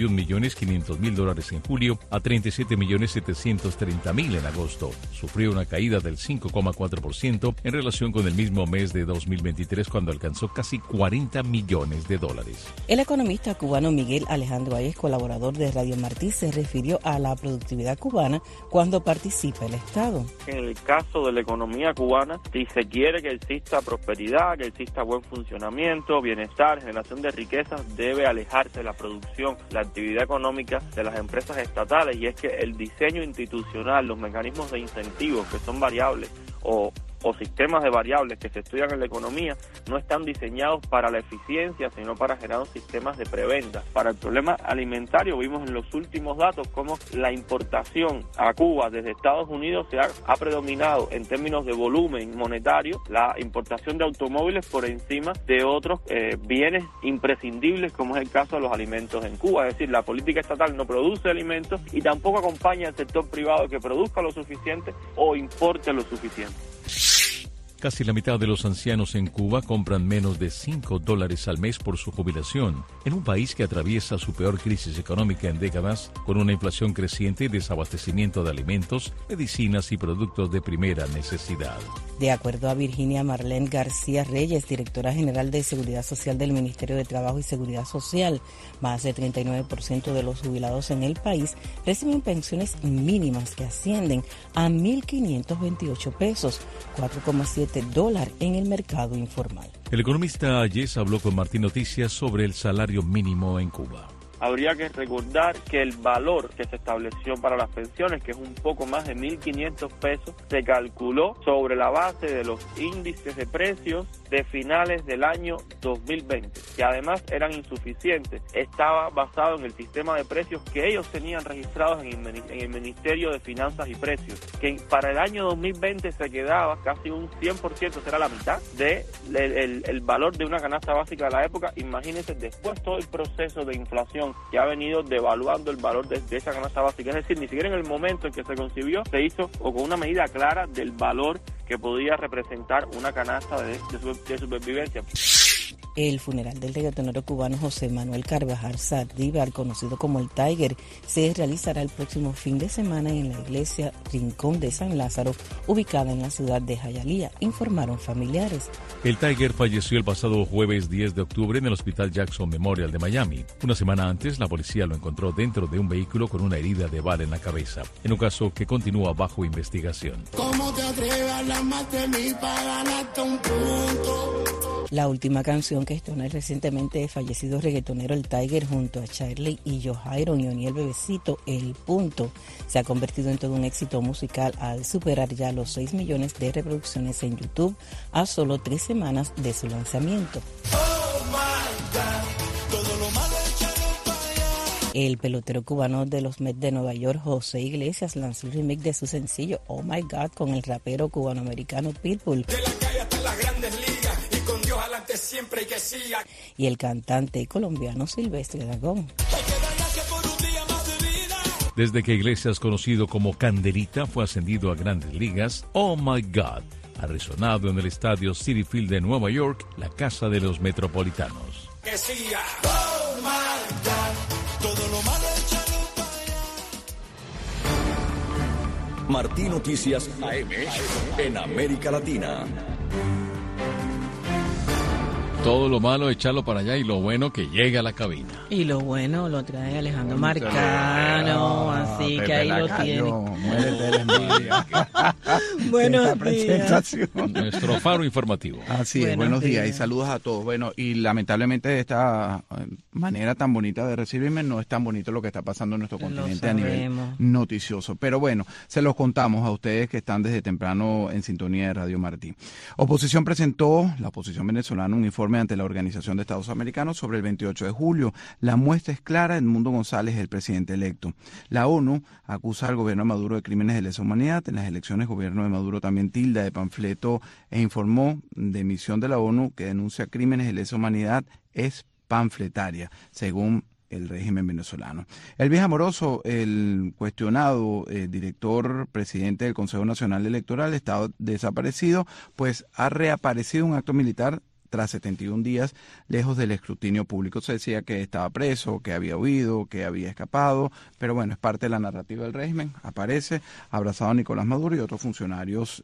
$31.500.000 en julio a $37.730.000 en agosto. Sufrió una caída del 5,4% en relación con el mismo mes de 2023, cuando alcanzó casi $40 millones. El economista cubano Miguel Alejandro Ayes, colaborador de Radio Martí, se refirió a la productividad cubana cuando participa el Estado. En el caso de la economía cubana, si se quiere que exista prosperidad, que exista buen funcionamiento, bienestar, generación de riquezas, debe alejarse la producción, la actividad económica de las empresas estatales, y es que el diseño institucional, los mecanismos de incentivos que son variables o sistemas de variables que se estudian en la economía no están diseñados para la eficiencia, sino para generar sistemas de preventa. Para el problema alimentario vimos en los últimos datos cómo la importación a Cuba desde Estados Unidos ha predominado en términos de volumen monetario, la importación de automóviles por encima de otros bienes imprescindibles, como es el caso de los alimentos en Cuba. Es decir, la política estatal no produce alimentos y tampoco acompaña al sector privado que produzca lo suficiente o importe lo suficiente. Casi la mitad de los ancianos en Cuba compran menos de $5 al mes por su jubilación, en un país que atraviesa su peor crisis económica en décadas, con una inflación creciente y desabastecimiento de alimentos, medicinas y productos de primera necesidad. De acuerdo a Virginia Marlene García Reyes, directora general de Seguridad Social del Ministerio de Trabajo y Seguridad Social, más del 39% de los jubilados en el país reciben pensiones mínimas que ascienden a $1.528, $4,7 en el mercado informal. El economista Ayes habló con Martí Noticias sobre el salario mínimo en Cuba. Habría que recordar que el valor que se estableció para las pensiones, que es un poco más de $1.500, se calculó sobre la base de los índices de precios de finales del año 2020, que además eran insuficientes. Estaba basado en el sistema de precios que ellos tenían registrados en el Ministerio de Finanzas y Precios, que para el año 2020 se quedaba casi un 100%, será la mitad del valor de una canasta básica de la época. Imagínense después todo el proceso de inflación que ha venido devaluando el valor de esa canasta básica. Es decir, ni siquiera en el momento en que se concibió se hizo o con una medida clara del valor que podía representar una canasta de supervivencia. El funeral del reggaetonero cubano José Manuel Carvajal Saldívar, conocido como el Tiger, se realizará el próximo fin de semana en la iglesia Rincón de San Lázaro, ubicada en la ciudad de Hialeah, informaron familiares. El Tiger falleció el pasado jueves 10 de octubre en el Hospital Jackson Memorial de Miami. Una semana antes, la policía lo encontró dentro de un vehículo con una herida de bala en la cabeza, en un caso que continúa bajo investigación. ¿Cómo te atreves a hablar más de mí para ganarte un punto? La última canción que estrenó el recientemente fallecido reggaetonero El Tiger junto a Charlie y Joe y Oniel Bebecito, El Punto, se ha convertido en todo un éxito musical al superar ya los 6 millones de reproducciones en YouTube a solo 3 semanas de su lanzamiento. El pelotero cubano de los Mets de Nueva York, José Iglesias, lanzó el remix de su sencillo Oh My God con el rapero cubanoamericano Pitbull. De la calle hasta las grandes ligas y con Dios adelante siempre y que siga. Y el cantante colombiano Silvestre Dangond. Desde que Iglesias, conocido como Candelita, fue ascendido a Grandes Ligas, Oh My God ha resonado en el estadio Citi Field de Nueva York, la casa de los metropolitanos. Que siga. Oh my God, todo lo malo échalo para allá. Martí Noticias AM en América Latina. Todo lo malo, echarlo para allá y lo bueno que llega a la cabina. Y lo bueno lo trae Alejandro Marcano, así Pepe que ahí lo tiene. Muérete de la envidia. Buenos días. Nuestro faro informativo. Así es, buenos días y saludos a todos. Bueno, y lamentablemente de esta manera tan bonita de recibirme no es tan bonito lo que está pasando en nuestro continente a nivel noticioso. Pero bueno, se los contamos a ustedes que están desde temprano en sintonía de Radio Martí. La oposición venezolana, un informe ante la Organización de Estados Americanos sobre el 28 de julio. La muestra es clara, Edmundo González es el presidente electo. La ONU acusa al gobierno de Maduro de crímenes de lesa humanidad. En las elecciones, el gobierno de Maduro también tilda de panfleto e informó de misión de la ONU que denuncia crímenes de lesa humanidad es panfletaria, según el régimen venezolano. Elvis Amoroso, el cuestionado director presidente del Consejo Nacional Electoral, está desaparecido, pues ha reaparecido un acto militar tras 71 días lejos del escrutinio público. Se decía que estaba preso, que había huido, que había escapado, pero bueno, es parte de la narrativa del régimen. Aparece abrazado a Nicolás Maduro y otros funcionarios,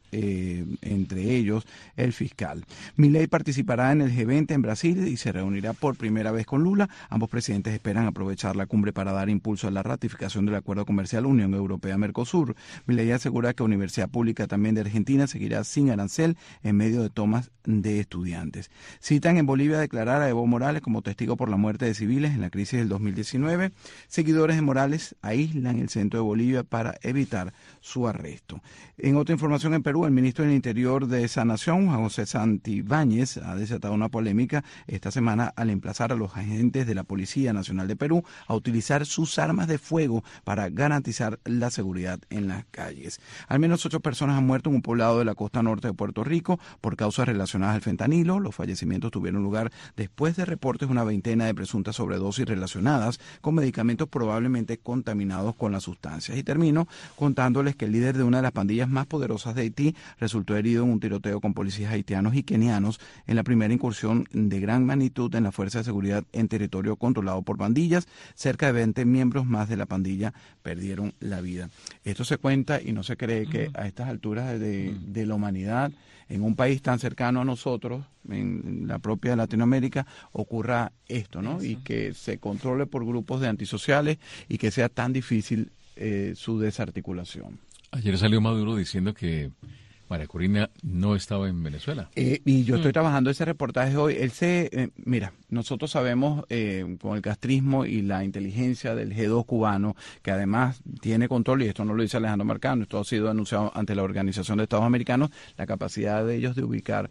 entre ellos el fiscal. Milei participará en el G20 en Brasil y se reunirá por primera vez con Lula. Ambos presidentes esperan aprovechar la cumbre para dar impulso a la ratificación del acuerdo comercial Unión Europea-Mercosur. Milei asegura que Universidad Pública también de Argentina seguirá sin arancel en medio de tomas de estudiantes. Citan en Bolivia a declarar a Evo Morales como testigo por la muerte de civiles en la crisis del 2019. Seguidores de Morales aíslan el centro de Bolivia para evitar su arresto. En otra información, en Perú, el ministro del Interior de esa nación, Juan José Santibáñez, ha desatado una polémica esta semana al emplazar a los agentes de la Policía Nacional de Perú a utilizar sus armas de fuego para garantizar la seguridad en las calles. Al menos 8 personas han muerto en un poblado de la costa norte de Puerto Rico por causas relacionadas al fentanilo. Los fallecimientos tuvieron lugar después de reportes de una veintena de presuntas sobredosis relacionadas con medicamentos probablemente contaminados con las sustancias. Y termino contándoles que el líder de una de las pandillas más poderosas de Haití resultó herido en un tiroteo con policías haitianos y kenianos en la primera incursión de gran magnitud en la Fuerza de Seguridad en territorio controlado por pandillas. Cerca de 20 miembros más de la pandilla perdieron la vida. Esto se cuenta y no se cree que a estas alturas de la humanidad, en un país tan cercano a nosotros, en la propia Latinoamérica, ocurra esto, ¿no? Y que se controle por grupos de antisociales y que sea tan difícil su desarticulación. Ayer salió Maduro diciendo que María Corina no estaba en Venezuela. Y yo estoy trabajando ese reportaje hoy. Mira, nosotros sabemos con el castrismo y la inteligencia del G2 cubano, que además tiene control, y esto no lo dice Alejandro Marcano, esto ha sido anunciado ante la Organización de Estados Americanos, la capacidad de ellos de ubicar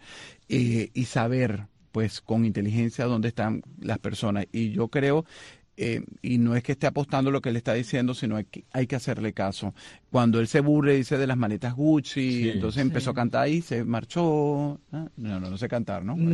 y saber, pues, con inteligencia dónde están las personas. Y yo creo... y no es que esté apostando lo que él está diciendo, sino hay que hacerle caso. Cuando él se burle, dice de las maletas Gucci, entonces empezó a cantar y se marchó. No sé cantar, ¿no?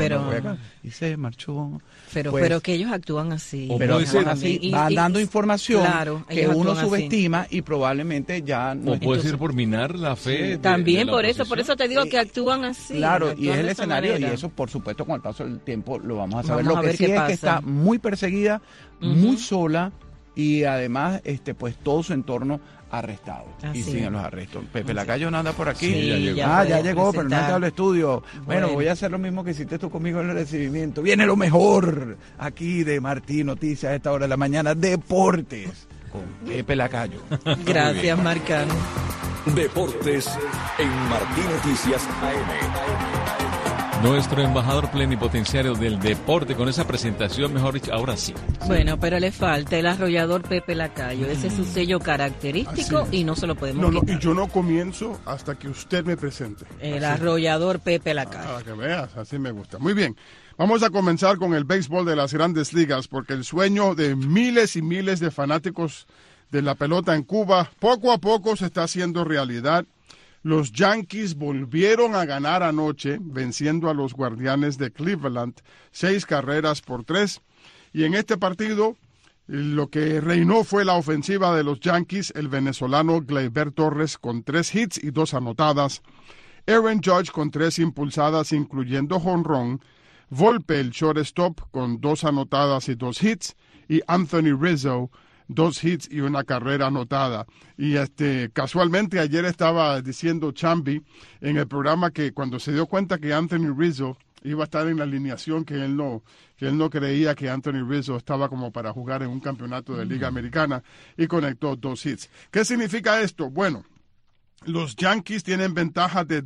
Y se marchó. Pero que ellos actúan así. Pero actúan así, van dando información que uno subestima así. Y probablemente ya no. O puede ser por minar la fe. También por eso te digo que actúan así. Claro, y es el escenario, y eso por supuesto con el paso del tiempo lo vamos a saber. Lo que sí es que está muy perseguida, muy sola, y además pues todo su entorno arrestado. Y siguen los arrestos. Pepe Lacayo no anda por aquí. Sí, ya llegó, pero no ha entrado al estudio. Bueno, voy a hacer lo mismo que hiciste tú conmigo en el recibimiento. Viene lo mejor aquí de Martí Noticias a esta hora de la mañana, Deportes con Pepe Lacayo. Gracias, Marcano. Deportes en Martí Noticias AM. Nuestro embajador plenipotenciario del deporte con esa presentación, mejor dicho, ahora sí. Bueno, pero le falta el arrollador Pepe Lacayo. Ese es su sello característico y no se lo podemos quitar. Y yo no comienzo hasta que usted me presente. El arrollador Pepe Lacayo. Para que veas, así me gusta. Muy bien. Vamos a comenzar con el béisbol de las Grandes Ligas, porque el sueño de miles y miles de fanáticos de la pelota en Cuba poco a poco se está haciendo realidad. Los Yankees volvieron a ganar anoche, venciendo a los Guardianes de Cleveland 6-3. Y en este partido Lo que reinó fue la ofensiva de los Yankees, el venezolano Gleyber Torres con 3 hits y 2 anotadas, Aaron Judge con 3 impulsadas incluyendo jonrón, Volpe el shortstop con 2 anotadas y 2 hits, y Anthony Rizzo 2 hits y 1 carrera anotada. Y casualmente ayer estaba diciendo Chambi en el programa que cuando se dio cuenta que Anthony Rizzo iba a estar en la alineación, que él no creía que Anthony Rizzo estaba como para jugar en un campeonato de Liga Americana, y conectó 2 hits. ¿Qué significa esto? Bueno, los Yankees tienen ventaja de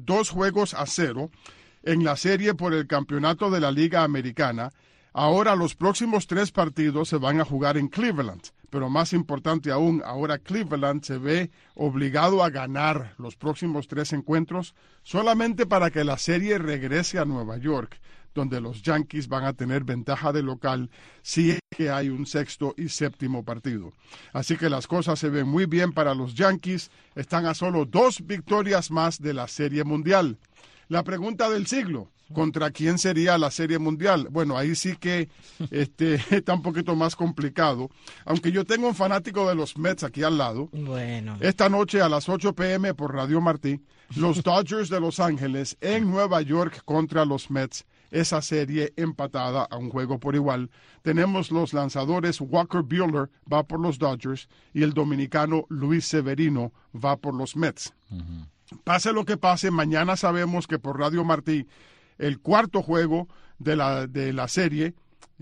2-0 en la serie por el campeonato de la Liga Americana. Ahora los próximos 3 partidos se van a jugar en Cleveland, pero más importante aún, ahora Cleveland se ve obligado a ganar los próximos 3 encuentros solamente para que la serie regrese a Nueva York, donde los Yankees van a tener ventaja de local si es que hay un 6º y 7º partido. Así que las cosas se ven muy bien para los Yankees, están a solo 2 victorias más de la Serie Mundial. La pregunta del siglo: ¿contra quién sería la Serie Mundial? Bueno, ahí sí que está un poquito más complicado. Aunque yo tengo un fanático de los Mets aquí al lado. Bueno. Esta noche a las 8 p.m. por Radio Martí, los Dodgers de Los Ángeles en Nueva York contra los Mets. Esa serie empatada a un juego por igual. Tenemos los lanzadores Walker Buehler va por los Dodgers y el dominicano Luis Severino va por los Mets. Uh-huh. Pase lo que pase, mañana sabemos que por Radio Martí el 4º juego de la serie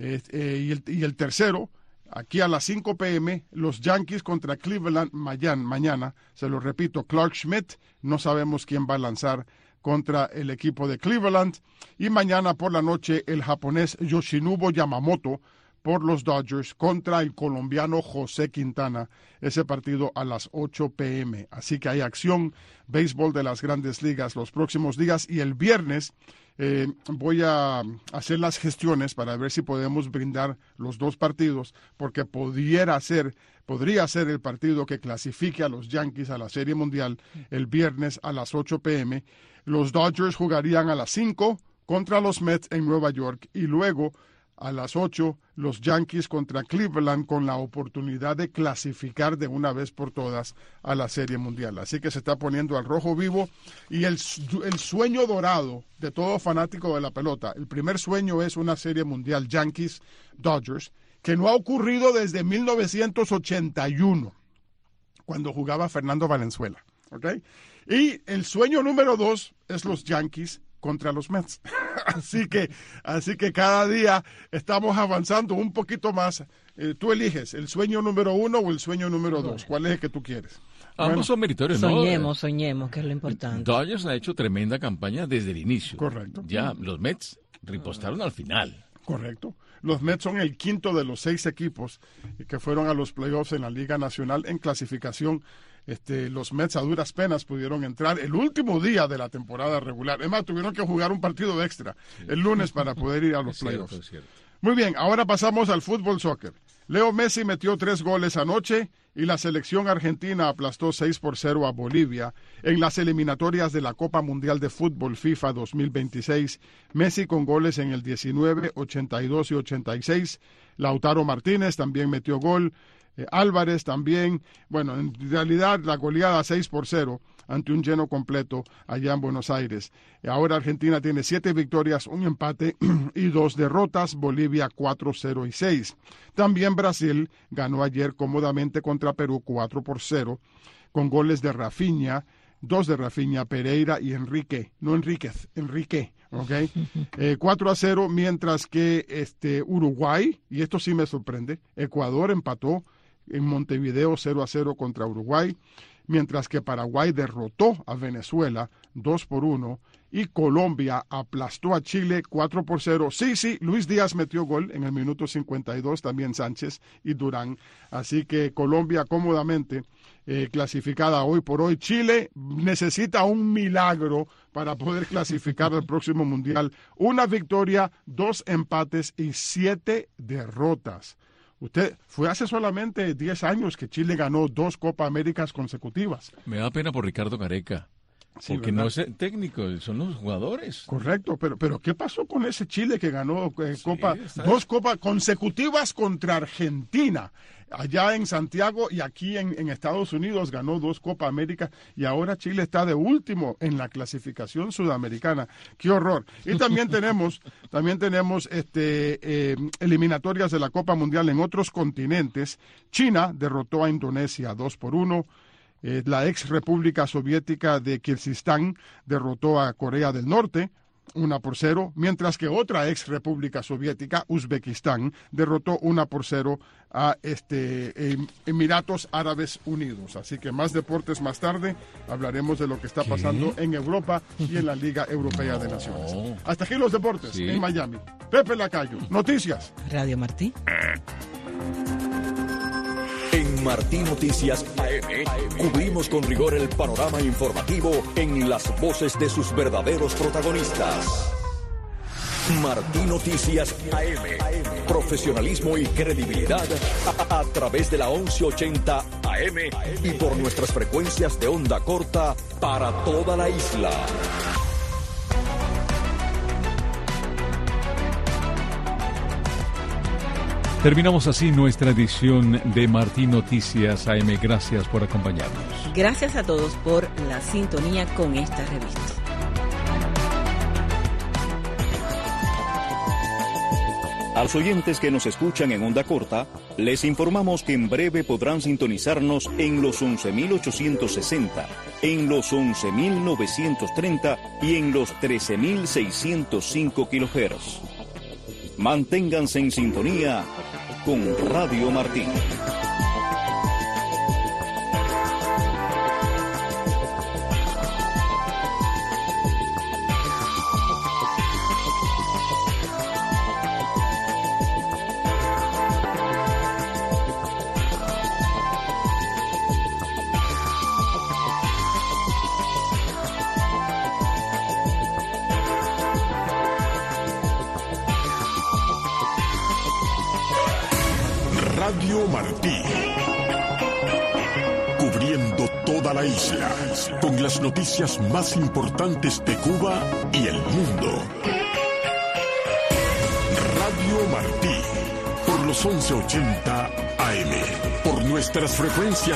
y el tercero, aquí a las 5 p.m., los Yankees contra Cleveland mañana. Se lo repito, Clark Schmidt, no sabemos quién va a lanzar contra el equipo de Cleveland. Y mañana por la noche el japonés Yoshinobu Yamamoto por los Dodgers contra el colombiano José Quintana, ese partido a las 8 p.m. Así que hay acción, béisbol de las Grandes Ligas los próximos días, y el viernes voy a hacer las gestiones para ver si podemos brindar los 2 partidos, porque podría ser el partido que clasifique a los Yankees a la Serie Mundial el viernes a las 8 p.m. Los Dodgers jugarían a las 5 contra los Mets en Nueva York, y luego a las 8 los Yankees contra Cleveland, con la oportunidad de clasificar de una vez por todas a la Serie Mundial. Así que se está poniendo al rojo vivo, y el sueño dorado de todo fanático de la pelota, el primer sueño es una Serie Mundial Yankees-Dodgers, que no ha ocurrido desde 1981, cuando jugaba Fernando Valenzuela. ¿Okay? Y el sueño número 2 es los Yankees contra los Mets. Así que cada día estamos avanzando un poquito más. Tú eliges el sueño número 1 o el sueño número 2. ¿Cuál es el que tú quieres? Ambos son meritorios, ¿no? Soñemos, que es lo importante. Dodgers ha hecho tremenda campaña desde el inicio. Correcto. Ya los Mets ripostaron al final. Correcto. Los Mets son el 5º de los 6 equipos que fueron a los playoffs en la Liga Nacional en clasificación. Los Mets a duras penas pudieron entrar el último día de la temporada regular. Es más, tuvieron que jugar un partido extra el lunes para poder ir a los playoffs. Cierto. Muy bien, ahora pasamos al fútbol soccer. Leo Messi metió 3 goles anoche y la selección argentina aplastó 6-0 a Bolivia en las eliminatorias de la Copa Mundial de Fútbol FIFA 2026. Messi con goles en el 19, 82 y 86. Lautaro Martínez también metió gol. Álvarez también. Bueno, en realidad la goleada 6-0 ante un lleno completo allá en Buenos Aires. Ahora Argentina tiene 7 victorias, 1 empate y 2 derrotas. Bolivia 4-0 y 6. También Brasil ganó ayer cómodamente contra Perú 4-0 con goles de Rafinha, 2 de Rafinha, Pereira y Enrique. ¿Ok? 4-0, mientras que Uruguay, y esto sí me sorprende, Ecuador empató en Montevideo 0-0 contra Uruguay, mientras que Paraguay derrotó a Venezuela 2-1 y Colombia aplastó a Chile 4-0. Sí, Luis Díaz metió gol en el minuto 52, también Sánchez y Durán. Así que Colombia cómodamente clasificada hoy por hoy. Chile necesita un milagro para poder clasificar al próximo Mundial. 1 victoria, 2 empates y 7 derrotas. Fue hace solamente 10 años que Chile ganó 2 Copa Américas consecutivas. Me da pena por Ricardo Gareca. Sí, porque ¿verdad? no es el técnico, son los jugadores. Correcto, pero ¿qué pasó con ese Chile que ganó dos copas consecutivas contra Argentina? Allá en Santiago y aquí en Estados Unidos ganó 2 Copa América y ahora Chile está de último en la clasificación sudamericana. ¡Qué horror! Y también tenemos eliminatorias de la Copa Mundial en otros continentes. China derrotó a Indonesia 2-1. La ex República Soviética de Kirguistán derrotó a Corea del Norte 1-0, mientras que otra ex República Soviética, Uzbekistán, derrotó 1-0 a Emiratos Árabes Unidos. Así que más deportes más tarde. Hablaremos de lo que está pasando en Europa y en la Liga Europea de Naciones. Hasta aquí los deportes en Miami. Pepe Lacayo, noticias. Radio Martí. En Martí Noticias AM cubrimos con rigor el panorama informativo en las voces de sus verdaderos protagonistas. Martí Noticias AM, profesionalismo y credibilidad a través de la 1180 AM y por nuestras frecuencias de onda corta para toda la isla. Terminamos así nuestra edición de Martí Noticias AM. Gracias por acompañarnos. Gracias a todos por la sintonía con esta revista. A los oyentes que nos escuchan en onda corta, les informamos que en breve podrán sintonizarnos en los 11.860, en los 11.930 y en los 13.605 kHz. Manténganse en sintonía con Radio Martí. Radio Martí, cubriendo toda la isla, con las noticias más importantes de Cuba y el mundo. Radio Martí, por los 1180 AM, por nuestras frecuencias